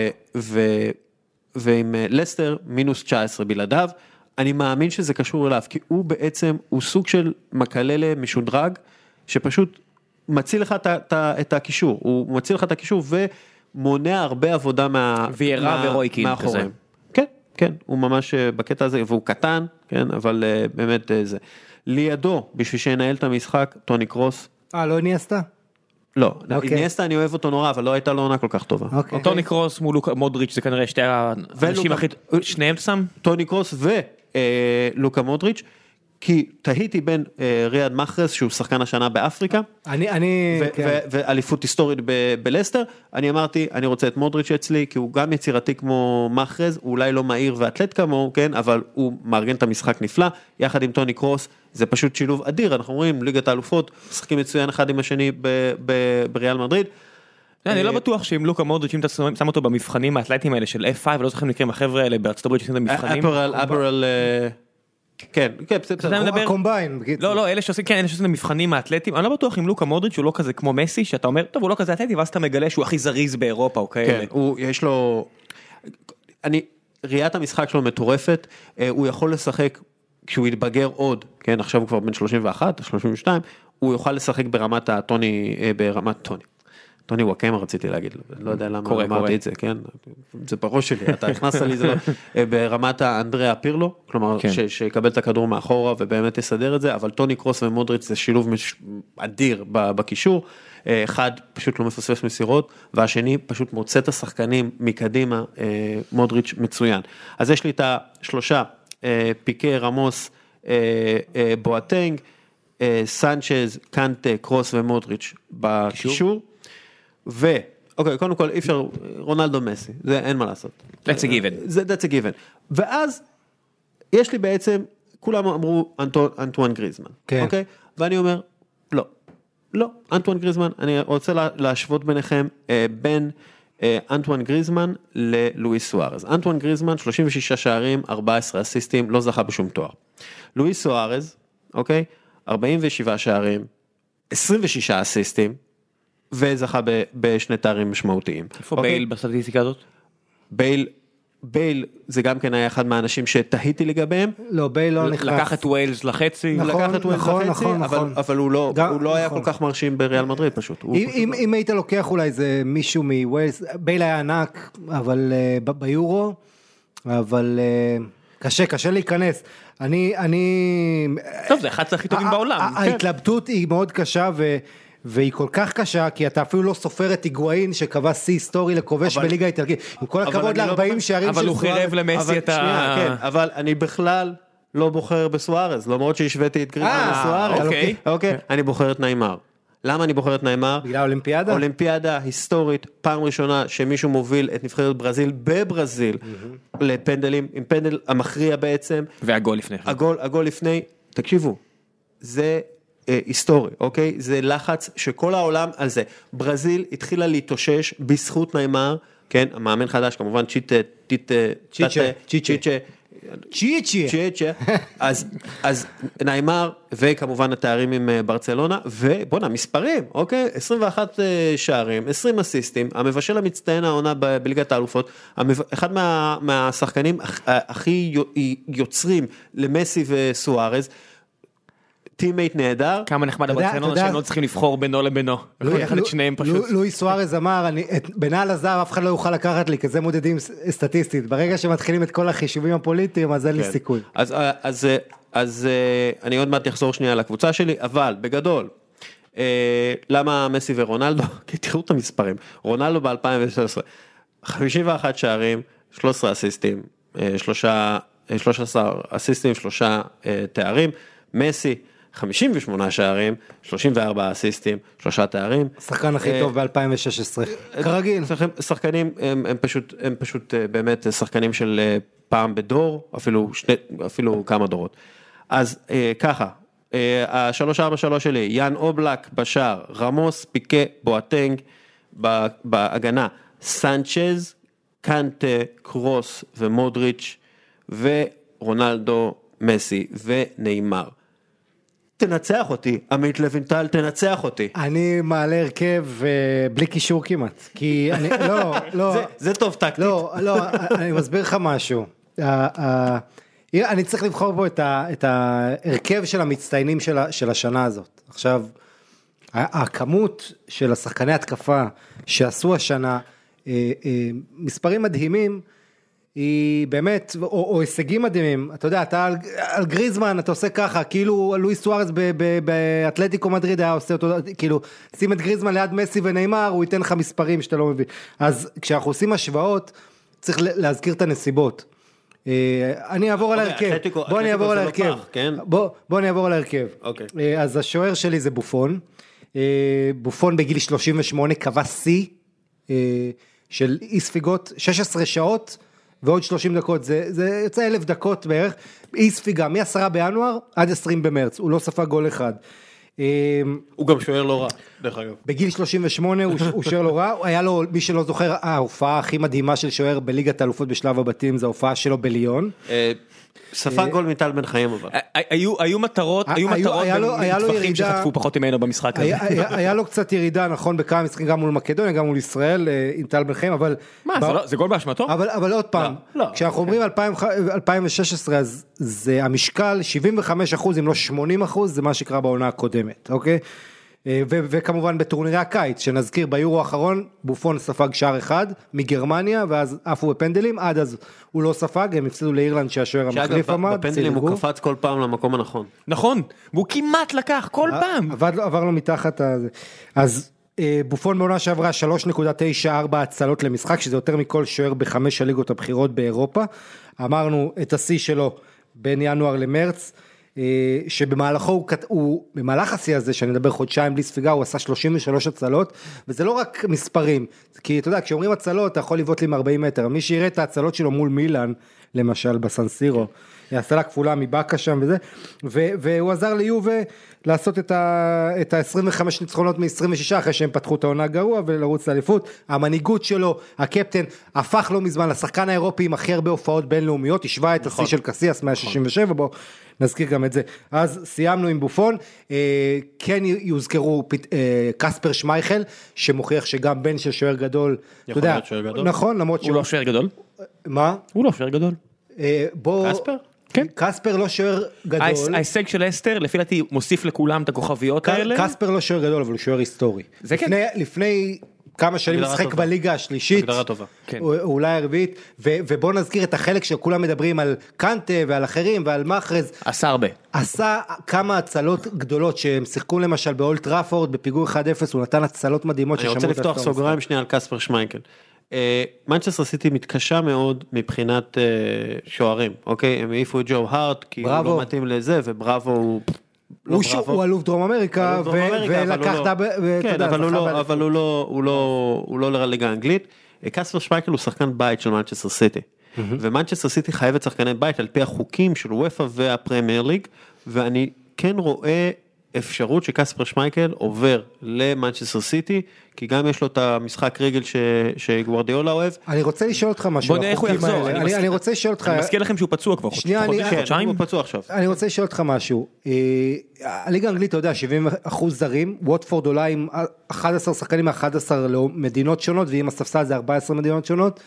ועם לסטר מינוס 19 בלעדיו, אני מאמין שזה קשור אליו, כי הוא בעצם, הוא סוג של מקללה משודרג, שפשוט מציל לך את הקישור, הוא מציל לך את הקישור, ומונע הרבה עבודה וירה ורוי קין כזה. כן, כן, הוא ממש בקטע הזה, והוא קטן, כן, אבל באמת זה. לידו, בשביל שינהל את המשחק, טוני קרוס. לא ניאסטה? לא, ניאסטה אני אוהב אותו נורא, אבל לא הייתה לו עונה כל כך טובה. טוני קרוס מול מודריץ' זה כנראה שתי האנשים הכי... שניהם שם? טוני קרוס ולוקה מודריץ', כי תהיתי בין ריאד מחרז, שהוא שחקן השנה באפריקה, ואליפות היסטורית בלסטר, אני אמרתי, אני רוצה את מודריץ' אצלי, כי הוא גם יצירתי כמו מחרז, הוא אולי לא מהיר ואתלט כמוהו, כן, אבל הוא מארגן את המשחק נפלא, יחד עם טוני קרוס, זה פשוט שילוב אדיר, אנחנו רואים, ליגת האלופות, משחקים מצוין אחד עם השני בריאל מדריד. אני לא בטוח שאם לוקה מודריץ', אם אתה שם אותו במבחנים האתלטיים האלה של F5, ולא זוכרים לקרוא החבר'ה האלה בארצות הברית שעושים את המבחנים. אפרל, כן, הקומביין. לא, אלה שעושים את המבחנים האתלטיים, אני לא בטוח אם לוקה מודריץ' הוא לא כזה כמו מסי, שאתה אומר, טוב, הוא לא כזה אתלטי, ואז אתה מגלה שהוא הכי זריז באירופה, או כאלה. כן, יש לו, ראיית המשחק שלו מטורפת, הוא יכול לשחק, כשהוא יתבגר עוד, כן, עכשיו הוא כבר בן 31, 32, הוא יוכל לשחק ברמת טוני וואקמה רציתי להגיד, לא יודע למה אמרתי את זה, כן? זה בראש שלי, אתה הכנסת לי, זה לא, ברמת האנדריה פירלו, כלומר, שיקבל את הכדור מאחורה ובאמת יסדר את זה, אבל טוני קרוס ומודריץ' זה שילוב אדיר בקישור, אחד פשוט לא מפספס מסירות, והשני פשוט מוצא את השחקנים מקדימה, מודריץ' מצוין. אז יש לי את השלושה, פיקה, רמוס, בואטנג, סנצ'ז, קנטה, קרוס ומודריץ' בקישור, אוקיי, קודם כל אי אפשר, רונלדו מסי, זה אין מה לעשות. That's a given. That's a given. ואז, יש לי בעצם, כולם אמרו אנטואן גריזמן, אוקיי? ואני אומר, לא, אנטואן גריזמן, אני רוצה להשוות ביניכם בין אנטואן גריזמן ללואיס סוארז. אנטואן גריזמן, 36 שערים, 14 אסיסטים, לא זכה בשום תואר. לואיס סוארז, אוקיי? 47 שערים, 26 אסיסטים, וזכה בשני תארים משמעותיים. איפה בייל בסטטיסטיקה הזאת? בייל זה גם כן היה אחד מהאנשים שתהיתי לגביהם. לא, בייל לא נכנס. לקח את ווילס לחצי. אבל הוא לא היה כל כך מרשים בריאל מדריד פשוט. אם היית לוקח אולי זה מישהו מווילס, בייל היה ענק, אבל ביורו, אבל קשה להיכנס. טוב, זה אחד הכי טובים בעולם. ההתלבטות היא מאוד קשה והיא כל כך קשה, כי אתה אפילו לא סופר את היגואין שקבע סי היסטורי לכובש בליגה האיטלקית, עם כל הכבוד ל-40 שערים אבל הוא חירב למסי את ה... אבל אני בכלל לא בוחר בסוארז, למרות שהשוויתי את גריזמן לסוארז. אוקיי, אני בוחר את ניימר. למה אני בוחר את ניימר? בגלל אולימפיאדה? אולימפיאדה היסטורית, פעם ראשונה שמישהו מוביל את נבחרת ברזיל בברזיל לפנדלים, עם פנדל המכריע בעצם. והגול לפני. הגול לפני, תקשיבו, זה היסטורי, אוקיי? זה לחץ שכל העולם על זה. ברזיל התחילה להתאושש בזכות ניימר, כן? המאמן חדש, כמובן צ'יצ'ה. אז ניימר, וכמובן התארים עם ברצלונה, ובוא'נה, מספרים, אוקיי? 21 שערים, 20 אסיסטים, המבשל המצטיין העונה בליגת האלופות, אחד מהשחקנים הכי יוצרים למסי וסוארז, טימייט נהדר. כמה נחמד הברצלונה שהם לא צריכים לבחור בינו לבינו. יחד את שניהם פשוט. לואיס סוארז אמר, בנעל הזהב אף אחד לא יוכל לקחת לי, כזה מודדים סטטיסטית. ברגע שמתחילים את כל החישובים הפוליטיים, אז אין לי סיכוי. אז אני עוד מעט אחזור שנייה לקבוצה שלי, אבל בגדול, למה מסי ורונלדו? כי תראו את המספרים. רונלדו ב-2016, 51 שערים, 13 אסיסטים, 13 אסיסטים, 3 תארים. מסי, 58 שערים, 34 אסיסטים, 3 תארים. השחקן הכי טוב ב-2016, כרגיל. שחקנים הם פשוט באמת שחקנים של פעם בדור, אפילו כמה דורות. אז ככה, ה-3-4-3 שלי, יאן אובלק בשער, רמוס, פיקה, בואטנג בהגנה, סנצ'ז, קנטה, קרוס ומודריץ' ורונלדו, מסי וניימר. תנצח אותי, עמית לוינטל, תנצח אותי. אני מעלה הרכב בלי קישור כמעט, כי אני, לא. זה טוב טקטית. לא, אני מסביר לך משהו. אני צריך לבחור בו את ההרכב של המצטיינים של השנה הזאת. עכשיו, הכמות של השחקני התקפה שעשו השנה, מספרים מדהימים, היא באמת, או הישגים מדהימים, אתה יודע, אתה על גריזמן, אתה עושה ככה, כאילו לואיס סוארז באתלטיקו מדריד היה עושה אותו, כאילו, שים את גריזמן ליד מסי וניימר, הוא ייתן לך מספרים שאתה לא מבין. אז כשאנחנו עושים השוואות, צריך להזכיר את הנסיבות. אני אעבור על ההרכב, בוא אני אעבור על ההרכב, בוא אני אעבור על ההרכב, אז השוער שלי זה בופון, בופון בגיל 38 קבע שיא של אי ספיגות, 16 שעות ועוד 30 דקות, זה יוצא 1,000 דקות בערך, אי ספיגה, מ-10 בינואר עד 20 במרץ, הוא לא ספג גול אחד. הוא גם שוער לא רע, דרך אגב. בגיל 38 הוא שוער לא רע, היה לו, מי שלא זוכר, ההופעה הכי מדהימה של שוער בליגת האלופות בשלב הבתים, זה ההופעה שלו בליון. ספג גול מטל בן חיים אבל. היו מטרות ומטווחים שחטפו פחות ממנו במשחק הזה. היה לו קצת ירידה, נכון, בכמה משחקים, גם מול מקדוניה, גם מול ישראל, עם טל בן חיים, אבל... מה, זה גול באשמתו? אבל עוד פעם, כשאנחנו אומרים 2016, אז זה המשקל, 75%, אם לא 80%, זה מה שקרה בעונה הקודמת, אוקיי? וכמובן בטורנירי הקיץ, שנזכיר ביורו האחרון, בופון ספג שער אחד מגרמניה, ואז עפו בפנדלים, עד אז הוא לא ספג, הם הפסידו לאירלנד שהשוער המחליף עמד. בפנדלים הוא קפץ כל פעם למקום הנכון. נכון, והוא כמעט לקח כל פעם. עבר לו מתחת, אז בופון בעונה שעברה 3.94 הצלות למשחק, שזה יותר מכל שוער ב5 הליגות הבכירות באירופה. אמרנו את השיא שלו בין ינואר למרץ, שבמהלכו במהלך השיא הזה, שאני מדבר חודשיים בלי ספיגה, הוא עשה 33 הצלות, וזה לא רק מספרים, כי אתה יודע, כשאומרים הצלות, אתה יכול לבעוט לי מ-40 מטר, מי שיראה את ההצלות שלו מול מילאן, למשל בסנסירו, הצלה כפולה מבאקה שם וזה, והוא עזר ליובה לעשות את ה-25 ניצחונות מ-26, אחרי שהם פתחו את העונה גרוע, ולרוץ לאליפות, המנהיגות שלו, הקפטן, הפך לו מזמן לשחקן האירופי עם הכי הרבה הופעות בינלאומיות, השווה את השיא של קסיאס 167, בוא נזכיר גם את זה. אז סיימנו עם בופון, כן יוזכרו קספר שמייכל, שמוכיח שגם בן של שוער גדול, יכול להיות שוער גדול. נכון, למרות הוא לא שוער גדול? מה? הוא לא שוער גדול. קספר? כן. קספר לא שוער גדול. ההישג של אסתר, לפי דעתי, מוסיף לכולם את הכוכביות האלה. קספר לא שוער גדול, אבל הוא שוער היסטורי. זה כן. לפני כמה שנים משחק בליגה השלישית, הגדרה טובה. אולי הרביעית, ובוא נזכיר את החלק שכולם מדברים על קנטה ועל אחרים ועל מחרז. עשה הרבה. עשה כמה הצלות גדולות שהם שיחקו למשל באולד טראפורד, בפיגור 1-0, הוא נתן הצלות מדהימות. אני רוצה לפתוח סוגריים שנייה על קספר שמייקל. מנצ'סטר סיטי מתקשה מאוד מבחינת שוערים, אוקיי? הם העיפו את ג'ו הארט, כי הוא לא מתאים לזה, ובראבו הוא אלוף דרום אמריקה, ולקח כן, אבל הוא לא לליגה האנגלית. קספר שמייקל הוא שחקן בית של מנצ'סטר סיטי, ומנצ'סטר סיטי חייבת שחקני בית על פי החוקים של וופא והפרמייר ליג, ואני כן רואה אפשרות שקספר שמייקל עובר למנצ'סטר סיטי, כי גם יש לו את המשחק רגל שגוארדיולה אוהב. אני רוצה לשאול אותך משהו. בוא נראה איך הוא יחזור. אני רוצה לשאול אותך. אני מזכיר לכם שהוא פצוע כבר. שנייה, הוא פצוע עכשיו. אני רוצה לשאול אותך משהו. הליגה האנגלית, אתה יודע, 70% זרים, ווטפורד עולה עם 11 שחקנים מ-11 מדינות שונות, ועם הספסל זה 14 מדינות שונות.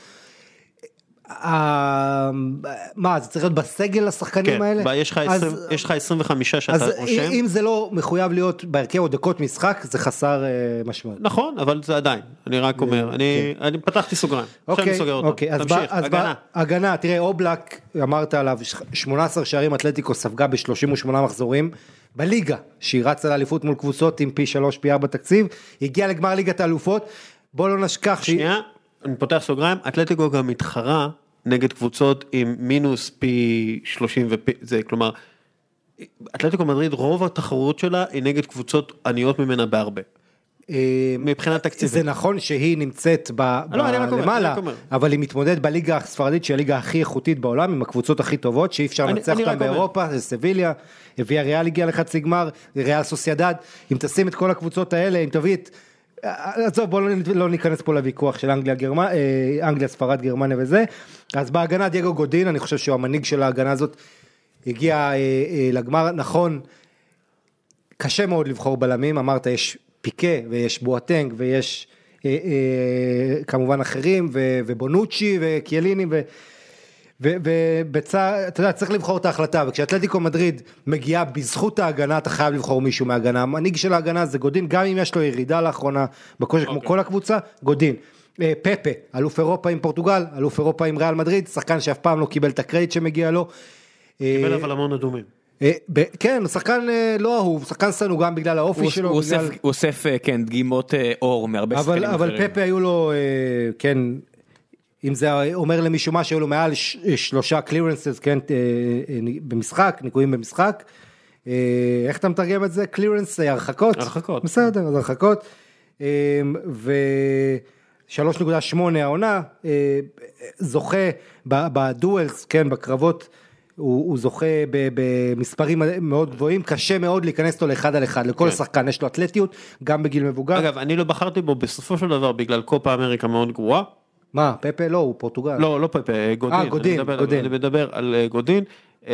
מה, זה צריך להיות בסגל לשחקנים האלה? כן, יש לך 25 שאתה רושם. אם זה לא מחויב להיות בהרכב או דקות משחק, זה חסר משמעות. נכון, אבל זה עדיין, אני רק אומר, אני פתחתי סוגריים, עכשיו אני סוגר אותו, תמשיך, הגנה. הגנה, תראה, אובלק, אמרת עליו, 18 שערים אתלטיקו ספגה ב-38 מחזורים, בליגה, שהיא רצה לאליפות מול קבוצות עם פי 3, פי 4 תקציב, הגיעה לגמר ליגת האלופות, בוא לא נשכח שנייה, אני פותח סוגריים, אתלטיקו גם מתחרה נגד קבוצות עם מינוס פי 30 וזה, כלומר, אתלטיקו מדריד, רוב התחרות שלה היא נגד קבוצות עניות ממנה בהרבה. מבחינת תקציבים. זה נכון שהיא נמצאת למעלה, אבל היא מתמודדת בליגה הספרדית, שהיא הליגה הכי איכותית בעולם, עם הקבוצות הכי טובות, שאי אפשר לנצח אותם באירופה, זה סביליה, הביאה ריאל הגיעה לחצי גמר, ריאל סוסיידד, אם תשים את כל הקבוצות האלה, אם תביא את עזוב, בואו לא ניכנס פה לוויכוח של אנגליה, ספרד, גרמניה וזה. אז בהגנה דייגו גודין, אני חושב שהוא המנהיג של ההגנה הזאת, הגיע לגמר, נכון, קשה מאוד לבחור בלמים, אמרת יש פיקה ויש בואטנג ויש כמובן אחרים, ובונוצ'י וקיאליני ובצער, אתה יודע, צריך לבחור את ההחלטה, וכשאתלטיקו מדריד מגיעה בזכות ההגנה, אתה חייב לבחור מישהו מההגנה, המנהיג של ההגנה זה גודין, גם אם יש לו ירידה לאחרונה, בכושר כמו כל הקבוצה, גודין. פפה, אלוף אירופה עם פורטוגל, אלוף אירופה עם ריאל מדריד, שחקן שאף פעם לא קיבל את הקרדיט שמגיע לו. קיבל אבל המון אדומים. כן, שחקן לא אהוב, שחקן סנו גם בגלל האופי שלו. הוא אוסף, כן, דגימות אור מהרבה שחקנים אחרים. אבל פפה היו לו, כן, אם זה אומר למישהו מה שהיו לו מעל 3 clearances, כן, במשחק, ניקויים במשחק, איך אתה מתרגם את זה? clearance, הרחקות? הרחקות. בסדר, אז הרחקות, ו3.8 העונה, זוכה בדואלס, כן, בקרבות, הוא זוכה במספרים מאוד גבוהים, קשה מאוד להיכנס לו לאחד על אחד, לכל שחקן יש לו אתלטיות, גם בגיל מבוגר. אגב, אני לא בחרתי בו בסופו של דבר, בגלל קופה אמריקה מאוד גרועה. מה, פפה? לא, הוא פורטוגל. לא פפה, גודין. גודין. אני מדבר על גודין,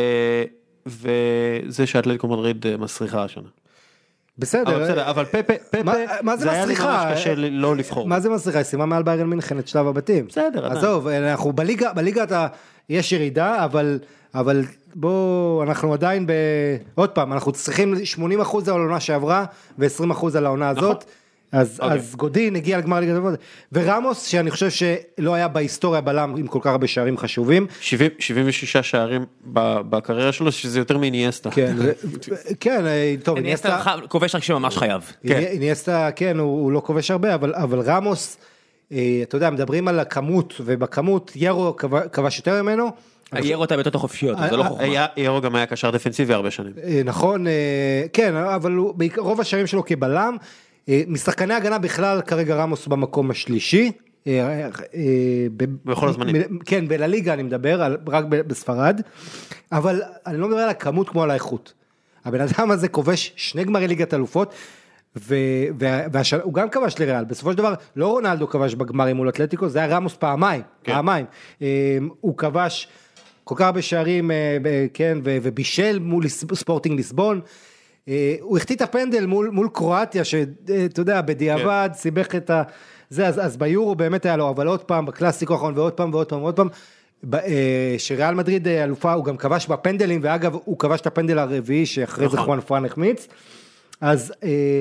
וזה שאתלטיקו מדריד מסריחה השנה. בסדר. אבל פפה, זה היה לי ממש קשה לא לבחור. מה זה מסריחה? היא סיימה מעל ביירן מינכן את שלב הבתים. בסדר, עדיין. עזוב, אנחנו בליגה יש ירידה, אבל בוא, אנחנו עדיין עוד פעם, אנחנו צריכים 80% על העונה שעברה, ו20% על העונה הזאת, אז גודין הגיע לגמר ליגת האלופות, ורמוס, שאני חושב שלא היה בהיסטוריה בלם עם כל כך הרבה שערים חשובים. 76 שערים בקריירה שלו, שזה יותר מאיניאסטה. כן, טוב, איניאסטה כובש רק שממש חייב. איניאסטה, כן, הוא לא כובש הרבה, אבל רמוס, אתה יודע, מדברים על הכמות, ובכמות ירו כבש יותר ממנו. ירו אתה ביתות החופשיות, זה לא חוכמה. ירו גם היה קשר דפנסיבי הרבה שנים. נכון, כן, אבל רוב השערים שלו כבלם, משחקני הגנה בכלל כרגע רמוס במקום השלישי. בכל הזמנים. כן, בלליגה אני מדבר, רק בספרד, אבל אני לא מדבר על הכמות כמו על האיכות. הבן אדם הזה כובש 2 גמרי ליגת אלופות, והוא גם כבש לריאל, בסופו של דבר לא רונלדו כבש בגמרים מול אתלטיקו, זה היה רמוס פעמיים, הוא כבש כל כך הרבה שערים, כן, ובישל מול ספורטינג ליסבון, הוא החטיא את הפנדל מול קרואטיה, שאתה יודע, בדיעבד סיבך את זה, אז ביורו באמת היה לו, אבל עוד פעם, בקלאסיקו האחרון, ועוד פעם, שריאל מדריד אלופה, הוא גם כבש בפנדלים, ואגב, הוא כבש את הפנדל הרביעי, שאחרי זה חואן פרן החמיץ, אז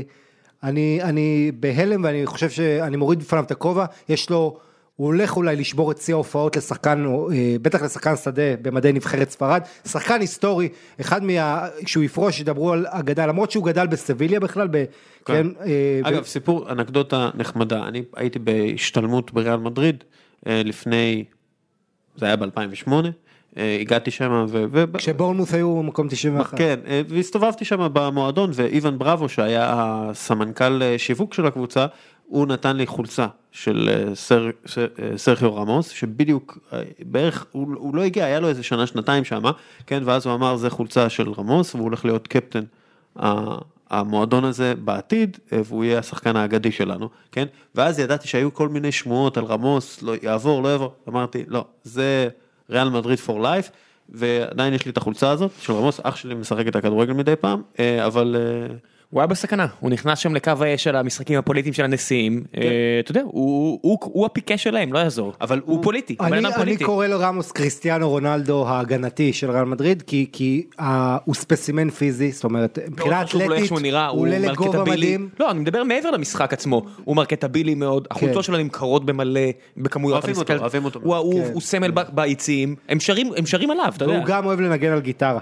אני בהלם, ואני חושב שאני מוריד בפניו את הכובע, יש לו, הוא הולך אולי לשבור את שיא ההופעות לשחקן, בטח לשחקן שדה במדי נבחרת ספרד, שחקן היסטורי, כשהוא יפרוש ידברו על אגדה, למרות שהוא גדל בסביליה בכלל, כן. אגב, סיפור, אנקדוטה נחמדה, אני הייתי בהשתלמות בריאל מדריד, לפני, זה היה ב-2008, הגעתי שם כשבורנמות' היו מקום 91. כן, והסתובבתי שם במועדון, ואיוון בראבו שהיה הסמנכ"ל שיווק של הקבוצה, הוא נתן לי חולצה של סרחיו רמוס, שבדיוק בערך, הוא לא הגיע, היה לו איזה שנה-שנתיים שם, כן, ואז הוא אמר, זה חולצה של רמוס, והוא הולך להיות קפטן המועדון הזה בעתיד, והוא יהיה השחקן האגדי שלנו, כן, ואז ידעתי שהיו כל מיני שמועות על רמוס, לא יעבור, לא יעבור, אמרתי, לא, זה ריאל מדריד for life, ועדיין יש לי את החולצה הזאת, של רמוס, אח שלי משחק את הכדורגל מדי פעם, אבל הוא היה בסכנה, הוא נכנס שם לקו האש של המשחקים הפוליטיים של הנשיאים, אתה יודע, הוא הפיקה שלהם, לא יעזור, אבל הוא פוליטי, אני קורא לו רמוס קריסטיאנו רונלדו ההגנתי של ריאל מדריד, כי הוא ספסימן פיזי, זאת אומרת, מבחינה אתלטית, הוא עולה לגובה מדהים. לא, אני מדבר מעבר למשחק עצמו, הוא מרקטבילי מאוד, החולצות שלו נמכרות במלא, בכמויות, הוא סמל ביציעים, הם שרים עליו, אתה יודע. והוא גם אוהב לנגן על גיטרה.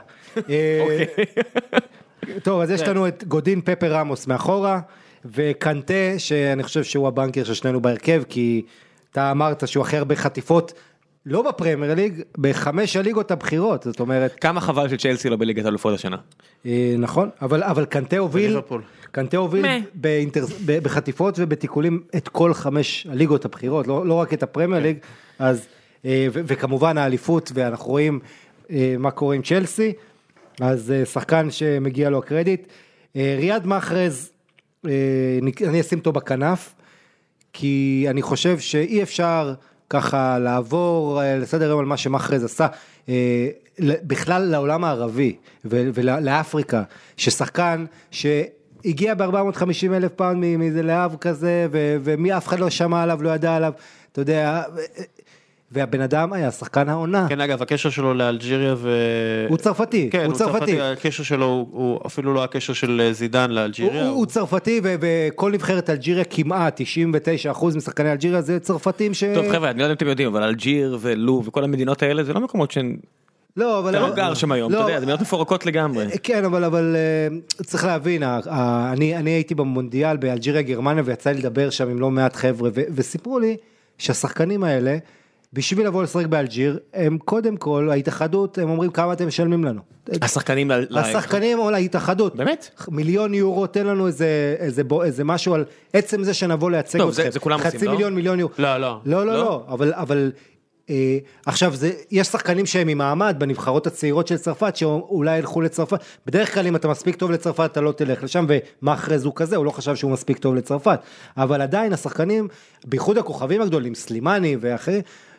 טוב, אז יש לנו את גודין פפה רמוס מאחורה, וקנטה, שאני חושב שהוא הבנקר של שנינו בהרכב, כי אתה אמרת שהוא אחר בחטיפות, לא בפרמייר ליג, ב5 הליגות הבחירות, זאת אומרת. כמה חבל של צ'לסי לא בליגת האלופות השנה. נכון, אבל קנטה הוביל בחטיפות ובתיקולים את כל 5 הליגות הבחירות, לא רק את הפרמייר ליג, אז, וכמובן האליפות, ואנחנו רואים מה קורה עם צ'לסי, אז שחקן שמגיע לו הקרדיט, ריאד מחרז, אני אשים אותו בכנף, כי אני חושב שאי אפשר ככה לעבור לסדר היום על מה שמחרז עשה, בכלל לעולם הערבי ולאפריקה, ששחקן שהגיע ב-450,000 פאונד מאיזה להב כזה, ומי אף אחד לא שמע עליו, לא ידע עליו, אתה יודע, והבן אדם היה שחקן העונה. כן, אגב, הקשר שלו לאלג'יריה הוא צרפתי, כן, הוא צרפתי, הקשר שלו הוא אפילו לא הקשר של זידן לאלג'יריה. הוא צרפתי, וכל נבחרת אלג'יריה כמעט, 99% משחקני אלג'יריה זה צרפתים טוב חבר'ה, אני לא יודע אם אתם יודעים, אבל אלג'יר ולוב וכל המדינות האלה, זה לא מקומות שהן לא, אבל... אתה לא גר שם היום, אתה יודע, זה מדינות מפורקות לגמרי. כן, אבל צריך להבין, אני הייתי במונדיאל באלג'יריה, גרמניה, ויצא לי לדבר שם עם לא מעט חבר'ה, וסיפרו לי שהשחקנים האלה, בשביל לבוא לשחק באלג'יר, הם קודם כל, ההתאחדות, הם אומרים כמה אתם משלמים לנו. השחקנים השחקנים או להתאחדות. באמת? 1,000,000 יורו, תן לנו איזה משהו על עצם זה שנבוא לייצג אתכם. טוב, זה כולם עושים, לא? 500,000 יורו. לא, אבל עכשיו יש שחקנים שהם עם מעמד בנבחרות הצעירות של צרפת שאולי ילכו לצרפת, בדרך כלל אם אתה מספיק טוב לצרפת אתה לא תלך לשם, ומה אחרי זו כזה, הוא לא חשב שהוא מספיק טוב לצרפת, אבל עדיין השחקנים, בייחוד הכוכבים הגדולים, סלימני ואחרי,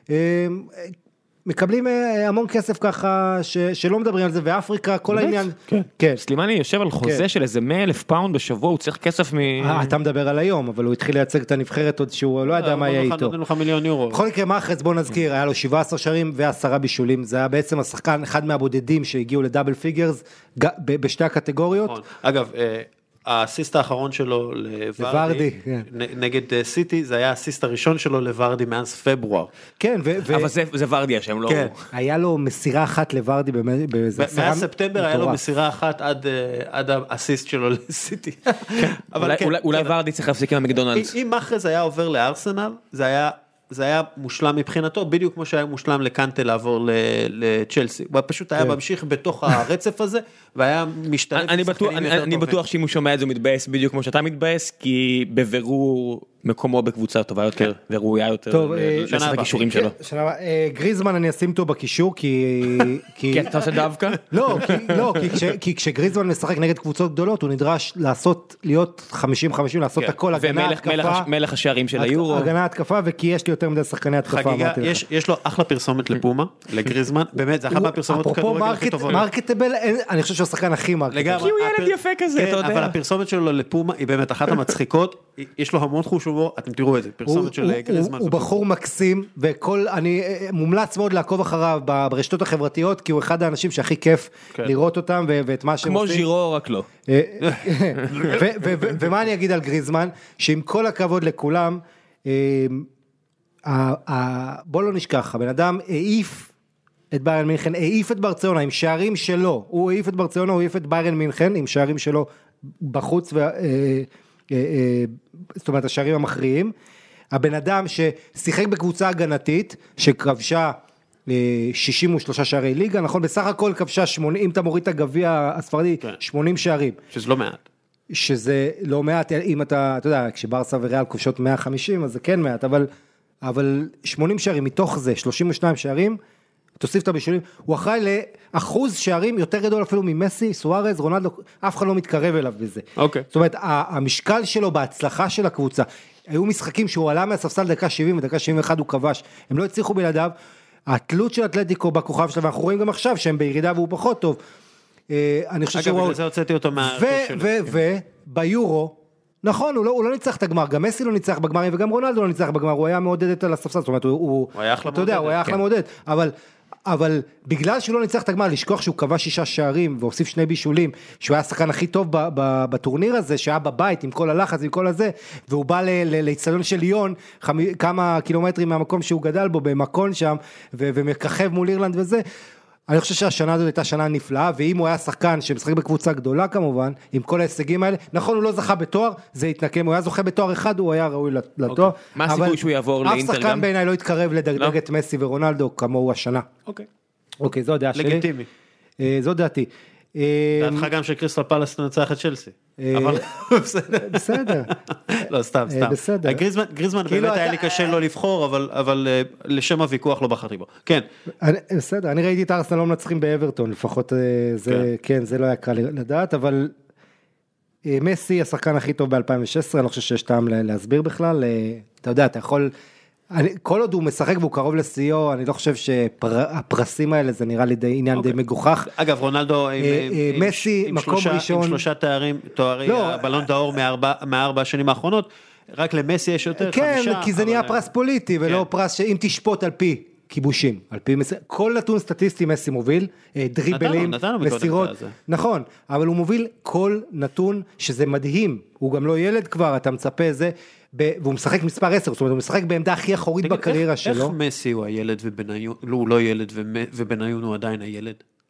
מקבלים המון כסף ככה שלא מדברים על זה, ואפריקה, כל העניין. כן. סלימני יושב על חוזה של איזה 100,000 פאונד בשבוע, הוא צריך כסף אתה מדבר על היום, אבל הוא התחיל לייצג את הנבחרת עוד שהוא לא יודע מה היה איתו. נותן לך 1,000,000 יורו. בכל מקרה, מאחרץ, בוא נזכיר, היה לו 17 שערים ו10 בישולים, זה היה בעצם השחקן, אחד מהבודדים שהגיעו לדאבל פיגרס, בשתי הקטגוריות. אגב, האסיסט האחרון שלו לוורדי, נגד סיטי, זה היה האסיסט הראשון שלו לוורדי מאז פברואר. כן, אבל זה וורדי השם, לא... היה לו מסירה אחת לוורדי, מאז ספטמבר היה לו מסירה אחת עד האסיסט שלו לסיטי. אולי וורדי צריך להפסיק עם המקדונלדס. אם מאחרז היה עובר לארסנל, זה היה מושלם מבחינתו, בדיוק כמו שהיה מושלם לקנטה לעבור לצ'לסי. הוא פשוט היה ממשיך בתוך הרצף הזה, והיה משתלב עם שחקנים יותר טובים. אני בטוח שאם הוא שומע את זה הוא מתבאס בדיוק כמו שאתה מתבאס, כי בבירור מקומו בקבוצה טובה יותר, וראויה יותר, לשנה הכישורים שלו. גריזמן אני אשים אותו בקישור, כי אתה עושה דווקא? לא, כי כשגריזמן משחק נגד קבוצות גדולות, הוא נדרש להיות 50-50, לעשות הכל, הגנה, התקפה. ומלך השערים של היורו. הגנה, התקפה, וכי יש לי יותר מדי שחקני התקפה. חגיגה, יש לו אחלה פרסומת לפומה, לגריזמן, באמת, זה אחת מהפרסומות כדורגל הכי טובות. מרקטבל, אני חושב שהוא השחקן הכי מרקטבל. כי הוא ילד יפה כזה, אתה יודע. אבל הפרסומת שלו לפומה היא באמת אחת המצחיקות, יש לו המון חוש הומור, אתם תראו את זה, פרסומת של גריזמן. הוא בחור מקסים, אני מומלץ מאוד לעקוב אחריו ברשתות החברתיות, כי הוא אחד האנשים שהכי כיף לראות אותם, ואת מה שהם עושים. כמו ז'ירו, רק לא. ומה אני אגיד על גריזמן, שעם כל הכבוד לכולם, בוא לא נשכח, הבן אדם העיף את ביירן מינכן, העיף את ברצלונה עם שערים שלו, הוא העיף את ברצלונה, הוא העיף את ביירן מינכן עם שערים שלו בחוץ, זאת אומרת השערים המכריעים, הבן אדם ששיחק בקבוצה הגנתית, שכבשה 63 שערי ליגה, נכון, בסך הכל כבשה 80, אם אתה מוריד את הגביע הספרדי, 80 שערים. שזה לא מעט. שזה לא מעט, אם אתה יודע, כשברסה וריאל כובשות 150, אז זה כן מעט, אבל 80 שערים, מתוך זה, 32 שערים, תוסיף את הבישולים, הוא אחראי לאחוז שערים יותר גדול אפילו ממסי, סוארז, רונלדו, אף אחד לא מתקרב אליו בזה. אוקיי. זאת אומרת, המשקל שלו בהצלחה של הקבוצה, היו משחקים שהוא עלה מהספסל דקה 70 ודקה 71 הוא כבש, הם לא הצליחו בלעדיו, התלות של אתלטיקו בכוכב שלו, ואנחנו רואים גם עכשיו שהם בירידה והוא פחות טוב. אני חושב אגב, בגלל זה הוצאתי אותו וביורו, נכון, הוא לא ניצח את הגמר, גם מסי לא ניצח בגמר, וגם רונלדו לא ניצח בגמר, הוא היה מעודדת על הספסל, זאת אומרת, הוא היה אחלה מעודד, אבל בגלל שהוא לא ניצח את הגמר, לשכוח שהוא קבע 6 שערים, והוסיף 2 בישולים, שהוא היה השחקן הכי טוב בטורניר הזה, שהיה בבית עם כל הלחץ ועם כל הזה, והוא בא לאצטדיון של ליון, כמה קילומטרים מהמקום שהוא גדל בו, במקום שם, ומככב מול אירלנד וזה, אני חושב שהשנה הזאת הייתה שנה נפלאה, ואם הוא היה שחקן שמשחק בקבוצה גדולה כמובן, עם כל ההישגים האלה, נכון הוא לא זכה בתואר, זה התנקם, הוא היה זוכה בתואר אחד, הוא היה ראוי לתואר. מה הסיכוי שהוא יעבור לאינטר גם? אף שחקן בעיניי לא התקרב לדגדג את מסי ורונלדו כמוהו השנה. אוקיי, זו הדעה שלי. לגיטימי. זו דעתי. דעתך גם שקריסטל פלאס תנצח את צ'לסי. אבל בסדר. לא, סתם. גריזמן באמת היה לי קשה לא לבחור, אבל לשם הוויכוח לא בחרתי בו. כן. בסדר, אני ראיתי את ארסנל לא מנצחים באברטון, לפחות זה לא היה קל לדעת, אבל מסי השחקן הכי טוב ב-2016, אני לא חושב שיש טעם להסביר בכלל, אתה יודע, אתה יכול... כל עוד הוא משחק והוא קרוב לסיוע, אני לא חושב שהפרסים האלה זה נראה לי עניין די מגוחך. אגב, רונלדו מסי, מקום ראשון. עם 3 תוארי הבלון דאור מה4 השנים האחרונות, רק למסי יש יותר 5. כן, כי זה נהיה פרס פוליטי, ולא פרס שאם תשפוט על פי כיבושים, על פי כל נתון סטטיסטי מסי מוביל, דריבלים, מסירות, נכון, אבל הוא מוביל כל נתון שזה מדהים, הוא גם לא ילד כבר, אתה מצפה זה, והוא משחק מספר 10, זאת אומרת, הוא משחק בעמדה הכי אחורית בקריירה שלו. איך מסי הוא הילד ובניון, הוא לא ילד ובניון הוא עדיין הילד?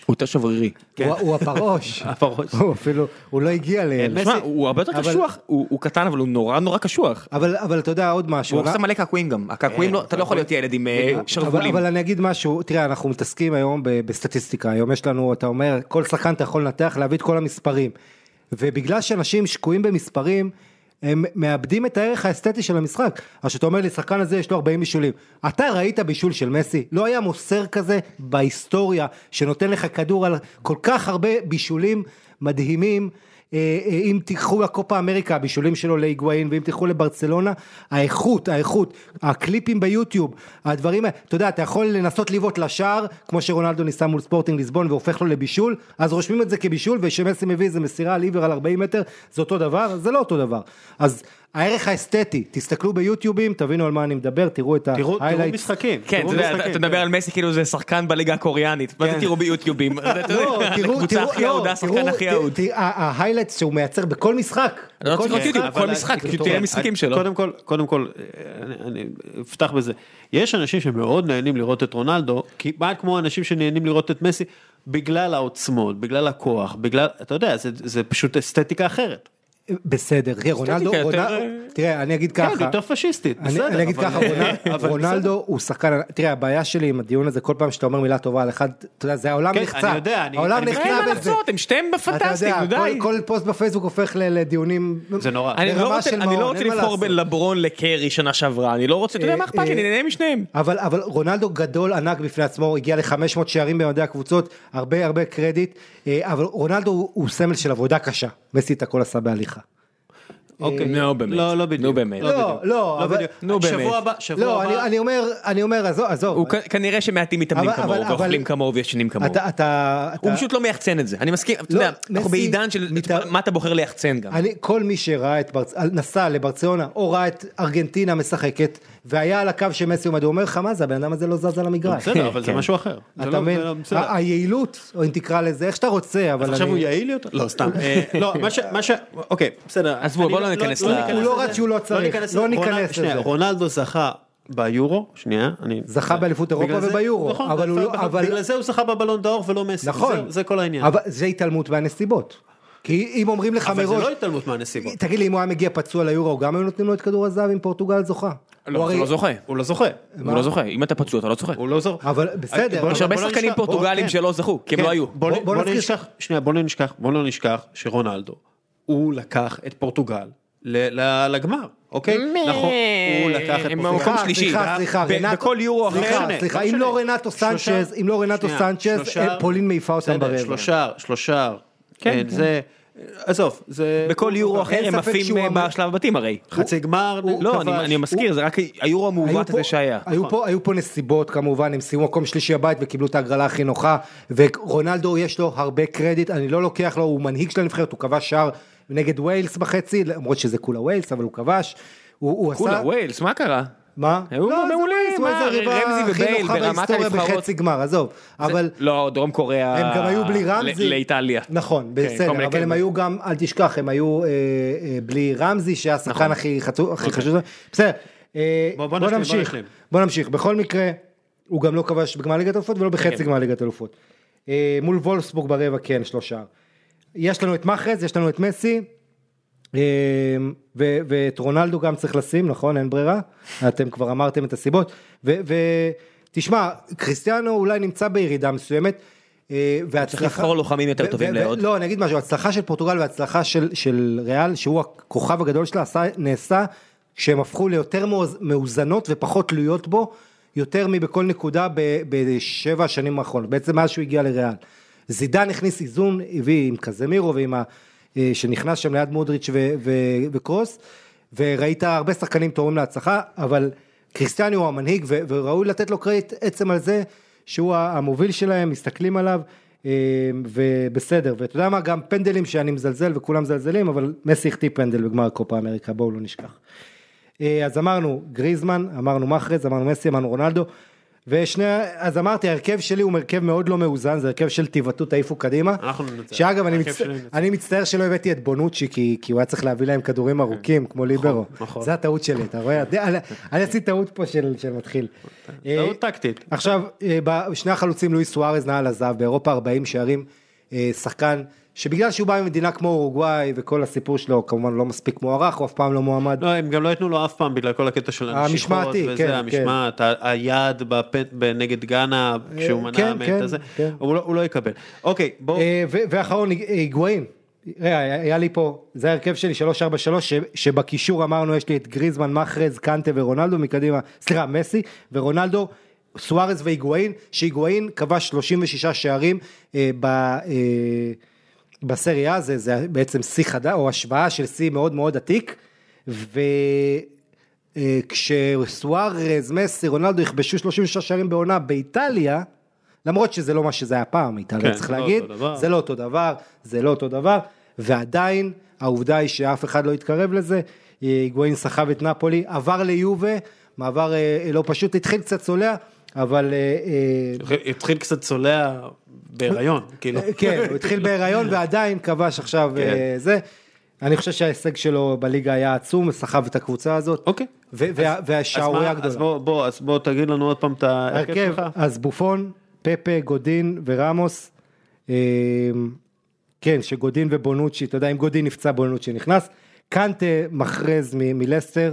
הוא יותר שברירי. הוא הפרוש. הפרוש. הוא אפילו, הוא לא הגיע תשמע, הוא הרבה יותר קשוח, הוא קטן אבל הוא נורא נורא קשוח. אבל אתה יודע עוד משהו. הוא עושה מלא קעקועים גם, הקעקועים אתה לא יכול להיות ילד עם שרוולים. אבל אני אגיד משהו, תראה, אנחנו מתעסקים היום בסטטיסטיקה, היום יש לנו, אתה אומר, כל שחקן אתה יכול לנתח, להביא את כל המספרים, ובגלל שאנשים שקועים במספרים, הם מאבדים את הערך האסתטי של המשחק. אז שאתה אומר לי, שחקן הזה יש לו 40 בישולים. אתה ראית בישול של מסי? לא היה מוסר כזה בהיסטוריה, שנותן לך כדור על כל כך הרבה בישולים מדהימים. אם תיקחו לקופה אמריקה, הבישולים שלו להיגואין, ואם תיקחו לברצלונה, האיכות, הקליפים ביוטיוב, הדברים, אתה יודע, אתה יכול לנסות ליוות לשער, כמו שרונלדו ניסה מול ספורטינג ליסבון, והופך לו לבישול, אז רושמים את זה כבישול, ושמסי מביא איזה מסירה על עיוור על 40 מטר, זה אותו דבר? זה לא אותו דבר. אז הערך האסתטי, תסתכלו ביוטיובים, תבינו על מה אני מדבר, תראו את תראו משחקים. כן, אתה מדבר על מסי כאילו זה שחקן בליגה הקוריאנית, מה זה תראו ביוטיובים? קבוצה הכי אהודה, שחקן הכי אהוד. ההיילייטס שהוא מייצר בכל משחק. לא צריך להיות יוטיוב, כל משחק, תראה משחקים שלו. קודם כל, אני אפתח בזה, יש אנשים שמאוד נהנים לראות את רונלדו, כמעט כמו אנשים שנהנים לראות את מסי, בגלל העוצמות, בגלל הכוח, בגלל, אתה יודע, זה פשוט אסתטיקה אחרת. בסדר, רונלדו, תראה, אני אגיד ככה, כן, יותר פשיסטית, בסדר. אני אגיד ככה, רונלדו הוא שחקן, תראה, הבעיה שלי עם הדיון הזה, כל פעם שאתה אומר מילה טובה על אחד, אתה יודע, זה העולם נחצה, העולם נחצה בזה, הם שתיהם פנטסטיים, כל פוסט בפייסבוק הופך לדיונים, זה נורא. אני לא רוצה לבחור בין לברון לקרי שנה שעברה, אני לא רוצה, אתה יודע מה אכפת לי, אני נהנה משניהם. אבל רונלדו גדול, ענק בפני עצמו, הגיע ל500 שערים במדעי הקבוצות, הרבה קרדיט, אבל רונלדו הוא סמל של עבודה קשה, מסי את הכל עשה בהליכה. אוקיי, לא באמת. לא בדיוק. נו באמת. לא, שבוע הבא, אני אומר, עזוב. הוא כנראה שמעטים מתאמנים כמוהו, ואוכלים כמוהו וישנים כמוהו. הוא פשוט לא מייחצן את זה, אני מסכים, אתה יודע, אנחנו בעידן של מה אתה בוחר ליחצן גם. כל מי שראה נסע לברצלונה, או ראה את ארגנטינה משחקת, והיה על הקו שמסי עומד, הוא אומר לך מה זה, הבן אדם הזה לא זז על המגרש. בסדר, אבל זה משהו אחר. אתה מבין, היעילות, או אם תקרא לזה, איך שאתה רוצה, אבל... עכשיו הוא יעיל יותר? לא, סתם. לא, אוקיי, בסדר. אז בוא לא ניכנס הוא לא רץ שהוא לא צריך, לא ניכנס לזה. רונלדו זכה ביורו, שנייה, זכה באליפות אירופה וביורו, אבל בגלל זה הוא זכה בבלון ד'אור ולא מסי, זה כל העניין. אבל זה התעלמות מהנסיבות. כי אם אומרים לך מראש... אבל זה לא התעלמות מהנסיבות. תגיד לי, אם הוא היה מגיע פצוע ליורו, גם היו נותנים לו את כדור הזהב עם פורטוגל זוכה. לא, הוא לא זוכה. הוא לא זוכה. הוא לא זוכה. אם אתה פצוע, אתה לא זוכה. הוא לא זוכה. אבל בסדר. יש הרבה שחקנים פורטוגלים שלא זכו, כי הם לא היו. בוא לא נשכח שרונלדו, הוא לקח את פורטוגל לגמר, אוקיי? נכון, הוא לקח את מקום שלישי. בכל יורו אחר. סליחה, אם לא רנטו סנצ'ז, פולין מעיפה אותם ברבע. שלושה, כן, זה... עזוב, זה... בכל יורו אחר הם עפים בשלב בתים הרי. חצי גמר, לא, אני מזכיר, זה רק היורו המעוות הזה שהיה. היו פה נסיבות כמובן, הם סיימו מקום שלישי הבית וקיבלו את ההגרלה הכי נוחה, ורונלדו יש לו הרבה קרדיט, אני לא לוקח לו, הוא מנהיג של הנבחרת, הוא כבש שער נגד ווילס בחצי, למרות שזה כולה ווילס, אבל הוא כבש. כולה ווילס, מה קרה? מה? היו מעולים, רמזי ובייל ברמת הנבחרות. בחצי גמר, עזוב. אבל... לא, דרום קוריאה... הם גם היו בלי רמזי. לאיטליה. נכון, בסדר, אבל הם היו גם, אל תשכח, הם היו בלי רמזי, שהיה השחקן הכי חשוב. בסדר, בוא נמשיך. בכל מקרה, הוא גם לא כבש בגמר ליגת האלופות, ולא בחצי גמר ליגת האלופות. מול וולפסבורג ברבע, כן, 3. יש לנו את מחרז, יש לנו את מסי, ואת רונלדו גם צריך לשים, נכון, אין ברירה, אתם כבר אמרתם את הסיבות, ותשמע, קריסטיאנו אולי נמצא בירידה מסוימת, צריך לבחור לוחמים יותר טובים לעוד. לא, אני אגיד משהו, הצלחה של פורטוגל והצלחה של ריאל, שהוא הכוכב הגדול שלה, נעשה כשהם הפכו ליותר מאוזנות ופחות תלויות בו, יותר מבכל נקודה ב7 השנים האחרונות, בעצם מאז שהוא הגיע לריאל. זידן הכניס איזון, הביא עם קזמירו ועם שנכנס שם ליד מודריץ' וקרוס, וראית הרבה שחקנים תורמים להצלחה, אבל קריסטיאנו הוא המנהיג, וראוי לתת לו קרדיט עצם על זה, שהוא המוביל שלהם, מסתכלים עליו, ובסדר, ואתה יודע מה, גם פנדלים שאני מזלזל, וכולם מזלזלים, אבל מסי החטיא פנדל בגמר קופה אמריקה, בואו לא נשכח. אז אמרנו גריזמן, אמרנו מחרז, אמרנו מסי, אמרנו רונלדו, אז אמרתי, הרכב שלי הוא הרכב מאוד לא מאוזן, זה הרכב של תיבטו, תעיפו קדימה. שאגב, אני מצטער שלא הבאתי את בונוצ'י, כי הוא היה צריך להביא להם כדורים ארוכים, כמו ליברו. זה הטעות שלי, אתה רואה? אני עשיתי טעות פה של מתחיל. טעות טקטית. עכשיו, בשני החלוצים, לואיס סוארז נעל הזהב, באירופה 40 שערים, שחקן, שבגלל שהוא בא ממדינה כמו אורוגוואי, וכל הסיפור שלו כמובן לא מספיק מוערך, הוא אף פעם לא מועמד. לא, הם גם לא יתנו לו אף פעם, בגלל כל הקטע של הנשיכות, וזה המשמעת, היד בפט נגד גאנה, כשהוא מנע מת הזה, הוא לא יקבל. אוקיי, בואו. ואחרון, היגואין, היה לי פה, זה הרכב שלי 343, שבקישור אמרנו, יש לי את גריזמן, מחרז, קנטה ורונלדו מקדימה, סליחה, מסי, ורונלדו, סוארז והיגואין, שהיגואין כבש 36 שערים בסריה, זה בעצם שיא חדש, או השוואה של שיא מאוד מאוד עתיק, וכשסוארז, מסי, רונלדו יכבשו 36 שערים בעונה באיטליה, למרות שזה לא מה שזה היה פעם, איטליה צריך להגיד, זה לא אותו דבר, ועדיין העובדה היא שאף אחד לא יתקרב לזה, היגואין סחב את נפולי, עבר ליובה, מעבר לא פשוט, התחיל קצת צולע, אבל... התחיל קצת צולע בהיריון, כאילו. כן, הוא התחיל בהיריון ועדיין כבש עכשיו זה. אני חושב שההישג שלו בליגה היה עצום, סחב את הקבוצה הזאת. אוקיי. והשערוריה הגדולה. אז בוא תגיד לנו עוד פעם את ההרכב שלך. אז בופון, פפה, גודין ורמוס. כן, שגודין ובונוצ'י, אתה יודע, אם גודין נפצע, בונוצ'י נכנס. קנטה מחרז מלסטר,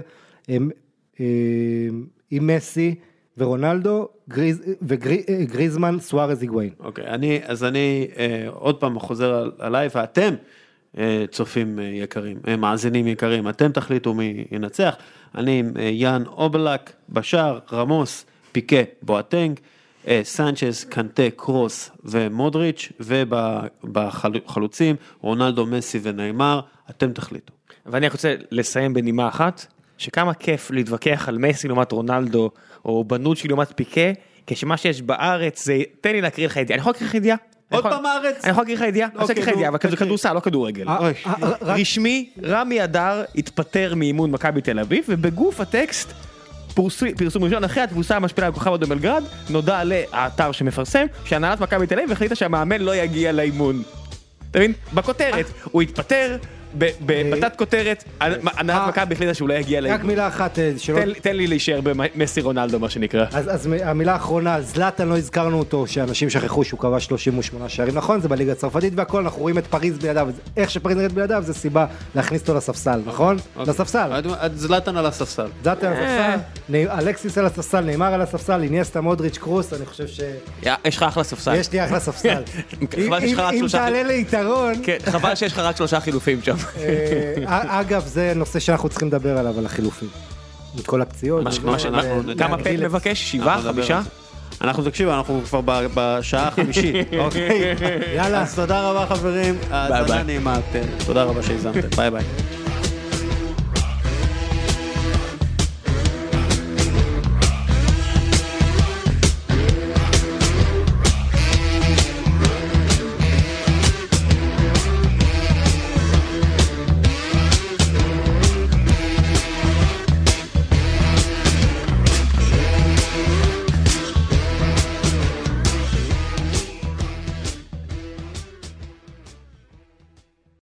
עם מסי ורונלדו, וגריזמן, סוארז, היגואין. אוקיי, אז אני עוד פעם חוזר עליי, ואתם צופים יקרים, מאזינים יקרים, אתם תחליטו מי ינצח. אני עם יאן אובלק, בשאר, רמוס, פיקה, בואטנג, סנצ'ז, קנטה, קרוס ומודריץ', ובחלוצים, רונלדו, מסי וניימר, אתם תחליטו. ואני רוצה לסיים בנימה אחת, שכמה כיף להתווכח על מסי לעומת רונלדו, או בנוצ'י לעומת פיקה, כשמה שיש בארץ זה, תן לי להקריא לך ידיעה, אני יכול להקריא לך ידיעה? עוד פעם הארץ? אני יכול להקריא לך ידיעה? אני רוצה להקריא לך ידיעה, אבל זה כדורסל, לא כדורגל. רשמי, רמי אדר התפטר מאימון מכבי תל אביב, ובגוף הטקסט, פרסום ראשון אחרי התבוסה המשפילה על כוכב אדום בלגרד, נודע לאתר שמפרסם, שהנהלת מכבי תל אביב החליטה שהמאמן לא יגיע לאימון. אתה מבין? בכותרת, הוא התפטר, בתת כותרת, הנהלת מכבי החליטה שהוא לא יגיע לאימון. רק מילה אחת, תן לי להישאר במסי רונלדו, מה שנקרא. אז המילה האחרונה, זלאטן לא הזכרנו אותו, שאנשים שכחו שהוא קבע 38 שערים, נכון? זה בליגה הצרפתית והכל, אנחנו רואים את פריז בידיו, איך שפריז נראית בידיו, זה סיבה להכניס אותו לספסל, נכון? לספסל. זלאטן על הספסל. זלאטן על הספסל, אלכסיס על הספסל, ניימר על הספסל, איניאסטה, מודריץ', קרוס, אני חושב ש... יש לך אחלה ספסל. יש לי אחלה ספסל. אם תעלה ליתרון... כן, חבל שיש לך רק 3 חילופים שם. אגב, זה נושא שאנחנו צריכים לדבר עליו, על החילופים. את כל הפציעות. כמה פן מבקש? 7, 5? אנחנו תקשיבו, אנחנו כבר בשעה 5. אוקיי. יאללה. אז תודה רבה חברים. תודה רבה שהזמתם. ביי ביי.